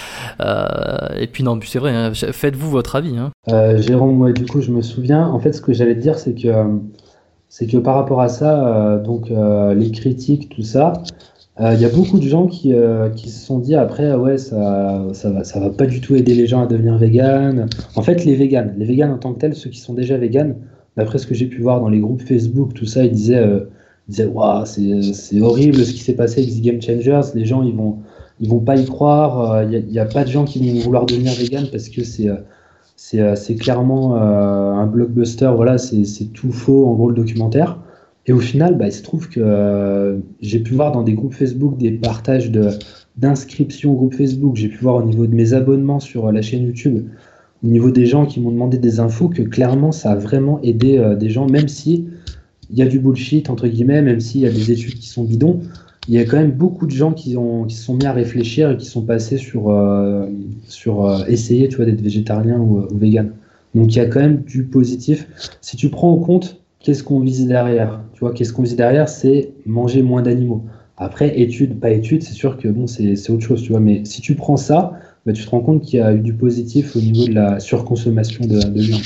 euh, et puis non, c'est vrai, hein, faites-vous votre avis. Hein. Euh, Jérôme, ouais, du coup, je me souviens. En fait, ce que j'allais te dire, c'est que, euh, c'est que par rapport à ça, euh, donc euh, les critiques, tout ça, euh, il y a beaucoup de gens qui, euh, qui se sont dit après, ah ouais, ça, ça va, ça va pas du tout aider les gens à devenir vegan. En fait, les véganes, les véganes en tant que tels, ceux qui sont déjà véganes, d'après ce que j'ai pu voir dans les groupes Facebook, tout ça, ils disaient, euh, ils disaient, waouh, c'est, c'est horrible ce qui s'est passé avec The Game Changers. Les gens, ils vont, ils vont pas y croire. Il n'y a, y a pas de gens qui vont vouloir devenir vegan parce que c'est euh, c'est euh, c'est clairement euh, un blockbuster, voilà, c'est c'est tout faux en gros le documentaire. Et au final, bah, il se trouve que euh, j'ai pu voir dans des groupes Facebook des partages de, d'inscriptions au groupe Facebook, j'ai pu voir au niveau de mes abonnements sur euh, la chaîne YouTube, au niveau des gens qui m'ont demandé des infos, que clairement ça a vraiment aidé euh, des gens, même si il y a du bullshit, entre guillemets, même s'il y a des études qui sont bidons, il y a quand même beaucoup de gens qui, ont, qui se sont mis à réfléchir et qui sont passés sur, euh, sur euh, essayer, tu vois, d'être végétarien ou, ou vegan. Donc il y a quand même du positif. Si tu prends en compte qu'est-ce qu'on vise derrière, tu vois, qu'est-ce qu'on vise derrière, c'est manger moins d'animaux. Après, études, pas études, c'est sûr que bon, c'est, c'est autre chose, tu vois. Mais si tu prends ça, bah, tu te rends compte qu'il y a eu du positif au niveau de la surconsommation de, de viande.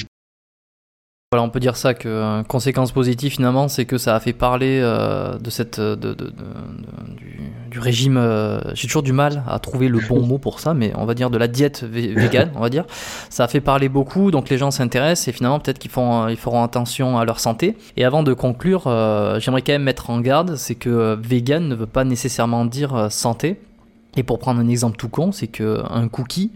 Voilà, on peut dire ça que euh, conséquence positive finalement, c'est que ça a fait parler euh, de cette de, de, de, de- du, du régime. Euh, j'ai toujours du mal à trouver le bon mot pour ça, mais on va dire de la diète vé- végane, on va dire. Ça a fait parler beaucoup, donc les gens s'intéressent et finalement peut-être qu'ils font, euh, ils feront attention à leur santé. Et avant de conclure, euh, j'aimerais quand même mettre en garde, c'est que euh, vegan ne veut pas nécessairement dire euh, santé. Et pour prendre un exemple tout con, c'est que un cookie,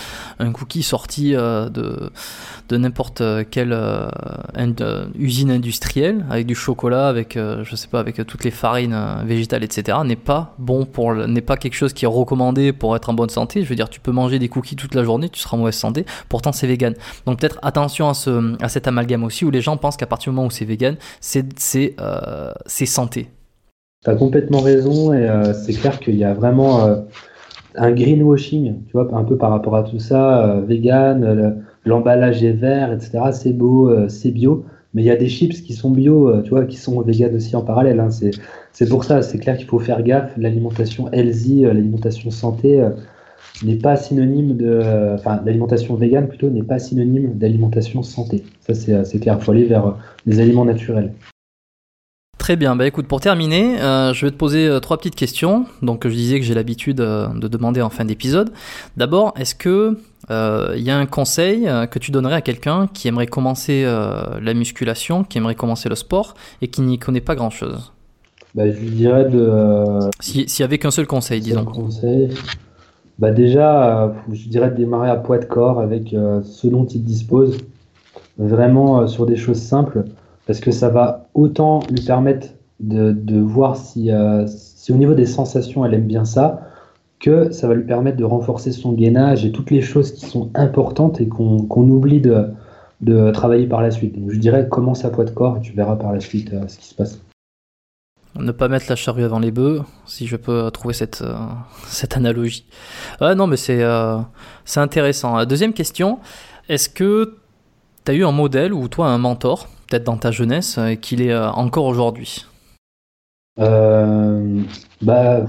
un cookie sorti euh, de, de n'importe quelle euh, ind- euh, usine industrielle, avec du chocolat, avec euh, je sais pas, avec toutes les farines euh, végétales, et cetera, n'est pas bon pour, le- n'est pas quelque chose qui est recommandé pour être en bonne santé. Je veux dire, tu peux manger des cookies toute la journée, tu seras en mauvaise santé. Pourtant, c'est vegan. Donc peut-être attention à ce, à cet amalgame aussi, où les gens pensent qu'à partir du moment où c'est vegan, c'est, c'est, euh, c'est santé. Tu as complètement raison et euh, c'est clair qu'il y a vraiment euh, un greenwashing, tu vois, un peu par rapport à tout ça, euh, vegan, euh, le- l'emballage est vert, et cetera. C'est beau, euh, c'est bio, Mais il y a des chips qui sont bio, euh, tu vois, qui sont vegan aussi en parallèle. Hein. C'est, c'est pour ça, c'est clair qu'il faut faire gaffe. L'alimentation healthy, euh, l'alimentation santé euh, n'est pas synonyme de... euh, Enfin, l'alimentation vegan plutôt n'est pas synonyme d'alimentation santé. Ça, c'est, euh, c'est clair. Il faut aller vers euh, des aliments naturels. Très bien, bah écoute, pour terminer, euh, je vais te poser euh, trois petites questions. Donc je disais que j'ai l'habitude euh, de demander en fin d'épisode. D'abord, est-ce que il euh, y a un conseil euh, que tu donnerais à quelqu'un qui aimerait commencer euh, la musculation, qui aimerait commencer le sport et qui n'y connaît pas grand-chose? Bah, je lui dirais de... Euh, si, s'il y avait qu'un seul conseil, disons. Conseil, bah déjà, euh, je dirais de démarrer à poids de corps avec euh, ce dont il dispose. Vraiment euh, sur des choses simples. Parce que ça va autant lui permettre de, de voir si, euh, si au niveau des sensations, elle aime bien ça, que ça va lui permettre de renforcer son gainage et toutes les choses qui sont importantes et qu'on, qu'on oublie de, de travailler par la suite. Donc je dirais commence à poids de corps et tu verras par la suite euh, ce qui se passe. Ne pas mettre la charrue avant les bœufs, si je peux trouver cette, euh, cette analogie. Ouais, non, mais c'est, euh, c'est intéressant. Deuxième question, est-ce que tu as eu un modèle ou toi un mentor peut-être dans ta jeunesse, et qu'il est euh, encore aujourd'hui? euh, Bah,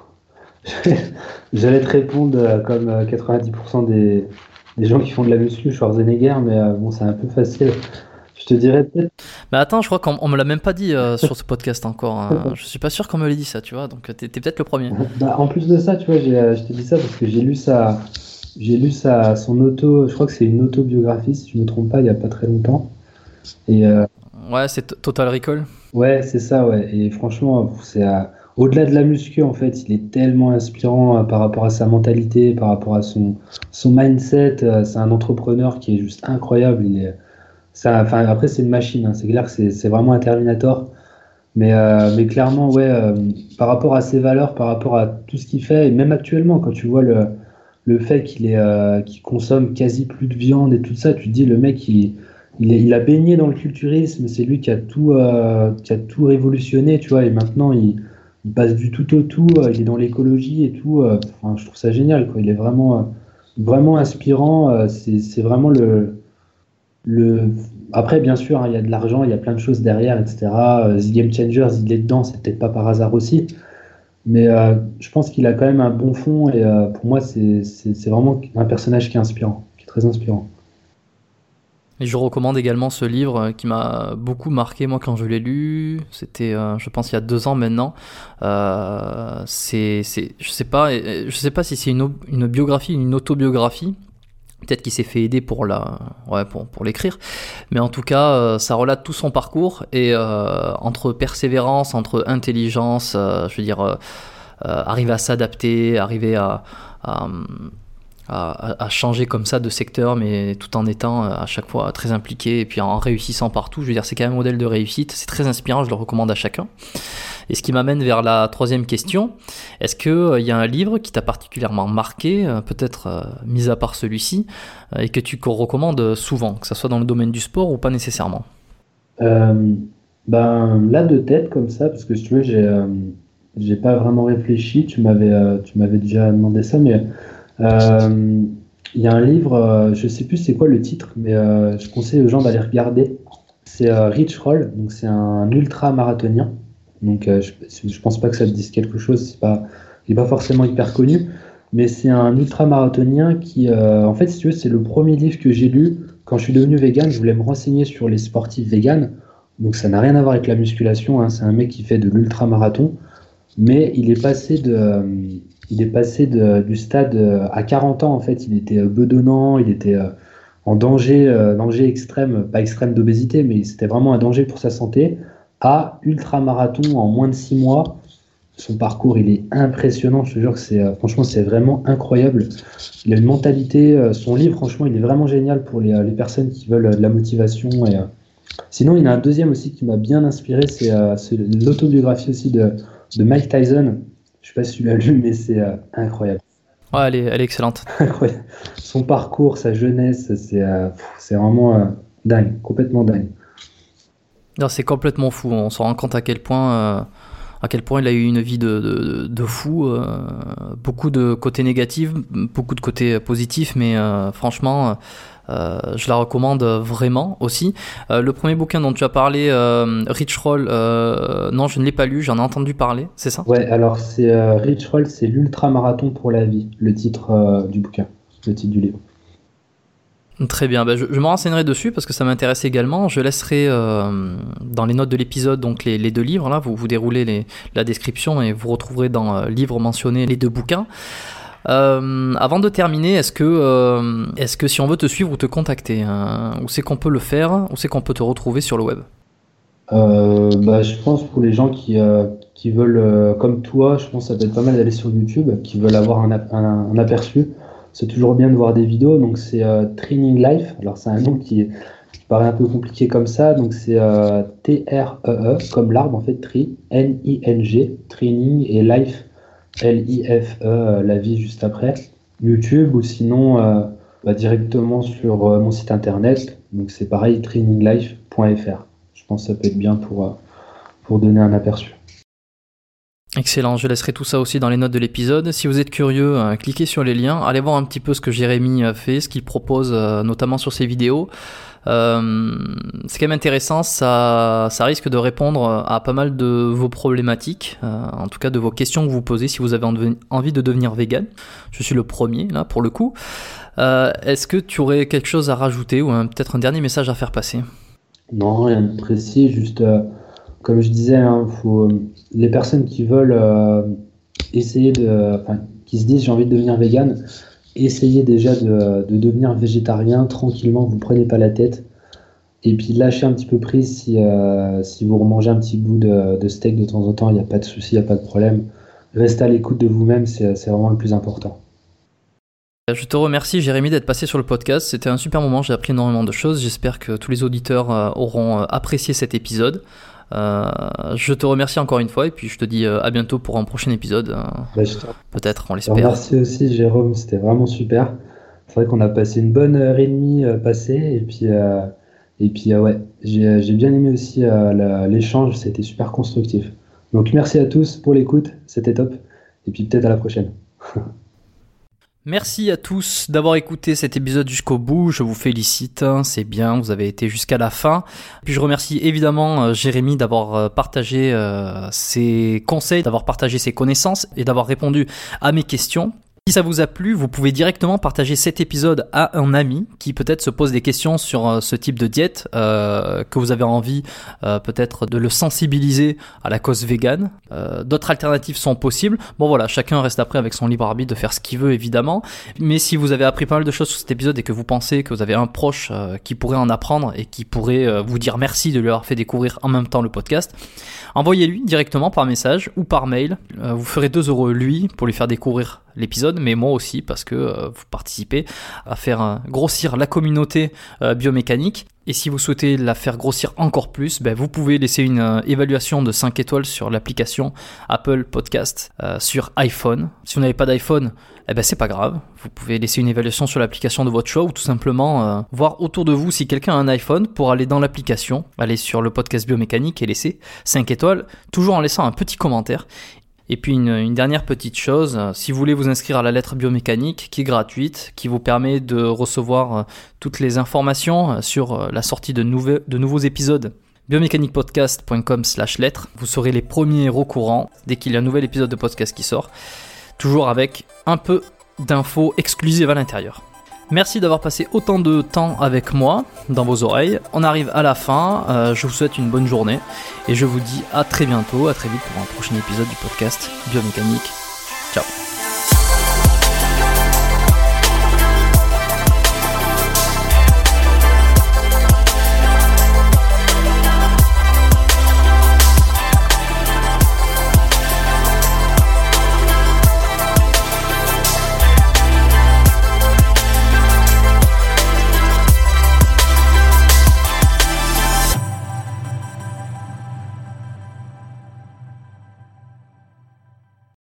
j'allais te répondre euh, comme euh, quatre-vingt-dix pour cent des, des gens qui font de la muscu, Schwarzenegger, mais euh, bon, c'est un peu facile. Je te dirais peut-être. Mais attends, je crois qu'on on me l'a même pas dit euh, sur ce podcast encore. Hein. Je suis pas sûr qu'on me l'ait dit ça, tu vois, donc t'es, t'es peut-être le premier. Bah, en plus de ça, tu vois, j'ai, euh, je te dis ça parce que j'ai lu sa, j'ai lu sa, son auto, je crois que c'est une autobiographie, si je me trompe pas, il y a pas très longtemps. Et euh, ouais, c'est t- Total Recall. Ouais, c'est ça, ouais. Et franchement, c'est euh, au-delà de la muscu, en fait, il est tellement inspirant euh, par rapport à sa mentalité, par rapport à son, son mindset. Euh, c'est un entrepreneur qui est juste incroyable. Il est, ça, enfin, après, c'est une machine. Hein. C'est clair que c'est, c'est vraiment un Terminator. Mais, euh, mais clairement, ouais, euh, par rapport à ses valeurs, par rapport à tout ce qu'il fait, et même actuellement, quand tu vois le, le fait qu'il est, euh, qu'il consomme quasi plus de viande et tout ça, tu te dis, le mec, il Il, est- il a baigné dans le culturisme, c'est lui qui a tout, euh, qui a tout révolutionné, tu vois, et maintenant il, il passe du tout au tout, euh, il est dans l'écologie et tout. Euh, enfin, je trouve ça génial, quoi. Il est vraiment, euh, vraiment inspirant. Euh, c'est, c'est vraiment le, le. Après, bien sûr, hein, il y a de l'argent, il y a plein de choses derrière, et cetera. Euh, The Game Changers, il est dedans, c'est peut-être pas par hasard aussi, mais euh, je pense qu'il a quand même un bon fond et euh, pour moi, c'est, c'est, c'est vraiment un personnage qui est inspirant, qui est très inspirant. Et je recommande également ce livre qui m'a beaucoup marqué moi quand je l'ai lu. C'était, euh, je pense, il y a deux ans maintenant. Euh, c'est, c'est, je sais pas, je sais pas si c'est une, une biographie, une autobiographie. Peut-être qu'il s'est fait aider pour la, ouais, pour, pour l'écrire. Mais en tout cas, euh, ça relate tout son parcours et euh, entre persévérance, entre intelligence, euh, je veux dire, euh, euh, arriver à s'adapter, arriver à, à À, à changer comme ça de secteur, mais tout en étant à chaque fois très impliqué et puis en réussissant partout. Je veux dire, c'est quand même un modèle de réussite, c'est très inspirant, je le recommande à chacun. Et ce qui m'amène vers la troisième question, est-ce qu'il euh, y a un livre qui t'a particulièrement marqué, euh, peut-être euh, mis à part celui-ci, euh, et que tu recommandes souvent, que ce soit dans le domaine du sport ou pas nécessairement? Euh, ben, là, de tête, comme ça, parce que si tu veux, j'ai, euh, j'ai pas vraiment réfléchi, tu m'avais, euh, tu m'avais déjà demandé ça, mais euh, il y a un livre, euh, je sais plus c'est quoi le titre, mais euh, je conseille aux gens d'aller regarder. C'est euh, Rich Roll, donc c'est un ultra-marathonien. Donc euh, je, je pense pas que ça te dise quelque chose, c'est pas, il est pas forcément hyper connu, mais c'est un ultra-marathonien qui, euh, en fait, si tu veux, c'est le premier livre que j'ai lu quand je suis devenu vegan. Je voulais me renseigner sur les sportifs véganes, donc ça n'a rien à voir avec la musculation, hein. C'est un mec qui fait de l'ultra-marathon, mais il est passé de, euh, il est passé de, du stade euh, à quarante ans, en fait, il était euh, bedonnant, il était euh, en danger, euh, danger extrême, pas extrême d'obésité, mais c'était vraiment un danger pour sa santé, à ultra-marathon en moins de six mois. Son parcours, il est impressionnant, je te jure que c'est, euh, franchement, c'est vraiment incroyable. Il a une mentalité, euh, son livre, franchement, il est vraiment génial pour les, euh, les personnes qui veulent euh, de la motivation. Et, euh, sinon, il y en a un deuxième aussi qui m'a bien inspiré, c'est, euh, c'est l'autobiographie aussi de, de Mike Tyson. Je sais pas si tu l'as lu, mais c'est euh, incroyable. Ouais, elle est, elle est excellente. Incroyable. Son parcours, sa jeunesse, c'est, euh, c'est vraiment euh, dingue, complètement dingue. Non, c'est complètement fou, on se rend compte à quel point... Euh... à quel point il a eu une vie de, de, de fou, euh, beaucoup de côtés négatifs, beaucoup de côtés positifs, mais euh, franchement, euh, je la recommande vraiment aussi. Euh, le premier bouquin dont tu as parlé, euh, Rich Roll, euh, non, je ne l'ai pas lu, j'en ai entendu parler, c'est ça ? Ouais, alors c'est euh, Rich Roll, c'est l'ultramarathon pour la vie, le titre euh, du bouquin, le titre du livre. Très bien, ben je, je me renseignerai dessus parce que ça m'intéresse également. Je laisserai euh, dans les notes de l'épisode donc les, les deux livres, là, vous, vous déroulez les, la description et vous retrouverez dans euh, livre mentionné les deux bouquins. Euh, avant de terminer, est-ce que, euh, est-ce que si on veut te suivre ou te contacter, hein, où c'est qu'on peut le faire, où c'est qu'on peut te retrouver sur le web ? Euh, bah, je pense pour les gens qui, euh, qui veulent, euh, comme toi, je pense que ça peut être pas mal d'aller sur YouTube, qui veulent avoir un, ap- un, un aperçu. C'est toujours bien de voir des vidéos, donc c'est euh, Training Life. Alors c'est un nom qui, qui paraît un peu compliqué comme ça, donc c'est euh, T R E E, comme l'arbre en fait, Tri, N I N G, Training, et Life, L I F E, euh, la vie juste après. YouTube, ou sinon euh, bah, directement sur euh, mon site internet, donc c'est pareil, training life point f r. Je pense que ça peut être bien pour, euh, pour donner un aperçu. Excellent, je laisserai tout ça aussi dans les notes de l'épisode. Si vous êtes curieux, euh, cliquez sur les liens, allez voir un petit peu ce que Jérémy a fait, ce qu'il propose euh, notamment sur ses vidéos. Euh, c'est quand même intéressant, ça, ça risque de répondre à pas mal de vos problématiques, euh, en tout cas de vos questions que vous posez si vous avez envie de devenir vegan. Je suis le premier là pour le coup. Euh, est-ce que tu aurais quelque chose à rajouter ou un, peut-être un dernier message à faire passer ? Non, rien de précis, juste... Euh... Comme je disais, hein, faut, les personnes qui veulent euh, essayer de, enfin, qui se disent j'ai envie de devenir vegan, essayez déjà de, de devenir végétarien tranquillement, vous prenez pas la tête, et puis lâchez un petit peu prise si, euh, si vous remangez un petit bout de, de steak de temps en temps, il n'y a pas de souci, il n'y a pas de problème. Restez à l'écoute de vous-même, c'est, c'est vraiment le plus important. Je te remercie Jérémy d'être passé sur le podcast, c'était un super moment, j'ai appris énormément de choses, j'espère que tous les auditeurs euh, auront euh, apprécié cet épisode. Euh, je te remercie encore une fois et puis je te dis à bientôt pour un prochain épisode. Euh, bah, je te... Peut-être, on l'espère. Merci aussi Jérôme, c'était vraiment super. C'est vrai qu'on a passé une bonne heure et demie euh, passée et puis, euh, et puis euh, ouais, j'ai, j'ai bien aimé aussi euh, la, l'échange, c'était super constructif. Donc merci à tous pour l'écoute, c'était top et puis peut-être à la prochaine. Merci à tous d'avoir écouté cet épisode jusqu'au bout, je vous félicite, c'est bien, vous avez été jusqu'à la fin. Puis je remercie évidemment Jérémy d'avoir partagé euh, ses conseils, d'avoir partagé ses connaissances et d'avoir répondu à mes questions. Si ça vous a plu, vous pouvez directement partager cet épisode à un ami qui peut-être se pose des questions sur euh, ce type de diète, euh, que vous avez envie euh, peut-être de le sensibiliser à la cause végane. Euh, d'autres alternatives sont possibles. Bon voilà, chacun reste après avec son libre arbitre de faire ce qu'il veut évidemment. Mais si vous avez appris pas mal de choses sur cet épisode et que vous pensez que vous avez un proche euh, qui pourrait en apprendre et qui pourrait euh, vous dire merci de lui avoir fait découvrir en même temps le podcast, envoyez-lui directement par message ou par mail. Euh, vous ferez deux euros lui pour lui faire découvrir l'épisode, mais moi aussi parce que euh, vous participez à faire euh, grossir la communauté euh, biomécanique. Et si vous souhaitez la faire grossir encore plus, ben vous pouvez laisser une euh, évaluation de cinq étoiles sur l'application Apple Podcast euh, sur iPhone. Si vous n'avez pas d'iPhone, eh ben c'est pas grave. Vous pouvez laisser une évaluation sur l'application de votre choix ou tout simplement euh, voir autour de vous si quelqu'un a un iPhone pour aller dans l'application, aller sur le podcast biomécanique et laisser cinq étoiles, toujours en laissant un petit commentaire. Et puis une, une dernière petite chose, si vous voulez vous inscrire à la lettre biomécanique qui est gratuite, qui vous permet de recevoir euh, toutes les informations sur euh, la sortie de, nouve- de nouveaux épisodes, biomécaniquepodcast point com slash lettre, vous serez les premiers au courant dès qu'il y a un nouvel épisode de podcast qui sort, toujours avec un peu d'infos exclusives à l'intérieur. Merci d'avoir passé autant de temps avec moi dans vos oreilles. On arrive à la fin, euh, je vous souhaite une bonne journée et je vous dis à très bientôt, à très vite pour un prochain épisode du podcast Biomécanique. Ciao.